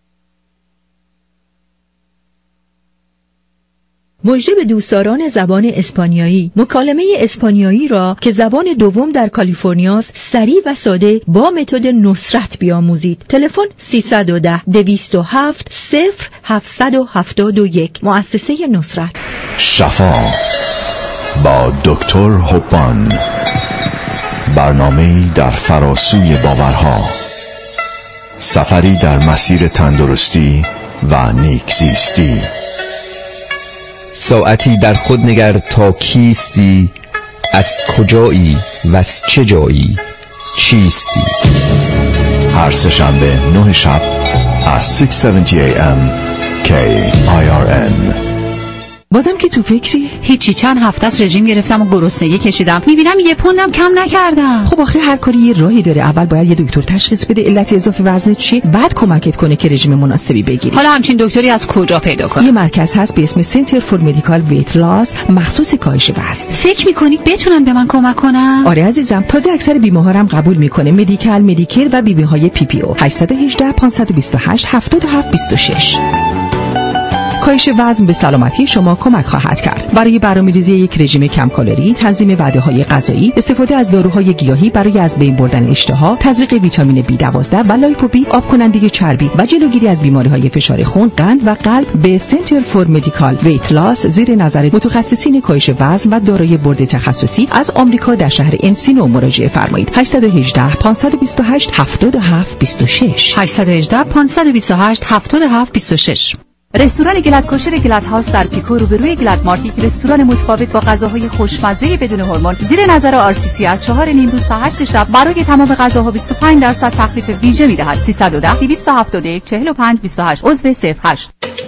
Speaker 2: مژده به دوستداران زبان اسپانیایی. مکالمه اسپانیایی را که زبان دوم در کالیفرنیاست سریع و ساده با متد نصرت بیاموزید. تلفن سیصد و ده دویست و هفت صفر هفتصد و هفتاد و یک. مؤسسه نصرت.
Speaker 20: شفا با دکتر هوپان، برنامه‌ای در فراسوی باورها، سفری در مسیر تندرستی و نیکزیستی.
Speaker 4: ساعتی در خود نگر تا کیستی، از کجایی و از چه جایی چیستی.
Speaker 20: هر سه‌شنبه نه شب از شش و هفتاد ای ام کی آی آر ان.
Speaker 7: بازم که تو فکری؟
Speaker 8: هیچی، چند هفته از رژیم گرفتم و گرسنگی کشیدم، میبینم یه پوندم کم نکردم.
Speaker 7: خب آخه هر کاری یه راهی داره. اول باید یه دکتر تشخیص بده علت اضافه وزنت چیه، بعد کمکت کنه که رژیم مناسبی بگیری.
Speaker 8: حالا همچین دکتری از کجا پیدا کنم؟
Speaker 7: یه مرکز هست به اسم سنتر فور مدیکال ویت لاس، مخصوص کاهش وزن.
Speaker 8: فکر میکنی بتونن به من کمک کنن؟
Speaker 7: آره عزیزم، تازه اکثر بیمه‌ها هم قبول میکنه. مدیکال، مدیکر و بیمه‌های پی پی او. هشت یک هشت پنج دو هشت هفت هفت دو شش.
Speaker 2: کاهش وزن به سلامتی شما کمک خواهد کرد. برای برنامه‌ریزی یک رژیم کم کالری، تنظیم وعده‌های غذایی، استفاده از داروهای گیاهی برای از بین بردن اشتها، تزریق ویتامین بی دوازده و لایپوبی، آب کننده چربی و جلوگیری از بیماری‌های فشار خون، قند و قلب به سنتر فور مدیکال ویت لاس زیر نظر متخصصین کاهش وزن و دارای بورد تخصصی از آمریکا در شهر انسینو مراجعه فرمایید. هشت یک هشت پنج دو هشت هفت هفت دو شش
Speaker 8: هشت یک هشت پنج دو هشت هفت هفت دو شش.
Speaker 9: رستوران گلد کوشر گلد هاوس در پیکو روبروی گلد مارکت، رستوران متفاوت با غذاهای خوشمزه بدون هورمون، زیر نظر آر سی سی از چهار نیم روز تا هشت شب برای تمام غذاها بیست و پنج درصد تخفیف ویژه می‌دهد. سیصد و ده دویست و هفتاد و یک چهل و پنج بیست و هشت عضو صفر هشت.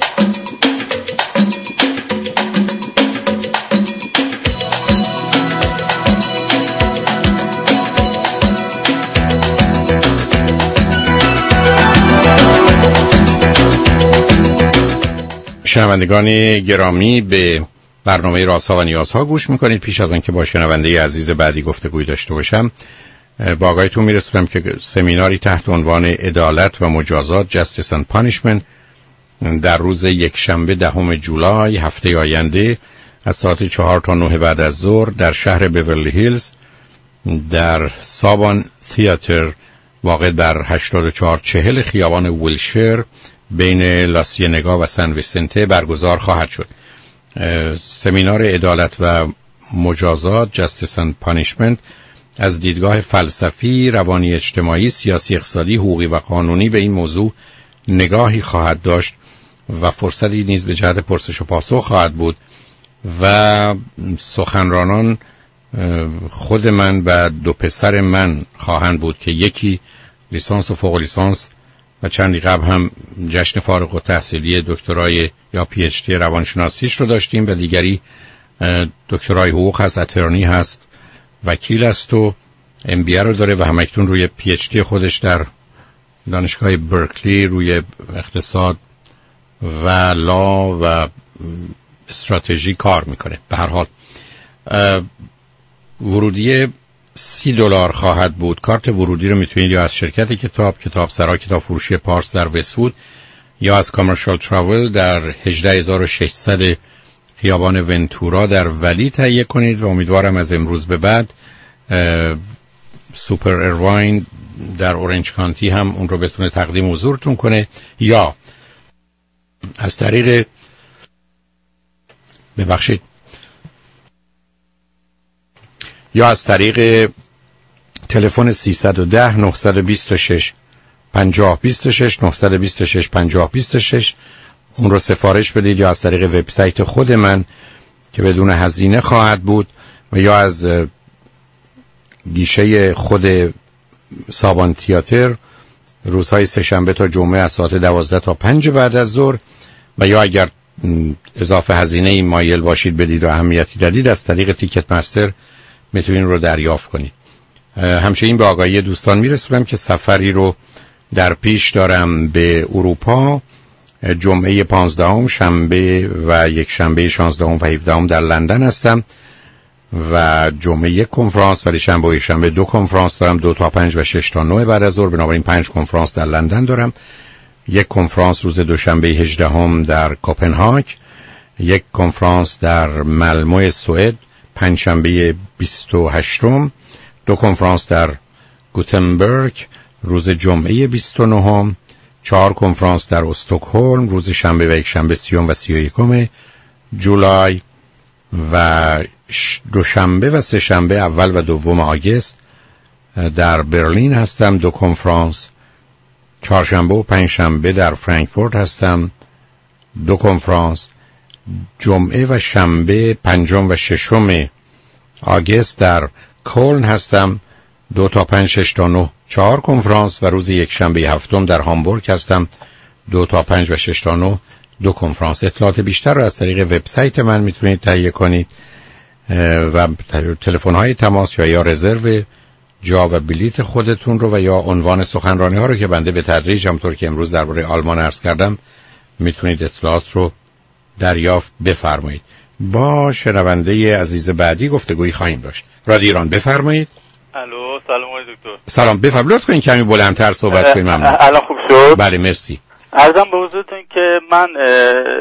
Speaker 3: شنوندگان گرامی، به برنامه رازها و نیازها گوش میکنید. پیش از آنکه با شنونده عزیز بعدی گفتگوی داشته باشم، با آگاهیتون میرسونم که سمیناری تحت عنوان عدالت و مجازات Justice and Punishment در روز یک شنبه دهم جولای هفته آینده از ساعت چهار تا نه بعد از ظهر در شهر بیورلی هیلز در سابان تئاتر واقع در هشتاد و چهار چهل خیابان ویلشیر بین لاسینگا و سن ویسنته برگزار خواهد شد. سمینار عدالت و مجازات Justice and Punishment از دیدگاه فلسفی، روانی، اجتماعی، سیاسی، اقتصادی، حقوقی و قانونی به این موضوع نگاهی خواهد داشت و فرصتی نیز به جهت پرسش و پاسخ خواهد بود و سخنرانان خود من و دو پسر من خواهند بود که یکی لیسانس و فوق لیسانس و چندی قبل هم جشن فارغ التحصیلی دکترای یا پی اچ دی روانشناسیش رو داشتیم و دیگری دکترای حقوق هست، اترنی هست، وکیل است و ام بی ای رو داره و همکنون روی پی اچ دی خودش در دانشگاه برکلی روی اقتصاد و لا و استراتژی کار میکنه. به هر حال ورودی سی دلار خواهد بود. کارت ورودی رو میتونید یا از شرکت کتاب کتاب سرا کتاب فروشی پارس در وست‌وود یا از کامرشال تراول در هجده هزار و ششصد خیابان ونتورا در ولی تهیه کنید و امیدوارم از امروز به بعد سوپر ایرواین در اورنج کانتی هم اون رو بتونه تقدیم حضورتون کنه یا از طریق ببخشید یا از طریق تلفن سیصد و ده نهصد و بیست و شش پنجاه بیست و شش نهصد و بیست و شش پنجاه بیست و شش اون رو سفارش بدید یا از طریق وبسایت خود من که بدون هزینه خواهد بود و یا از گیشه خود سابان تئاتر روزهای سه‌شنبه تا جمعه از ساعت دوازده تا پنج بعد از ظهر و یا اگر اضافه هزینه مایل باشید بدید و اهمیتی دادید از طریق تیکت مستر میتونین رو دریافت کنید. همچنین به آگاهی دوستان میرسونم که سفری رو در پیش دارم به اروپا. جمعه پانزدهم، شنبه و یک شنبه شانزدهم و هفدهم در لندن هستم و جمعه یک کنفرانس ولی شنبه و یک شنبه دو کنفرانس دارم، دو تا پنج و شش تا نه بعد از ظهر. بنابراین پنج کنفرانس در لندن دارم. یک کنفرانس روز دوشنبه هجدهم در کوپنهاگ، یک کنفرانس در مالمو سوئد پنجشنبه بیست و هشتم، دو کنفرانس در گوتنبرگ روز جمعه بیست و نهم، چهار کنفرانس در استکهلم روز شنبه و یک شنبه سیوم و سی و یکم جولای و دوشنبه و سه شنبه اول و دوم آگوست در برلین هستم. دو کنفرانس چهارشنبه و پنجشنبه در فرانکفورت هستم. دو کنفرانس جمعه و شنبه پنجم و ششم آگوست در کلن هستم. دو تا پنج شش تا نه چهار کنفرانس و روز یک شنبه هفتم در هامبورگ هستم. دو تا پنج و شش تا نه دو کنفرانس. اطلاعات بیشتر رو از طریق وبسایت من میتونید تهیه کنید و تلفن های تماس یا یا رزرو جا و بلیت خودتون رو و یا عنوان سخنرانی ها رو که بنده به تدریج همونطور که امروز درباره آلمان عرض کردم میتونید اطلاعات رو دریافت بفرمایید. با شنونده عزیز بعدی گفتگویی خواهیم داشت. رادیو ایران بفرمایید.
Speaker 10: الو، سلام آقای دکتر.
Speaker 3: سلام، بفرمایید. لطفاً کنین کمی بلندتر صحبت کنید. ممنون.
Speaker 10: الان خوب شد؟
Speaker 3: بله مرسی.
Speaker 10: عرضم به حضورتون که من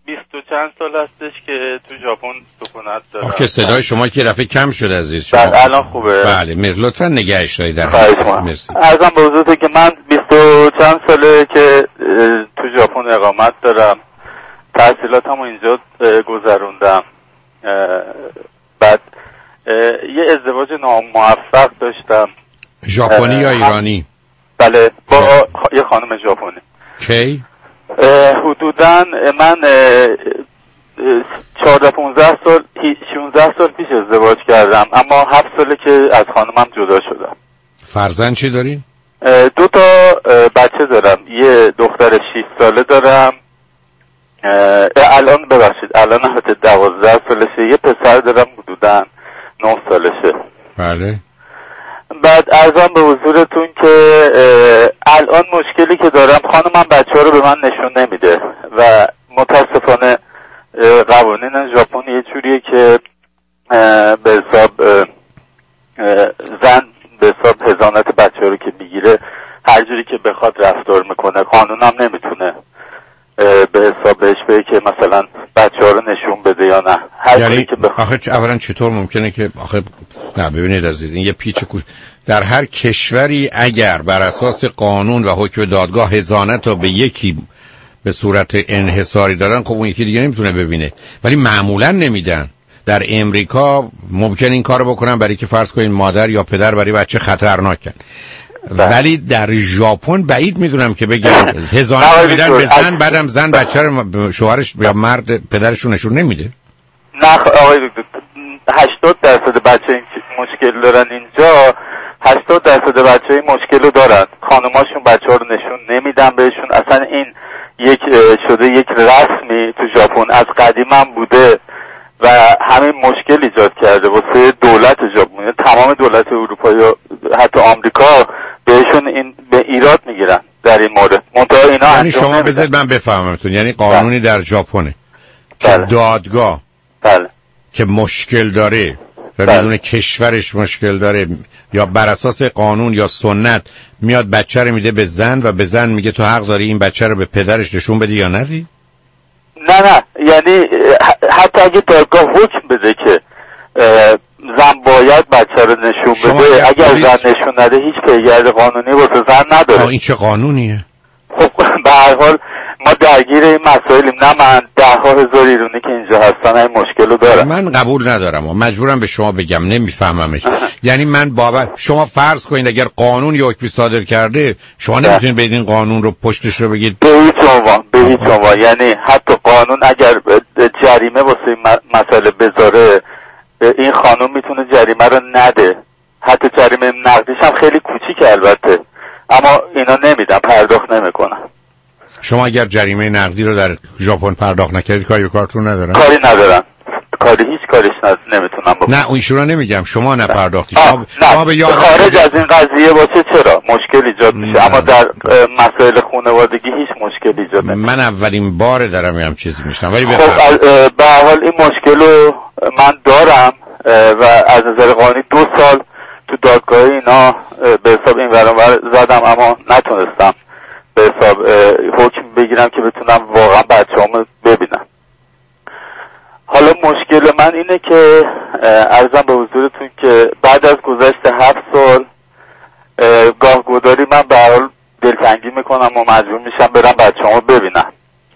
Speaker 10: بیست و چند سال هستش که تو ژاپن سکونت دارم.
Speaker 3: آخه صدای شما که رفعه کم شده عزیز شما.
Speaker 10: بله الان خوبه.
Speaker 3: بله مر لطفاً نگهش دارید در
Speaker 10: مرسی. ارزم به حضورتون که من بیست و چند ساله که تو ژاپن اقامت دارم. تحصیلاتمو اینجا گذروندم. بعد یه ازدواج ناموفق داشتم.
Speaker 3: ژاپنی یا ایرانی؟
Speaker 10: بله با یه خانم ژاپنی.
Speaker 3: کی؟
Speaker 10: حدوداً من چهارده پانزده سال شانزده سال پیش ازدواج کردم، اما هفت ساله که از خانمم جدا شدم.
Speaker 3: فرزند چی دارین؟
Speaker 10: دو تا بچه دارم، یه دختر شش ساله دارم الان، ببخشید الان حتی دوازده سالشه، یه پسر دارم حدوداً نه سالشه.
Speaker 3: بله.
Speaker 10: بعد ارزم به حضورتون که الان مشکلی که دارم، خانمم بچه ها رو به من نشون نمیده و متاسفانه قوانین ژاپن یه جوریه که به حساب زن به حساب حضانت بچه ها رو که بگیره هر جوری که بخواد رفتار میکنه. قانونم نمیتونه به حساب بهش بگه که مثلا بچه ها رو نشون بده یا نه. هر
Speaker 3: یعنی
Speaker 10: که بخواد.
Speaker 3: آخه اولا چطور ممکنه که آخه نه ببینید عزیز، این یه پیچ کوش در هر کشوری اگر بر اساس قانون و حکم دادگاه حضانت رو به یکی به صورت انحصاری دارن، خب اون یکی دیگه نمیتونه ببینه، ولی معمولا نمیدن. در امریکا ممکن این کارو بکنن برای که فرض کنین مادر یا پدر برای بچه خطرناکن، ولی در ژاپن بعید میدونم که بگن حضانت میدن به زن، بعدم زن بچه رو شوهرش یا مرد پدرشون نشون نمیده.
Speaker 10: نه آقای دکتر، هشتاد درصد بچه این مشکل دارن اینجا، هشتاد درصد بچه این مشکل رو دارن، خانماشون بچه ها رو نشون نمیدن بهشون. اصلا این یک شده یک رسمی تو ژاپن، از قدیم هم بوده و همین مشکل ایجاد کرده واسه دولت ژاپن. تمام دولت اروپا یا حتی آمریکا بهشون این به ایراد میگیرن در این مورد. منتها اینا
Speaker 3: یعنی شما بذارید من بفهممتون، یعنی قانونی در ژاپنه که
Speaker 10: بله.
Speaker 3: دادگاه
Speaker 10: بله.
Speaker 3: که مشکل داره و
Speaker 10: بله.
Speaker 3: بدون کشورش مشکل داره یا بر اساس قانون یا سنت میاد بچه رو میده به زن و به زن میگه تو حق داری این بچه رو به پدرش نشون بدی یا ندی؟
Speaker 10: نه نه، یعنی حتی اگه دادگاه حکم بده که زن باید بچه رو نشون بده، اگر زن نشون نده هیچ پیگرد قانونی واسه زن نداره.
Speaker 3: این چه قانونیه؟
Speaker 10: خب به هر حال ما درگیر این مسائلیم. نه من ده ها هزار ایرانی که اینجا هستن این مشکل رو دارم.
Speaker 3: من قبول ندارم و مجبورم به شما بگم نمیفهممش. یعنی من باور شما فرض کنید اگر قانون یا حکمی صادر کرده شما نمیتونید به این قانون رو پشتش رو بگید
Speaker 10: به هیچ عنوان، به هیچ عنوان. یعنی حتی قانون اگر جریمه واسه این مسئله بذاره، این خانم میتونه جریمه رو نده، حتی جریمه نقدیش هم خیلی کوچیکه البته، اما اینا نمیدن، پرداخت نمیکنن.
Speaker 3: شما اگر جریمه نقدی رو در ژاپن پرداخت نکردید کاری به کارتون ندارن؟
Speaker 10: کاری ندارن، کاری هیچ کاریش نمیتونن بکنن.
Speaker 3: نه اون شورا نمیگم، شما نپرداختی. شما
Speaker 10: نه
Speaker 3: به یاد
Speaker 10: خارج از این قضیه باشه چرا مشکل ایجاد میشه، اما در مسائل خانوادگی هیچ مشکل ایجاد نمیشه.
Speaker 3: من اولین بار دارم هم چیزی میشنم، ولی
Speaker 10: خب به هر حال این مشکل رو من دارم و از نظر قانونی دو سال تو دادگاه اینا به حساب این ورانور زدم، اما نتونستم به حساب حکم بگیرم که بتونم واقعا بچه‌هامو ببینم. حالا مشکل من اینه که عرضم به حضورتون که بعد از گذشت هفت سال گاه گداری من به هر حال دلتنگی میکنم و مجبور میشم برم بچه‌هامو ببینم.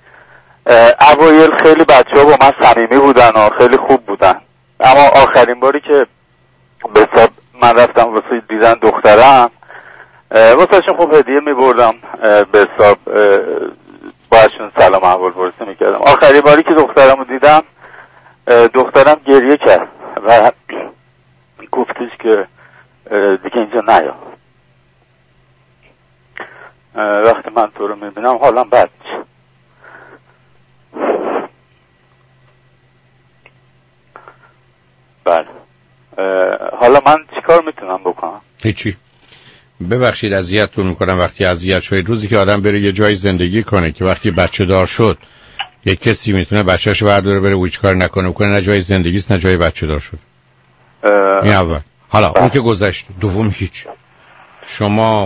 Speaker 10: اوایل خیلی بچه‌ها با من صمیمی بودن و خیلی خوب بودن، اما آخرین باری که به حساب من رفتم واسه دیدن دخترم، واسهشون خوب هدیه میبردم، به حساب باشون سلام احوال پرسی میکردم. آخرین باری که دخترمو دیدم، دخترم گریه کرد و گفتش که دیگه اینجا نیا. وقتی من تو رو میبینم حالم بد میشه. بله. حالا من چیکار میتونم بکنم؟
Speaker 3: هیچی. ببخشید اذیتتون میکنم وقتی اذیت شوید. روزی که آدم بره یه جای زندگی کنه که وقتی بچه دار شد یک کسی میتونه بچه‌شو برداره بره و هیچ کار نکنه بکنه، نه جای زندگیست نه جای بچه دار شد. این اول. حالا اون که گذشت. دوم هیچ. شما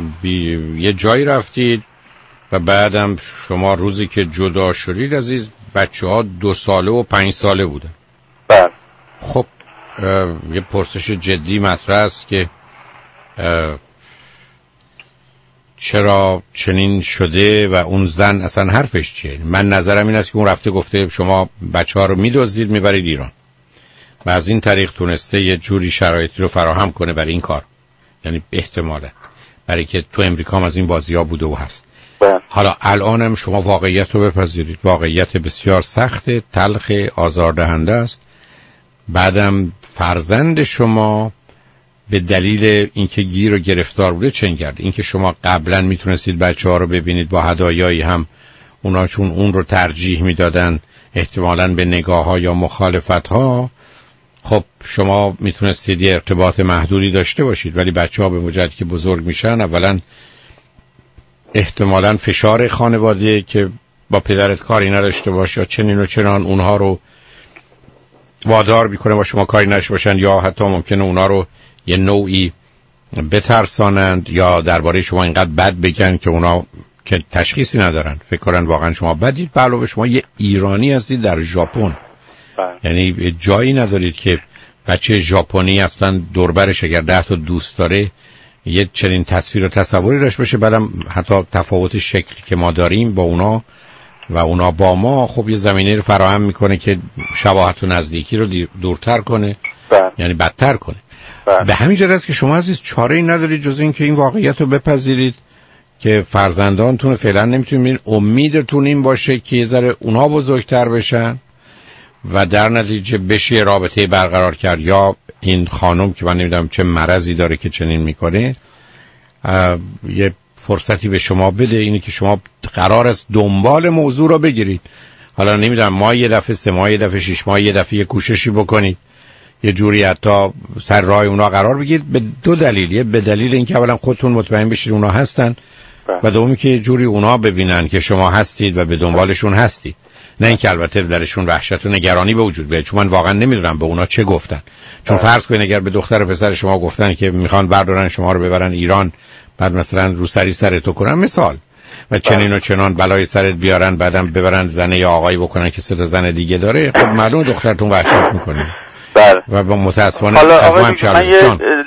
Speaker 3: بی... یه جایی رفتید و بعدم شما روزی که جدا شدید عزیز بچه ها دو ساله و پنج ساله بودن.
Speaker 10: بله.
Speaker 3: خب یه پرسش جدی مطرح است که چرا چنین شده و اون زن اصلا حرفش چیه؟ من نظرم این است که اون رفته گفته شما بچه ها رو میدزدید میبرید ایران و از این طریق تونسته یه جوری شرایطی رو فراهم کنه برای این کار، یعنی احتمالا برای که تو امریکا هم از این بازی ها بوده و هست. حالا الانم شما واقعیت رو بپذیرید، واقعیت بسیار سخت، تلخ، آزاردهنده است. بعدم فرزند شما به دلیل اینکه گیر و گرفتار بوده چنین کرد. اینکه شما قبلا میتونستید بچه ها رو ببینید با هدایایی هم اونا چون اون رو ترجیح میدادن احتمالاً به نگاه ها یا مخالفت ها، خب شما میتونستید یه ارتباط محدودی داشته باشید، ولی بچه ها به مجرد که بزرگ میشن اولا احتمالاً فشار خانواده که با پدرت کاری نداشته باشه یا چنین و چنان اونها رو وادار میکنه با شما کاری نشه باشن، یا حتی ممکنه اونا رو یه نوعی بترسانند یا درباره شما اینقدر بد بگن که اونا که تشخیصی ندارن فکر کنن واقعا شما بدید. به علاوه شما یه ایرانی هستید در ژاپن، یعنی جایی ندارید که بچه ژاپنی اصلا دوربرش اگر ده تا دوست داره یه چنین تصویر و تصوری داشته باشه. بعدم حتی تفاوت شکلی که ما داریم با اونا و اونا با ما خب یه زمینه رو فراهم میکنه که شباهت و نزدیکی رو دورتر کنه، بله. یعنی بدتر کنه. بله. به همین جهت است که شما عزیز چاره‌ای ندارید جز این که این واقعیت رو بپذیرید که فرزندانتون فعلا نمیتونید، امیدتون این باشه که یه ذره اونها بزرگتر بشن و در نتیجه بشه رابطه برقرار کرد، یا این خانم که من نمیدونم چه مرضی داره که چنین میکنه یه فرصتی به شما بده، اینی که شما قرار است دنبال موضوع رو بگیرید. حالا نمیدونم ما یه دفعه سه ماه، یه دفعه شش ماه، یه دفعه یه کوششی بکنید یه جوری حتی سر راه اونا قرار بگیرید. به دو دلیل، یه به دلیل اینکه اولا خودتون مطمئن بشید اونا هستن و دومی که یه جوری اونا ببینن که شما هستید و به دنبالشون هستید، نه اینکه البته درشون وحشت و نگرانی به وجود بیاد، چون من واقعا نمیدونم به اونا چه گفتن. چون فرض کنید اگر به دختر و پسر شما گفتن که میخوان بردارن شما رو ببرن ایران، بعد مثلا رو سری سرتو کنن مثال و چنین و چنان بلای سرت بیارن، بعدم ببرن زنه یا آقایی بکنن که سه تا زن دیگه داره، خب معلوم دخترتون وحشت میکنه. بله. و با متاسفانه
Speaker 10: حالا
Speaker 3: از
Speaker 10: من من یه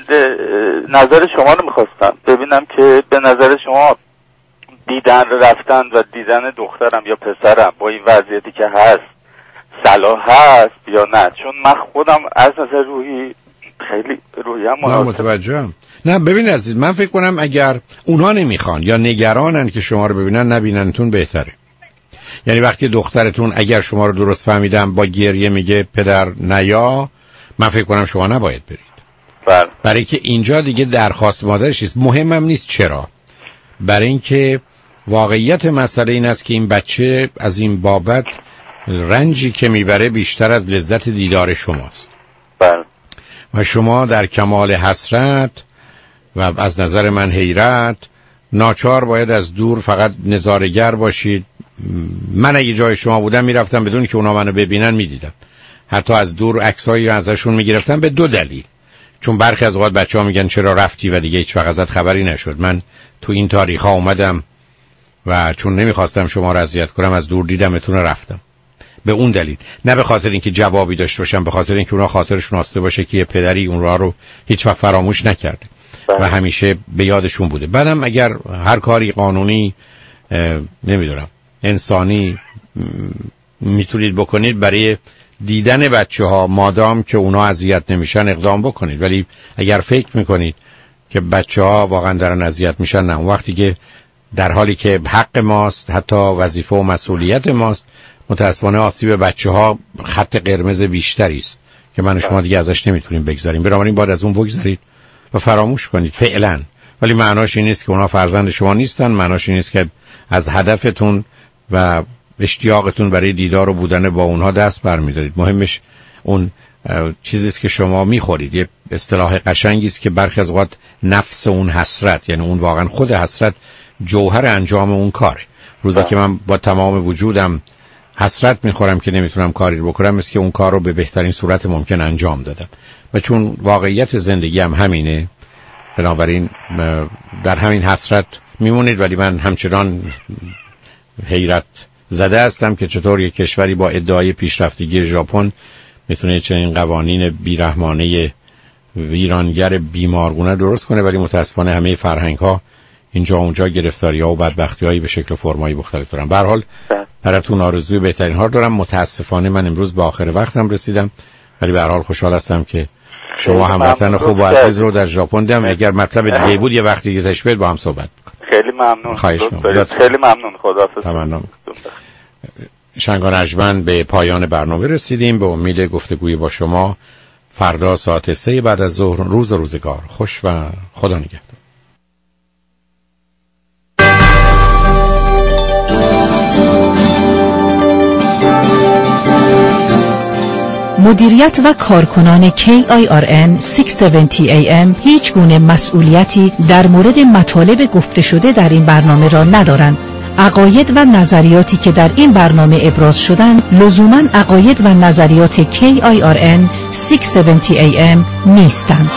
Speaker 10: نظر شما رو میخواستم ببینم که به نظر شما دیدن رفتن و دیدن دخترم یا پسرم با این وضعیتی که هست صلاح هست یا نه؟ چون من خودم از نظر روحی خیلی روحیم مناسب
Speaker 3: متوجهم. نه ببین عزیز، من فکر کنم اگر اونها نمیخوان یا نگرانن که شما رو ببینن نبیننتون بهتره. یعنی وقتی دخترتون اگر شما رو درست فهمیدم با گریه میگه پدر نیا، من فکر کنم شما نباید برید. بله. برای که اینجا دیگه درخواست مادرش نیست. مهمم نیست چرا، برای اینکه واقعیت مسئله این است که این بچه از این بابت رنجی که میبره بیشتر از لذت دیدار شماست.
Speaker 10: بله.
Speaker 3: و شما در کمال حسرت و از نظر من حیرت ناچار باید از دور فقط نظاره‌گر باشید. من اگه جای شما بودم میرفتم بدون که اونا منو ببینن میدیدم، حتی از دور عکسایی ازشون میگرفتم به دو دلیل. چون برخی از اوقات بچه‌ها میگن چرا رفتی و دیگه هیچ وقت ازت خبری نشد. من تو این تاریخ‌ها اومدم و چون نمیخواستم شما رو اذیت کنم از دور دیدمتون رفتم، به اون دلیل، نه به خاطر اینکه جوابی داشته باشم، به خاطر اینکه اونا خاطرشون آسوده باشه که یه پدری اون راه رو هیچ وقت فراموش نکرده و همیشه به یادشون بوده. بعدم اگر هر کاری قانونی نمیدونم انسانی میتونید بکنید برای دیدن بچه ها مادام که اونا اذیت نمیشن اقدام بکنید، ولی اگر فکر میکنید که بچه ها واقعا دارن اذیت میشن، نه، اون وقتی که در حالی که حق ماست، حتی وظیفه و مسئولیت ماست، متاسفانه آسیب بچه ها خط قرمز بیشتری است که من و شما دیگه ازش نمیتونیم بگذاریم. بنابراین باید از اون بگذارید و فراموش کنید فعلا. ولی معناش این نیست که اونا فرزند شما نیستن، معناش این نیست که از هدفتون و اشتیاقتون برای دیدار و بودن با اونها دست برمی‌دارید. مهمش اون چیزی است که شما میخورید. یه اصطلاح قشنگی است که برخی از اوقات نفس اون حسرت، یعنی اون واقعا خود حسرت جوهر انجام اون کاره. روزی که من با تمام وجودم حسرت میخورم که نمیتونم کاری بکنم، مثل که اون کار رو به بهترین صورت ممکن انجام دادم. و چون واقعیت زندگی هم همینه، بنابراین در همین حسرت میمونید. ولی من همچنان حیرت زده هستم که چطور یک کشوری با ادعای پیشرفتگی ژاپن میتونه چنین قوانین بیرحمانه ویرانگر بیمارگونه درست کنه، ولی متاسفانه همه فرهنگ‌ها اینجا اونجا گرفتاری‌ها و بدبختی‌هایی به شکل و فرم‌های مختلف دارن. به هر حال براتون آرزوی بهترین ها دارم. متاسفانه من امروز به آخر وقتم رسیدم، ولی به هر حال خوشحال هستم که شما هموطن خوب و عزیز رو در ژاپن دیدم. اگر مطلب دیگه بود یه وقتی دیگه تشبیه با هم صحبت می‌کنیم.
Speaker 10: خیلی ممنون.
Speaker 3: خواهش می‌کنم.
Speaker 10: خیلی ممنون. خداحافظ.
Speaker 3: تمام. شنگان اجمن به پایان برنامه رسیدیم. به امید گفتگوی با شما فردا ساعت سه بعد از ظهر. روز روزگار خوش و خدا نگهدار.
Speaker 2: مدیریت و کارکنان کی آی آر ان ششصد و هفتاد ای ام هیچ گونه مسئولیتی در مورد مطالب گفته شده در این برنامه را ندارند. عقاید و نظریاتی که در این برنامه ابراز شدند لزوماً عقاید و نظریات کی آی آر ان ششصد و هفتاد ای ام نیستند.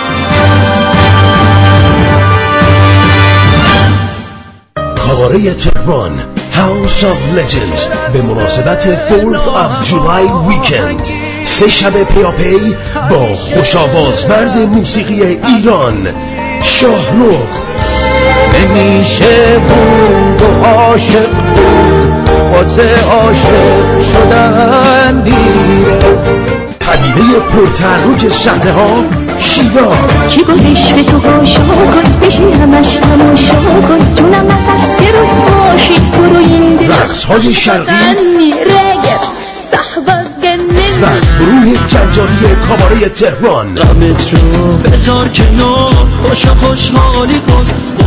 Speaker 20: کاباره تهران House of Legends به مناسبت فورث of July ویکند سه شب پیاپی با خوش‌آوازمرد موسیقی ایران شاهرخ.
Speaker 21: نمیشه بود و عاشق بود واسه عاشق شدن دیره.
Speaker 20: پدیده پرتحرک صحنه‌ها شیدا
Speaker 21: چی گلش به تو گوشا کن بشی همش تماشا کن جونم نفس گروز باشی برو این دیگه
Speaker 20: رقص‌های شرقی
Speaker 21: و
Speaker 20: گروه جنجالی کاباره تهران
Speaker 21: غمت رو بذار کنار باشا خوشحالی کن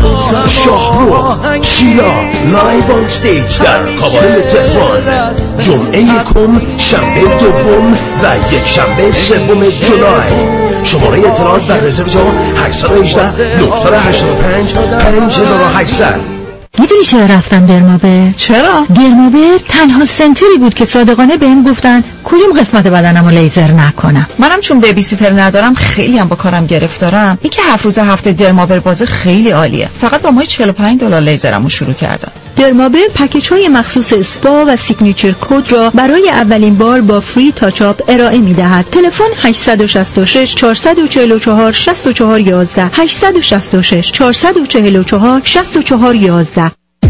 Speaker 20: شاهرخ شیلا لایو آن استیج در کاباره تهران جمعه یکم شنبه دوم و یک شنبه سوم جولای. شماره اطلاعات در رزرو هشت یک هشت نه هشت پنج پنج هشتصد.
Speaker 2: میدونی چرا رفتم درمابر؟
Speaker 7: چرا؟
Speaker 2: درمابر تنها سنتری بود که صادقانه بهم گفتن کدوم قسمت بدنمو لیزر نکنم.
Speaker 7: منم چون بیبی سیتر ندارم خیلی هم با کارم گرفتارم. این که هفت روز هفته درمابر بازه خیلی عالیه. فقط با مای چهل و پنج دلار لیزرمو شروع کردم.
Speaker 2: درمابر پکیج‌های مخصوص اسپا و سیگنیچر کد را برای اولین بار با فری تاچ آپ ارائه می‌دهد. تلفن هشت شش شش چهار چهار چهار شش چهار یک یک هشت شش شش چهار چهار چهار شش چهار یک یک.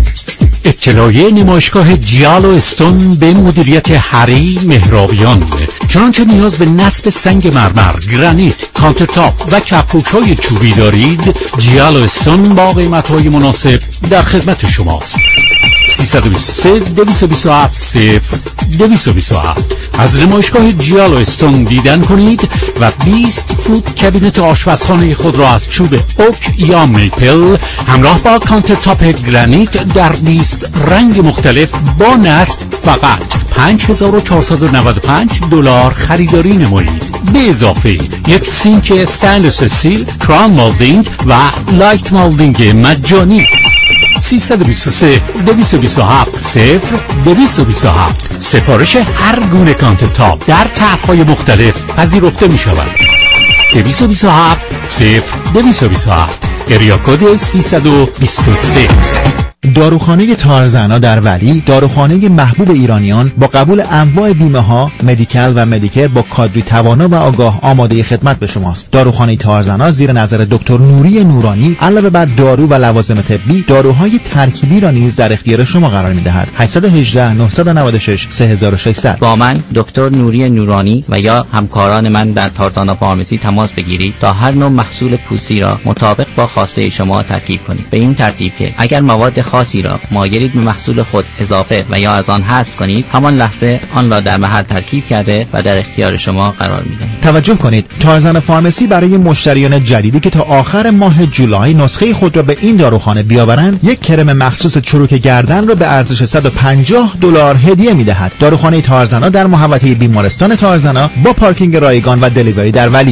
Speaker 12: اطلاعیه نمایشگاه جیال و استون به مدیریت هری مهرابیان. چنانچه نیاز به نصب سنگ مرمر، گرانیت، کانترتاپ و کپوک‌های چوبی دارید، جیال و استون با قیمت‌های مناسب در خدمت شماست. سیصد و بیست و سه دویست و بیست و هفت صفر دویست و بیست و هفت. از نمایشگاه جیال و استون دیدن کنید و بیست فوت کابینت آشپزخانه خود را از چوب اوک یا میپل همراه با کانترتاپ گرانیت در بیست رنگ مختلف با نصب فقط پنج هزار و چهارصد و نود و پنج دلار خریداری نمایید. به اضافه یک سینک استانلس استیل، کران مالدینگ و لایت مالدینگ مجانی. سیصد و بیست و سه دویست و بیست و هفت صفر دویست و بیست و هفت. سفارش هر گونه کانترتاپ در طرح‌های مختلف پذیرفته می شود. دویست و بیست و هفت صفر دویست و بیست و هفت. اریا کد سیصد و بیست و سه.
Speaker 5: داروخانه تارزنا در ولی، داروخانه محبوب ایرانیان با قبول انواع بیمه ها، مدیکال و مدیکر با کادری توانا و آگاه آماده خدمت به شماست. داروخانه تارزنا زیر نظر دکتر نوری نورانی علاوه بر دارو و لوازم طبی، داروهای ترکیبی را نیز در اختیار شما قرار می‌دهد. هشت یک هشت نه نه شش سه شش صفر صفر.
Speaker 14: با من دکتر نوری نورانی و یا همکاران من در تارزنا فارمسی تماس بگیرید تا هر نوع محصول پوستی را مطابق با خواسته شما ترکیب کنید. به این ترتیب که اگر مواد خاصی را مایلید به محصول خود اضافه و یا از آن حذف کنید، همان لحظه آن را در محل ترکیب کرده و در اختیار شما قرار می‌دهیم.
Speaker 5: توجه کنید، تارزن فارمسی برای مشتریان جدیدی که تا آخر ماه جولای نسخه خود را به این داروخانه بیاورند، یک کرم مخصوص چروک گردن را به ارزش صد و پنجاه دلار هدیه می‌دهد. داروخانه تارزنا در محوطه بیمارستان تارزنا با پارکینگ رایگان و دلیوری در ولی.